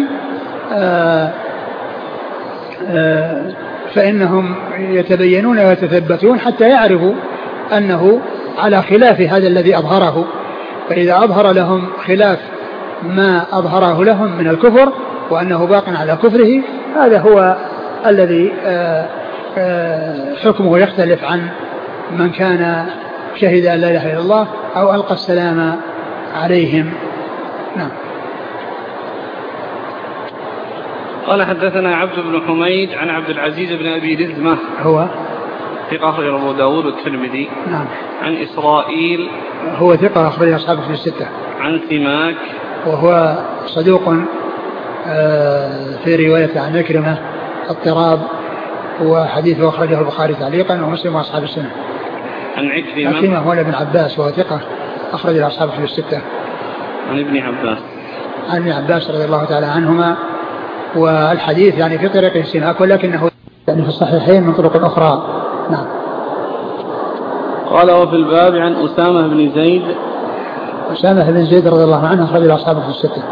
فإنهم يتبينون ويتثبتون حتى يعرفوا أنه على خلاف هذا الذي أظهره. فإذا أظهر لهم خلاف ما أظهره لهم من الكفر وأنه باق على كفره هذا هو الذي حكمه يختلف عن من كان شهد أن لا إله إلا الله أو ألقى السلام عليهم. نعم. قال حدثنا عبد بن حميد عن عبد العزيز بن أبي رزمة هو ثقة أخرج أبو داود والترمذي. نعم. عن إسرائيل هو ثقة أخرج أصحابه في الستة. عن سماك وهو صدوق في رواية عن عكرمة اضطراب وحديثه أخرجه البخاري تعليقا ومسلم وأصحاب السنة. عن عكرمة عكرمة هو ابن عباس وهو ثقة أخرج أصحابه في الستة. عن ابن عباس عن ابن عباس رضي الله تعالى عنهما والحديث يعني في طريق سماك ولكنه يعني في الصحيحين من طرق أخرى. نعم. قال وفي الباب عن أسامة بن زيد. أسامة بن زيد رضي الله عنه أخرج أصحابه في الستة.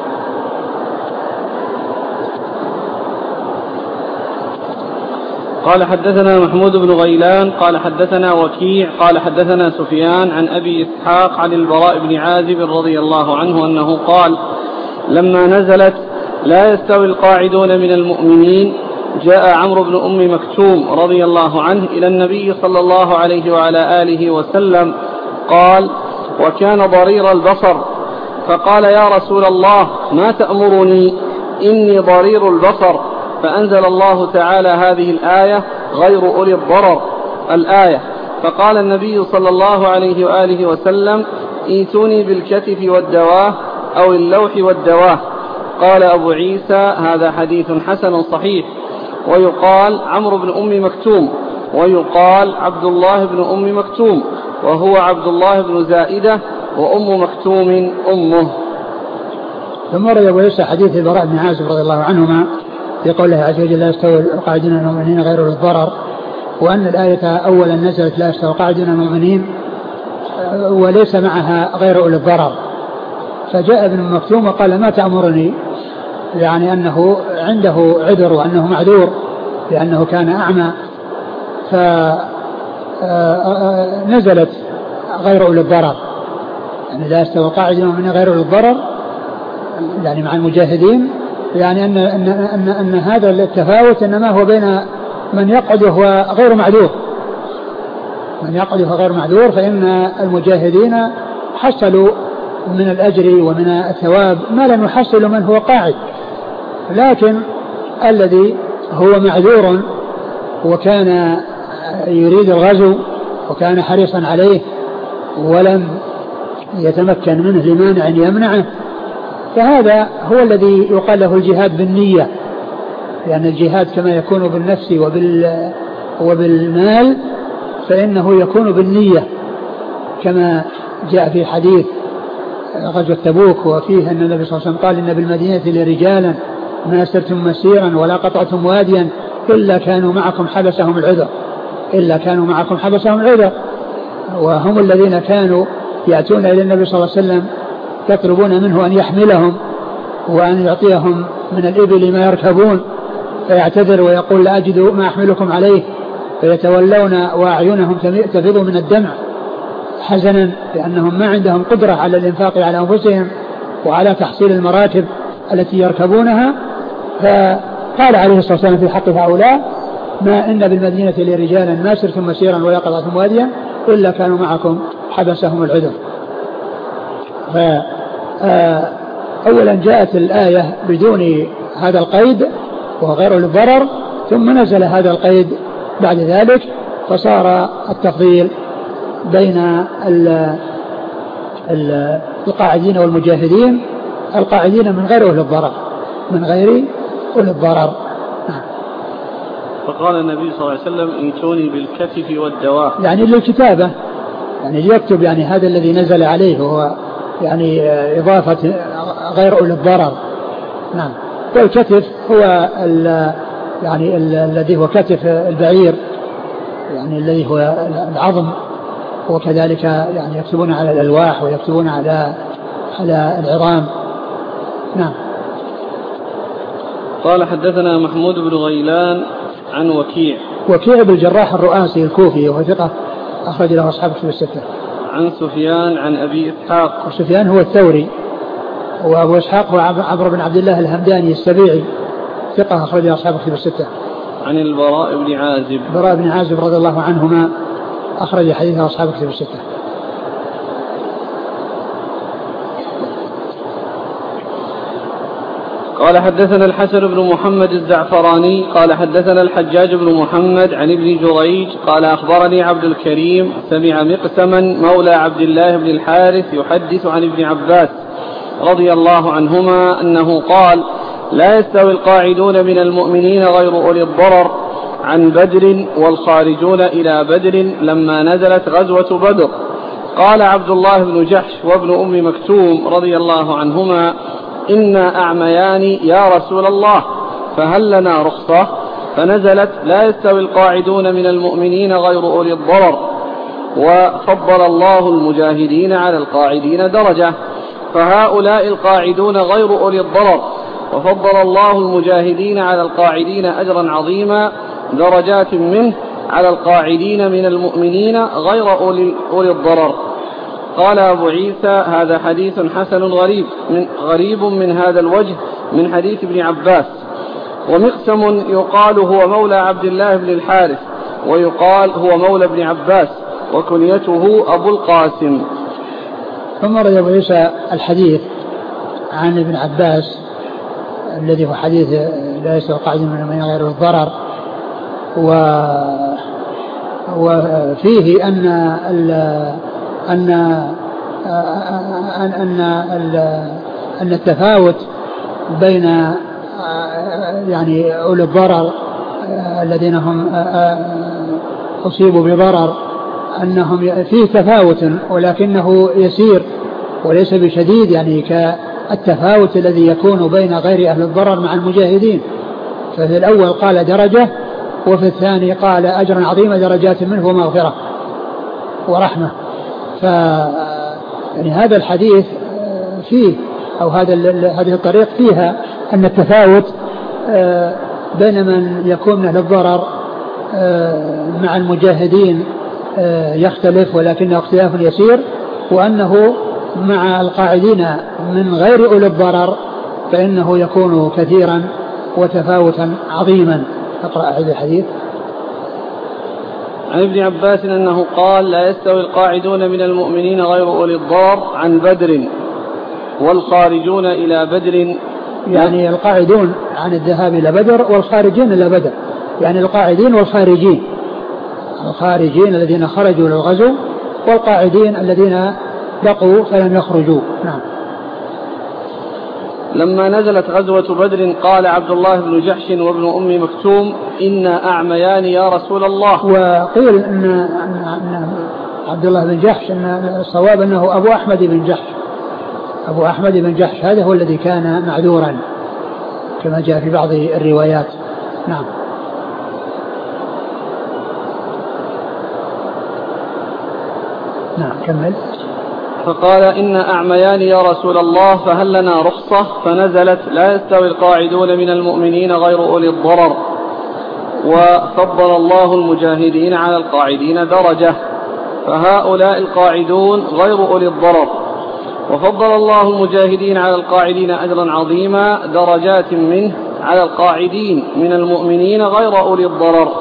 قال حدثنا محمود بن غيلان قال حدثنا وكيع قال حدثنا سفيان عن أبي إسحاق عن البراء بن عازب رضي الله عنه أنه قال لما نزلت لا يستوي القاعدون من المؤمنين جاء عمرو بن أم مكتوم رضي الله عنه إلى النبي صلى الله عليه وعلى آله وسلم قال وكان ضرير البصر فقال يا رسول الله ما تأمرني إني ضرير البصر فأنزل الله تعالى هذه الآية غير أولي الضرر الآية فقال النبي صلى الله عليه وآله وسلم ائتوني بالكتف والدواه أو اللوح والدواه قال أبو عيسى هذا حديث حسن صحيح. ويقال عمرو بن أم مكتوم، ويقال عبد الله بن أم مكتوم، وهو عبد الله بن زائدة، وأم مكتوم أمه. ثم ورد أبو عيسى حديث البراء بن عازب رضي الله عنهما في قوله عز وجل لا يستوي القاعدون من المؤمنين غير أولي الضرر، وأن الآية أولا نزلت لا يستوي القاعدون من المؤمنين وليس معها غير أولي الضرر. فجاء ابن مكتوم وقال ما تأمرني، يعني أنه عنده عذر وأنه معذور لأنه كان أعمى، فنزلت غير أولي الضرر، يعني لا يستوي القاعدون من المؤمنين غير أولي الضرر يعني مع المجاهدين، يعني أن, أن, أن, أن هذا التفاوت إنما هو بين من يقعد وهو غير معذور، من يقعد وهو غير معذور، فإن المجاهدين حصلوا من الأجر ومن الثواب ما لم يحصل من هو قاعد، لكن الذي هو معذور وكان يريد الغزو وكان حريصا عليه ولم يتمكن منه لمانع يمنعه، فهذا هو الذي يقال له الجهاد بالنية، لأن يعني الجهاد كما يكون بالنفس وبال وبالمال فإنه يكون بالنية، كما جاء في حديث غزوة تبوك وفيه أن النبي صلى الله عليه وسلم قال إن بالمدينة لرجالا ما سرتم مسيرا ولا قطعتم واديا إلا كانوا معكم حبسهم العذر إلا كانوا معكم حبسهم العذر وهم الذين كانوا يأتون إلى النبي صلى الله عليه وسلم يطلبون منه أن يحملهم وأن يعطيهم من الإبل ما يركبون، فيعتذر ويقول لا أجد ما أحملكم عليه، فيتولون وأعينهم تفيض من الدمع حزنا لأنهم ما عندهم قدرة على الإنفاق على أنفسهم وعلى تحصيل المراكب التي يركبونها. فقال عليه الصلاة والسلام في حق هؤلاء ما إن بالمدينة لرجالا ما سرتم مسيرا ولا قطعتم واديا إلا كانوا معكم حبسهم العذر. فأولا جاءت الآية بدون هذا القيد وغير للضرر، ثم نزل هذا القيد بعد ذلك، فصار التفضيل بين القاعدين والمجاهدين، القاعدين من غير أولي الضرر من غير أولي الضرر. فقال النبي صلى الله عليه وسلم ائتوني بالكتف والدواء، يعني للكتابة، يعني ليكتب يعني هذا الذي نزل عليه وهو يعني إضافة غير أولي الضرر. نعم. والكتف هو ال يعني ال الذي هو كتف البعير، يعني الذي هو العظم، وكذلك يعني يكتبون على الألواح ويكتبون على على العظام. نعم. قال حدثنا محمود بن غيلان عن وكيع وكيع بن الجراح الرؤاسي الكوفي وهو ثقة أخرج له أصحاب كتب الستة. عن سفيان عن أبي إسحاق، وسفيان هو الثوري، وأبو إسحاق هو عمرو بن عبد الله الهمداني السبيعي ثقة أخرج له أصحاب كتب الستة. عن البراء بن عازب البراء بن عازب رضي الله عنهما أخرج حديثه أصحاب كتب الستة. قال حدثنا الحسن بن محمد الزعفراني قال حدثنا الحجاج بن محمد عن ابن جريج قال أخبرني عبد الكريم سمع مقسما مولى عبد الله بن الحارث يحدث عن ابن عباس رضي الله عنهما أنه قال لا يستوي القاعدون من المؤمنين غير أولي الضرر عن بدر والخارجون إلى بدر لما نزلت غزوة بدر. قال عبد الله بن جحش وابن أم مكتوم رضي الله عنهما إنا أعميان يا رسول الله فهل لنا رخصة؟ فنزلت لا يستوي القاعدون من المؤمنين غير أولي الضرر وفضل الله المجاهدين على القاعدين درجة، فهؤلاء القاعدون غير أولي الضرر وفضل الله المجاهدين على القاعدين أجرا عظيما درجات منه على القاعدين من المؤمنين غير أولي الضرر. قال أبو عيسى هذا حديث حسن غريب من, غريب من هذا الوجه من حديث ابن عباس. ومقسم يقال هو مولى عبد الله بن الحارث ويقال هو مولى ابن عباس وكنيته أبو القاسم. ثم رد أبو عيسى الحديث عن ابن عباس الذي هو حديث لا يستوي القاعدون من المؤمنين غير الضرر، و وفيه أن ال أن أن أن أن التفاوت بين يعني أولي الضرر الذين هم أصيبوا بضرر أنهم فيه تفاوت ولكنه يسير وليس بشديد، يعني كالتفاوت الذي يكون بين غير أهل الضرر مع المجاهدين. ففي الأول قال درجة، وفي الثاني قال أجرا عظيما درجات منه ومغفرة ورحمة. ف يعني هذا الحديث فيه أو هذا هذه الطريق فيها أن التفاوت بين من يكون من أهل الضرر مع المجاهدين يختلف ولكنه اختلاف يسير، وأنه مع القاعدين من غير أولي الضرر فإنه يكون كثيرا وتفاوتا عظيما. اقرأ هذا الحديث. عن ابن عباس أنه قال: لا يستوي القاعدون من المؤمنين غير أولي الضرر عن بدر والخارجون إلى بدر. يعني القاعدون عن الذهاب إلى بدر والخارجين إلى بدر، يعني القاعدين والخارجين، الخارجين الذين خرجوا للغزو والقاعدين الذين بقوا فلم يخرجوا. نعم. لما نزلت غزوة بدر قال عبد الله بن جحش وابن أم مكتوم: إنا أعميان يا رسول الله. وقيل أن, أن عبد الله بن جحش أن الصواب أنه أبو أحمد بن جحش، أبو أحمد بن جحش هذا هو الذي كان معذورا كما جاء في بعض الروايات. نعم. نعم كمل. فقال: إن أعميان يا رسول الله فهل لنا رخصة؟ فنزلت: لا يستوي القاعدون من المؤمنين غير أولي الضرر، وفضل الله المجاهدين على القاعدين درجة، فهؤلاء القاعدون غير أولي الضرر، وفضل الله المجاهدين على القاعدين أجرا عظيما درجات منه على القاعدين من المؤمنين غير أولي الضرر.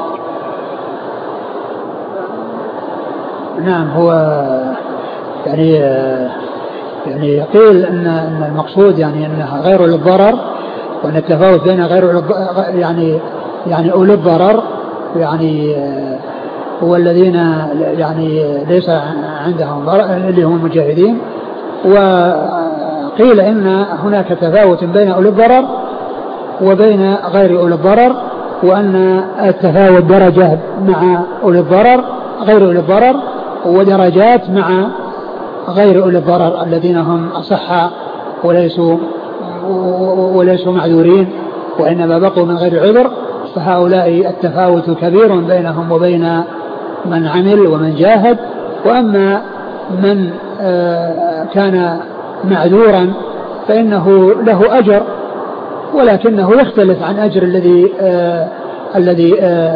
نعم. هو يعني يعني يقول ان ان المقصود يعني انها غير أولي الضرر، وان التفاوت بين غير يعني يعني أولي الضرر يعني هو الذين يعني ليس عندهم ضرر اللي هم المجاهدين. وقيل ان هناك تفاوت بين أولي الضرر وبين غير أولي الضرر، وان التفاوت درجة مع أولي الضرر غير أولي الضرر، ودرجات مع غير أولي الضرر الذين هم أصحى وليسوا وليسوا معذورين وإنما بقوا من غير عذر، فهؤلاء التفاوت كبير بينهم وبين من عمل ومن جاهد. وأما من كان معذورا فإنه له أجر، ولكنه يختلف عن أجر الذي الذي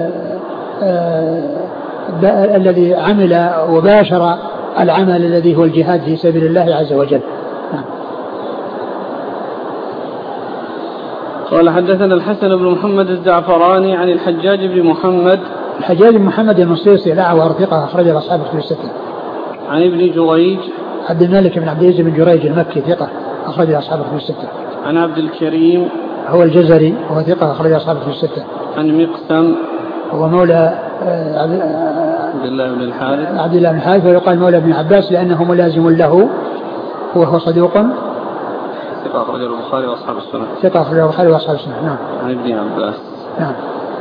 الذي عمل وباشر العمل الذي هو الجهاد في سبيل الله عز وجل. قال: حدثنا الحسن بن محمد الزعفراني عن الحجاج بن محمد الحجاج بن محمد المصيصي الأعور ثقة أخرج أصحاب الكتب الستة. عن ابن جريج عبد الملك بن عبد العزيز بن جريج المكي ثقة أخرج أصحاب الكتب الستة. عن عبد الكريم هو الجزري وهو ثقة أخرج أصحاب الكتب الستة. عن مقسم هو مولى عبد الله بن الحارث عبد الله بن الحارث، ويقال مولى ابن عباس لأنه ملازم له، وهو صدوق ثقة أخرجه البخاري وأصحاب السنة. ثقة أخرجه البخاري وأصحاب السنة. نعم. عن ابن عباس. نعم.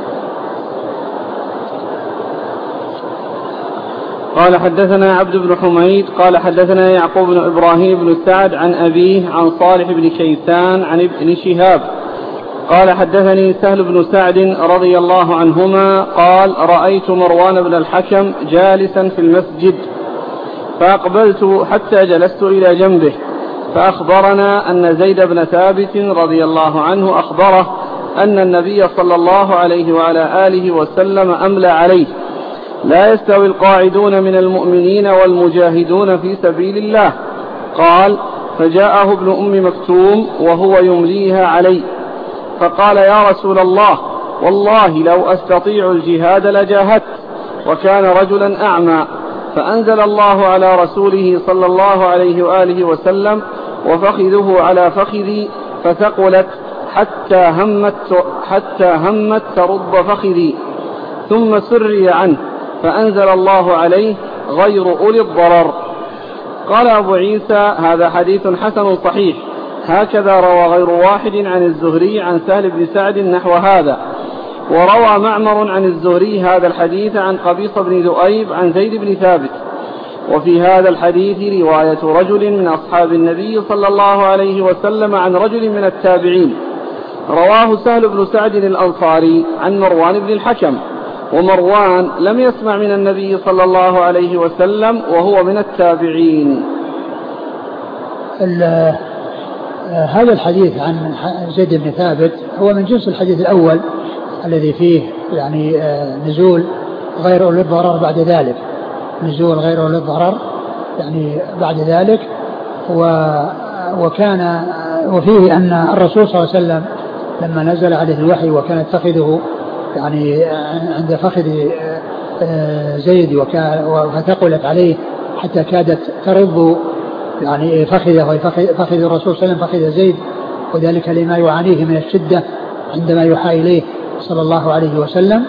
قال: حدثنا عبد بن حميد قال حدثنا يعقوب بن إبراهيم بن سعد عن أبيه عن صالح بن كيسان عن ابن شهاب قال: حدثني سهل بن سعد رضي الله عنهما قال: رأيت مروان بن الحكم جالسا في المسجد، فأقبلت حتى جلست إلى جنبه، فأخبرنا أن زيد بن ثابت رضي الله عنه أخبره أن النبي صلى الله عليه وعلى آله وسلم أملى عليه: لا يستوي القاعدون من المؤمنين والمجاهدون في سبيل الله. قال: فجاءه ابن أم مكتوم وهو يمليها علي، فقال: يا رسول الله، والله لو أستطيع الجهاد لجاهدت، وكان رجلا أعمى، فأنزل الله على رسوله صلى الله عليه وآله وسلم: وفخذه على فخذي، فثقلت حتى همت, حتى همت ترد فخذي، ثم سري عنه، فأنزل الله عليه: غير أولي الضرر. قال أبو عيسى: هذا حديث حسن صحيح، هكذا روى غير واحد عن الزهري عن سهل بن سعد نحو هذا. وروى معمر عن الزهري هذا الحديث عن قبيصة بن ذؤيب عن زيد بن ثابت. وفي هذا الحديث رواية رجل من أصحاب النبي صلى الله عليه وسلم عن رجل من التابعين، رواه سهل بن سعد الأنصاري عن مروان بن الحكم، ومروان لم يسمع من النبي صلى الله عليه وسلم وهو من التابعين. هذا الحديث عن زيد بن ثابت هو من جنس الحديث الأول الذي فيه يعني نزول غير أولي الضرر بعد ذلك، نزول غير أولي الضرر يعني بعد ذلك. وكان وفيه أن الرسول صلى الله عليه وسلم لما نزل عليه الوحي وكانت فخذه يعني عند فخذ زيد وثقلت عليه حتى كادت ترض يعني فخذه فخذ الرسول صلى الله عليه وسلم فخذ زيد، وذلك لما يعانيه من الشدة عندما يوحى إليه صلى الله عليه وسلم.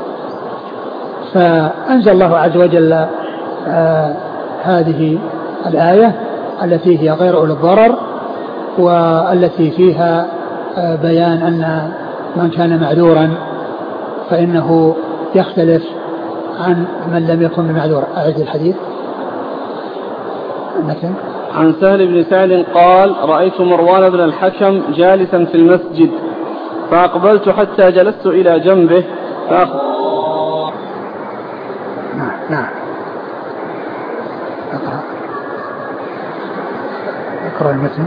فأنزل الله عز وجل آه هذه الآية التي هي غير أولي الضرر، والتي فيها آه بيان أن من كان معذورا فإنه يختلف عن من لم يكن بمعذور. أعد الحديث. مثلا عن سهل بن سعد قال: رأيت مروان بن الحكم جالسا في المسجد فأقبلت حتى جلست إلى جنبه فأخ... نعم نعم اقرأ اقرأ المتن.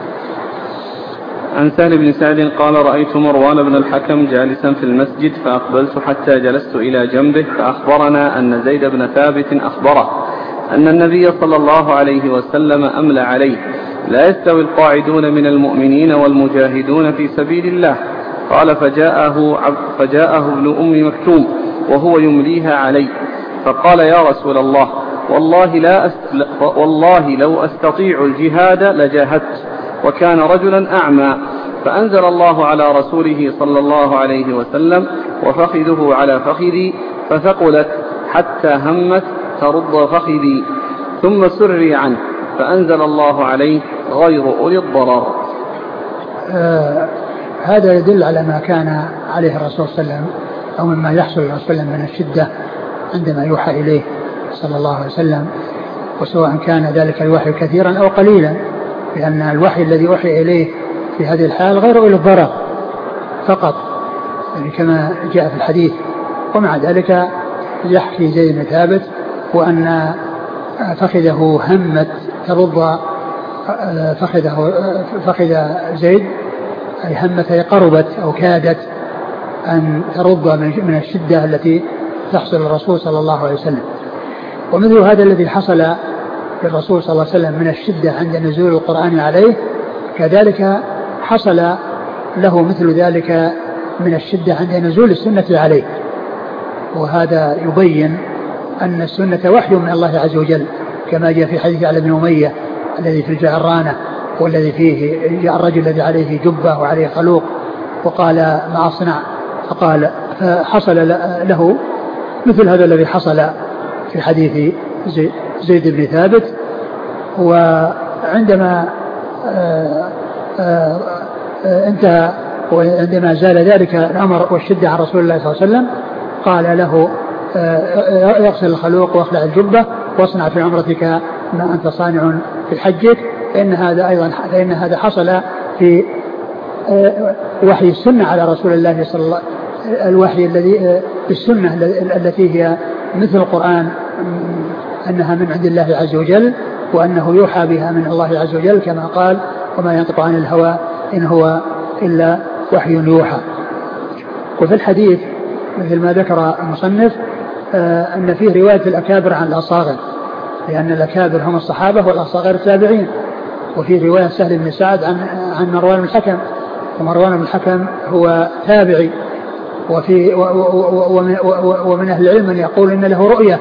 عن سهل بن سعد قال: رأيت مروان بن الحكم جالسا في المسجد فأقبلت حتى جلست إلى جنبه فأخبرنا أن زيد بن ثابت أخبره أن النبي صلى الله عليه وسلم أملى عليه: لا يستوي القاعدون من المؤمنين والمجاهدون في سبيل الله. قال: فجاءه, فجاءه ابن أم مكتوم وهو يمليها علي فقال: يا رسول الله، والله, لا أست... والله لو أستطيع الجهاد لجاهدت. وكان رجلا أعمى، فأنزل الله على رسوله صلى الله عليه وسلم: وفخذه على فخذي فثقلت حتى همت ترد فخذي، ثم سري عنه، فأنزل الله عليه: غير أولي الضرر. آه هذا يدل على ما كان عليه الرسول صلى الله عليه وسلم أو مما يحصل للرسول صلى الله عليه وسلم من الشدة عندما يوحى إليه صلى الله عليه وسلم، وسواء كان ذلك الوحي كثيرا أو قليلا، لأن الوحي الذي أوحي إليه في هذه الحال غير أولي الضرر فقط، يعني كما جاء في الحديث. ومع ذلك يحكي زيد بن ثابت وأن فخذه همت ترضى فخذه فخذ زيد، أي همت أي قربت أو كادت أن ترضى من الشدة التي تحصل للرسول صلى الله عليه وسلم. ومثل هذا الذي حصل للرسول صلى الله عليه وسلم من الشدة عند نزول القرآن عليه، كذلك حصل له مثل ذلك من الشدة عند نزول السنة عليه. وهذا يبين أن السنة وحي من الله عز وجل، كما جاء في حديث علي بن أمية الذي في الجعرانة، والذي فيه جاء الرجل الذي عليه جبة وعليه خلوق وقال: ما أصنع؟ فقال فحصل له مثل هذا الذي حصل في حديث زيد بن ثابت. وعندما انتهى وعندما زال ذلك الأمر والشدة عن رسول الله صلى الله عليه وسلم، قال له: يغسل الخلوق واخلع الجبة واصنع في عمرتك ما أنت صانع في حجك، فإن هذا أيضا فإن هذا حصل في وحي السنة على رسول الله صلى الله عليه وسلم، الوحي الذي السنة التي هي مثل القرآن، أنها من عند الله عز وجل، وأنه يوحى بها من الله عز وجل، كما قال: وما ينطق عن الهوى إن هو إلا وحي يوحى. وفي الحديث مثل ما ذكر المصنف أن فيه رواية الأكابر عن الأصاغر، لأن الأكابر هم الصحابة والأصاغر التابعين. وفي رواية سهل بن سعد عن عن مروان بن الحكم، ومروان بن الحكم هو تابعي، وفي ومن أهل العلم من يقول إن له رؤية،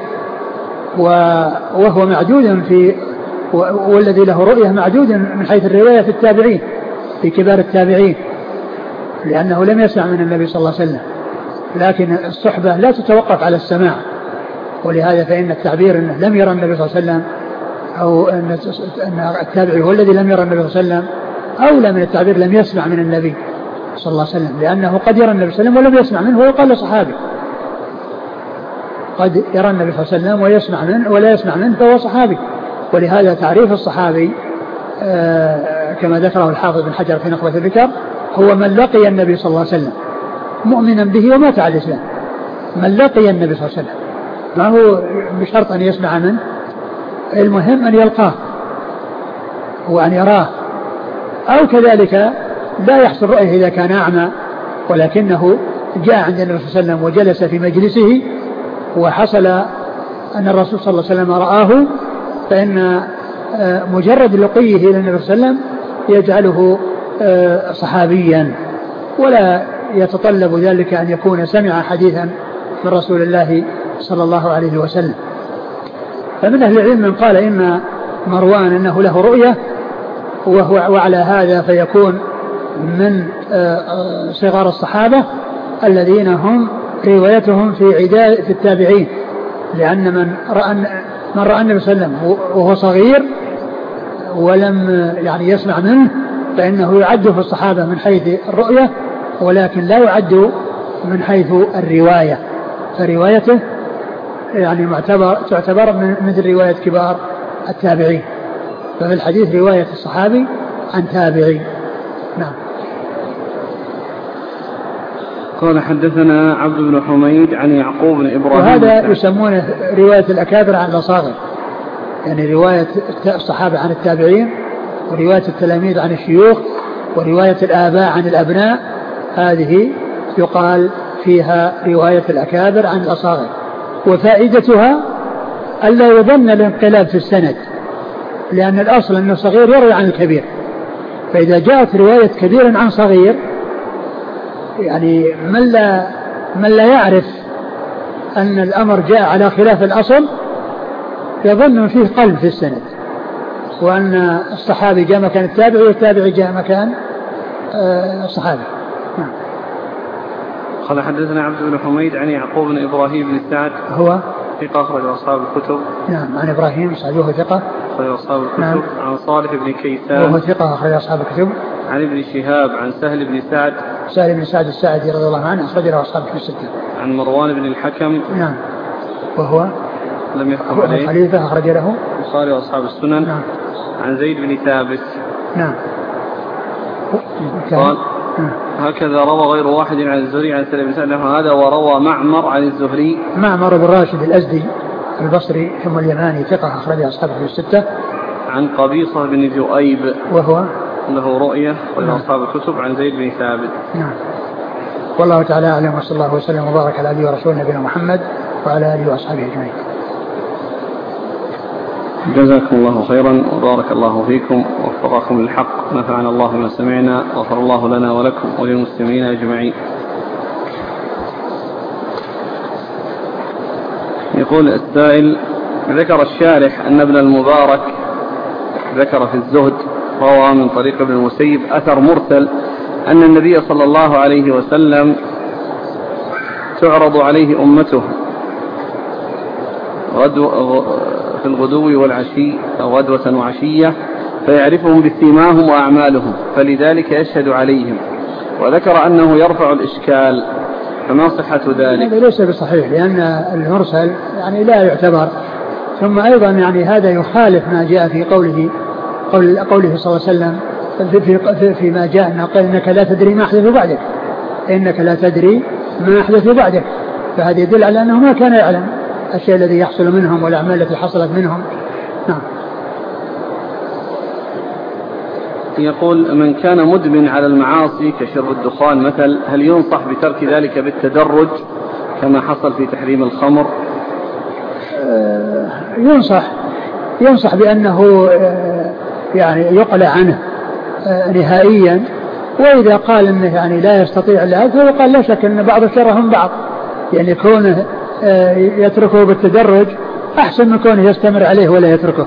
وهو معدود في والذي له رؤية معدود من حيث الرواية في التابعين، في كبار التابعين، لأنه لم يسمع من النبي صلى الله عليه وسلم. لكن الصحبة لا تتوقف على السماع، ولهذا فإن التعبير أنه لم يرى النبي صلى الله عليه وسلم، أو أن التابعي هو الذي لم يرى النبي صلى الله عليه وسلم، أولى من التعبير لم يسمع من النبي صلى الله عليه وسلم، لأنه قد يرى النبي صلى الله عليه وسلم ولم يسمع منه ويقال لصحابي، قد يرى النبي صلى الله عليه وسلم ويسمع منه ولا يسمع منه فهو صحابي. ولهذا تعريف الصحابي آه كما ذكره الحافظ بن حجر في نخبة الذكر هو من لقي النبي صلى الله عليه وسلم مؤمنا به ومات على الإسلام. من لقي النبي صلى الله عليه وسلم ما هو بشرط أن يسمع منه، المهم أن يلقاه وأن يراه، أو كذلك لا يحصل رؤيه إذا كان أعمى ولكنه جاء عند النبي صلى الله عليه وسلم وجلس في مجلسه وحصل أن الرسول صلى الله عليه وسلم رآه، فإن مجرد لقيه إلى النبي صلى الله عليه وسلم يجعله صحابيا، ولا يتطلب ذلك أن يكون سمع حديثا من رسول الله صلى الله عليه وسلم. فمن أهل العلم من قال إن مروان أنه له رؤية، وهو وعلى هذا فيكون من صغار الصحابة الذين هم روايتهم في عداء في التابعين، لأن من رأى من رأى النبي صلى الله عليه وسلم وهو صغير ولم يعني يسمع منه فإنه يعد في الصحابة من حيث الرؤية، ولكن لا يعد من حيث الرواية، فروايته يعني معتبر تعتبر من مثل رواية كبار التابعين. ففي الحديث رواية الصحابي عن تابعي. نعم. قال حدثنا عبد بن حميد عن يعقوب بن إبراهيم، وهذا يسمونه رواية الأكابر عن الأصاغر، يعني رواية الصحابة عن التابعين، ورواية التلاميذ عن الشيوخ، ورواية الآباء عن الأبناء، هذه يقال فيها رواية الأكابر عن الأصاغر. وفائدتها ألا يظن الانقلاب في السند، لأن الأصل أن الصغير يروي عن الكبير، فإذا جاءت رواية كبير عن صغير يعني من لا, من لا يعرف أن الأمر جاء على خلاف الأصل يظن فيه قلب في السند، وأن الصحابي جاء مكان التابعي والتابعي جاء مكان الصحابي. نعم. قال حدثنا عبد بن حميد عن يعقوب بن إبراهيم بن سعد هو ثقة أخرج أصحاب الكتب. نعم. عن إبراهيم سعد ثقة أخرج أصحاب الكتب. نعم. عن صالح بن كيسان وهو ثقة أخرج أصحاب الكتب. عن ابن شهاب عن سهل بن سعد سهل بن سعد الساعدي رضي الله عنه أخرج له أصحاب الكتب الستة. عن مروان بن الحكم. نعم. وهو لم يحكم عليه. خليفة أخرج له البخاري وأصحاب السنن. نعم. عن زيد بن ثابت. نعم. قال هكذا روى غير واحد عن الزهري عن سلم بن سعد هذا، وروى معمر عن الزهري. معمر بن راشد الأزدي البصري ثم اليماني ثقة أخرج أصحاب الستة. عن قبيصة بن ذؤيب وهو له رؤية أخرج أصحاب الكتب. عن زيد بن ثابت. نعم. والله تعالى أعلم، وصلى الله وسلم وبارك على عبده ورسوله نبينا محمد وعلى آله وأصحابه أجمعين. جزاكم الله خيرا وبارك الله فيكم ووفقكم للحق، نفعنا الله بما سمعنا، غفر الله لنا ولكم وللمسلمين أجمعين. يقول السائل: ذكر الشارح أن ابن المبارك ذكر في الزهد روى من طريق ابن المسيب أثر مرسل أن النبي صلى الله عليه وسلم تعرض عليه أمته غدو في الغدو والعشي أو غدوة وعشية فيعرفهم بسيماهم وأعمالهم فلذلك يشهد عليهم، وذكر أنه يرفع الإشكال، فما صحة ذلك؟ هذا ليس بصحيح، لأن المرسل يعني لا يعتبر، ثم أيضا يعني هذا يخالف ما جاء في قوله قول قوله صلى الله عليه وسلم في, في, في ما جاء أنه قال إنك لا تدري ما أحدث بعدك، إنك لا تدري ما أحدث بعدك، فهذا يدل على أنه ما كان يعلم الشيء الذي يحصل منهم والأعمال التي حصلت منهم. نعم. يقول: من كان مدمن على المعاصي كشرب الدخان مثل، هل ينصح بترك ذلك بالتدرج كما حصل في تحريم الخمر؟ آه ينصح ينصح بأنه آه يعني يقلع عنه آه نهائيا، وإذا قال أنه يعني لا يستطيع إلا هذا فهو قال لا شك أن بعض الشرهم بعض، يعني كونه آه يتركه بالتدرج أحسن من كونه يستمر عليه ولا يتركه.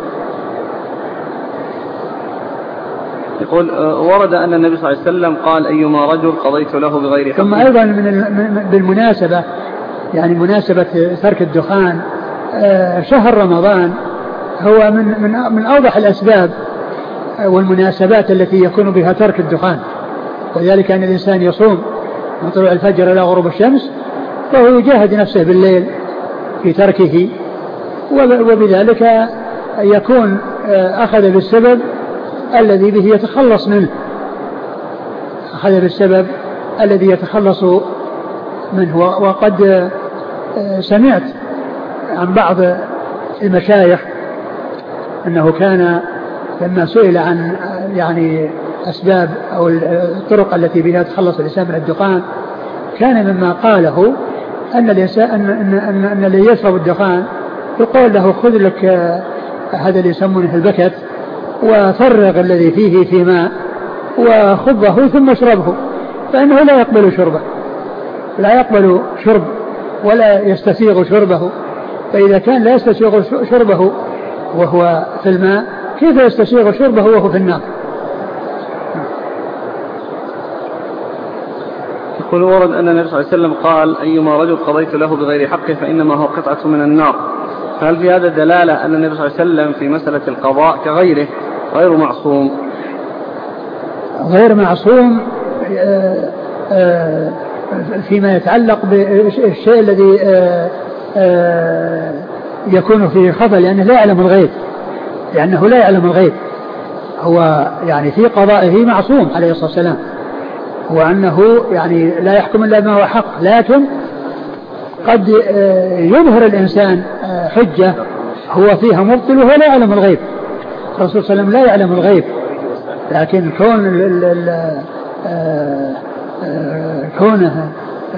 يقول: ورد أن النبي صلى الله عليه وسلم قال: أيما رجل قضيت له بغير حق. ثم أيضا من بالمناسبة يعني مناسبة ترك الدخان شهر رمضان هو من من من أوضح الأسباب والمناسبات التي يكون بها ترك الدخان، وذلك أن الإنسان يصوم من طلوع الفجر إلى غروب الشمس، فهو يجاهد نفسه بالليل في تركه، وبذلك يكون أخذ بالسبب الذي به يتخلص منه، أخذ بالسبب الذي يتخلص منه. وقد سمعت عن بعض المشايخ أنه كان لما سئل عن يعني أسباب أو الطرق التي بها يتخلص الإنسان من الدخان، كان مما قاله أن الإنسان أن أن أن, أن الذي يشرب الدخان يقول له خذ لك هذا اللي يسمونه البكت وفرغ الذي فيه في ماء وخذه ثم اشربه، فإنه لا يقبل شربه، لا يقبل شرب ولا يستسيغ شربه. فإذا كان لا يستسيغ شربه وهو في الماء، كيف يستسيغ شربه وهو في النار؟ يقول ورد أن النبي صلى الله عليه وسلم قال أيما رجل قضيت له بغير حقه فإنما هو قطعة من النار. فهل في هذا دلالة أن النبي صلى الله عليه وسلم في مسألة القضاء كغيره غير معصوم؟ غير معصوم فيما يتعلق بالشيء الذي يكون فيه خطأ، لأنه لا يعلم الغيب، لأنه لا يعلم الغيب. هو يعني في قضائه معصوم عليه الصلاة والسلام، وأنه يعني لا يحكم إلا ما هو حق، لكن قد يظهر الإنسان حجة هو فيها مبطل وهو لا يعلم الغيب. الرسول صلى الله عليه وسلم لا يعلم الغيب، لكن كون ال ال كونه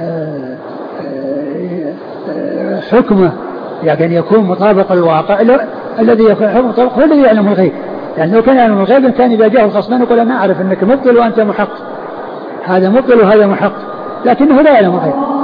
حكمه يعني يكون مطابق للواقع، الذي يكون حكمه مطابق هو الذي يعلم الغيب، يعني لو كان يعلم الغيب كان إذا جاءه الخصمان يقول أنا أعرف أنك مبطل وأنت محق، هذا مبطل وهذا محق، لكنه لا يعلم الغيب.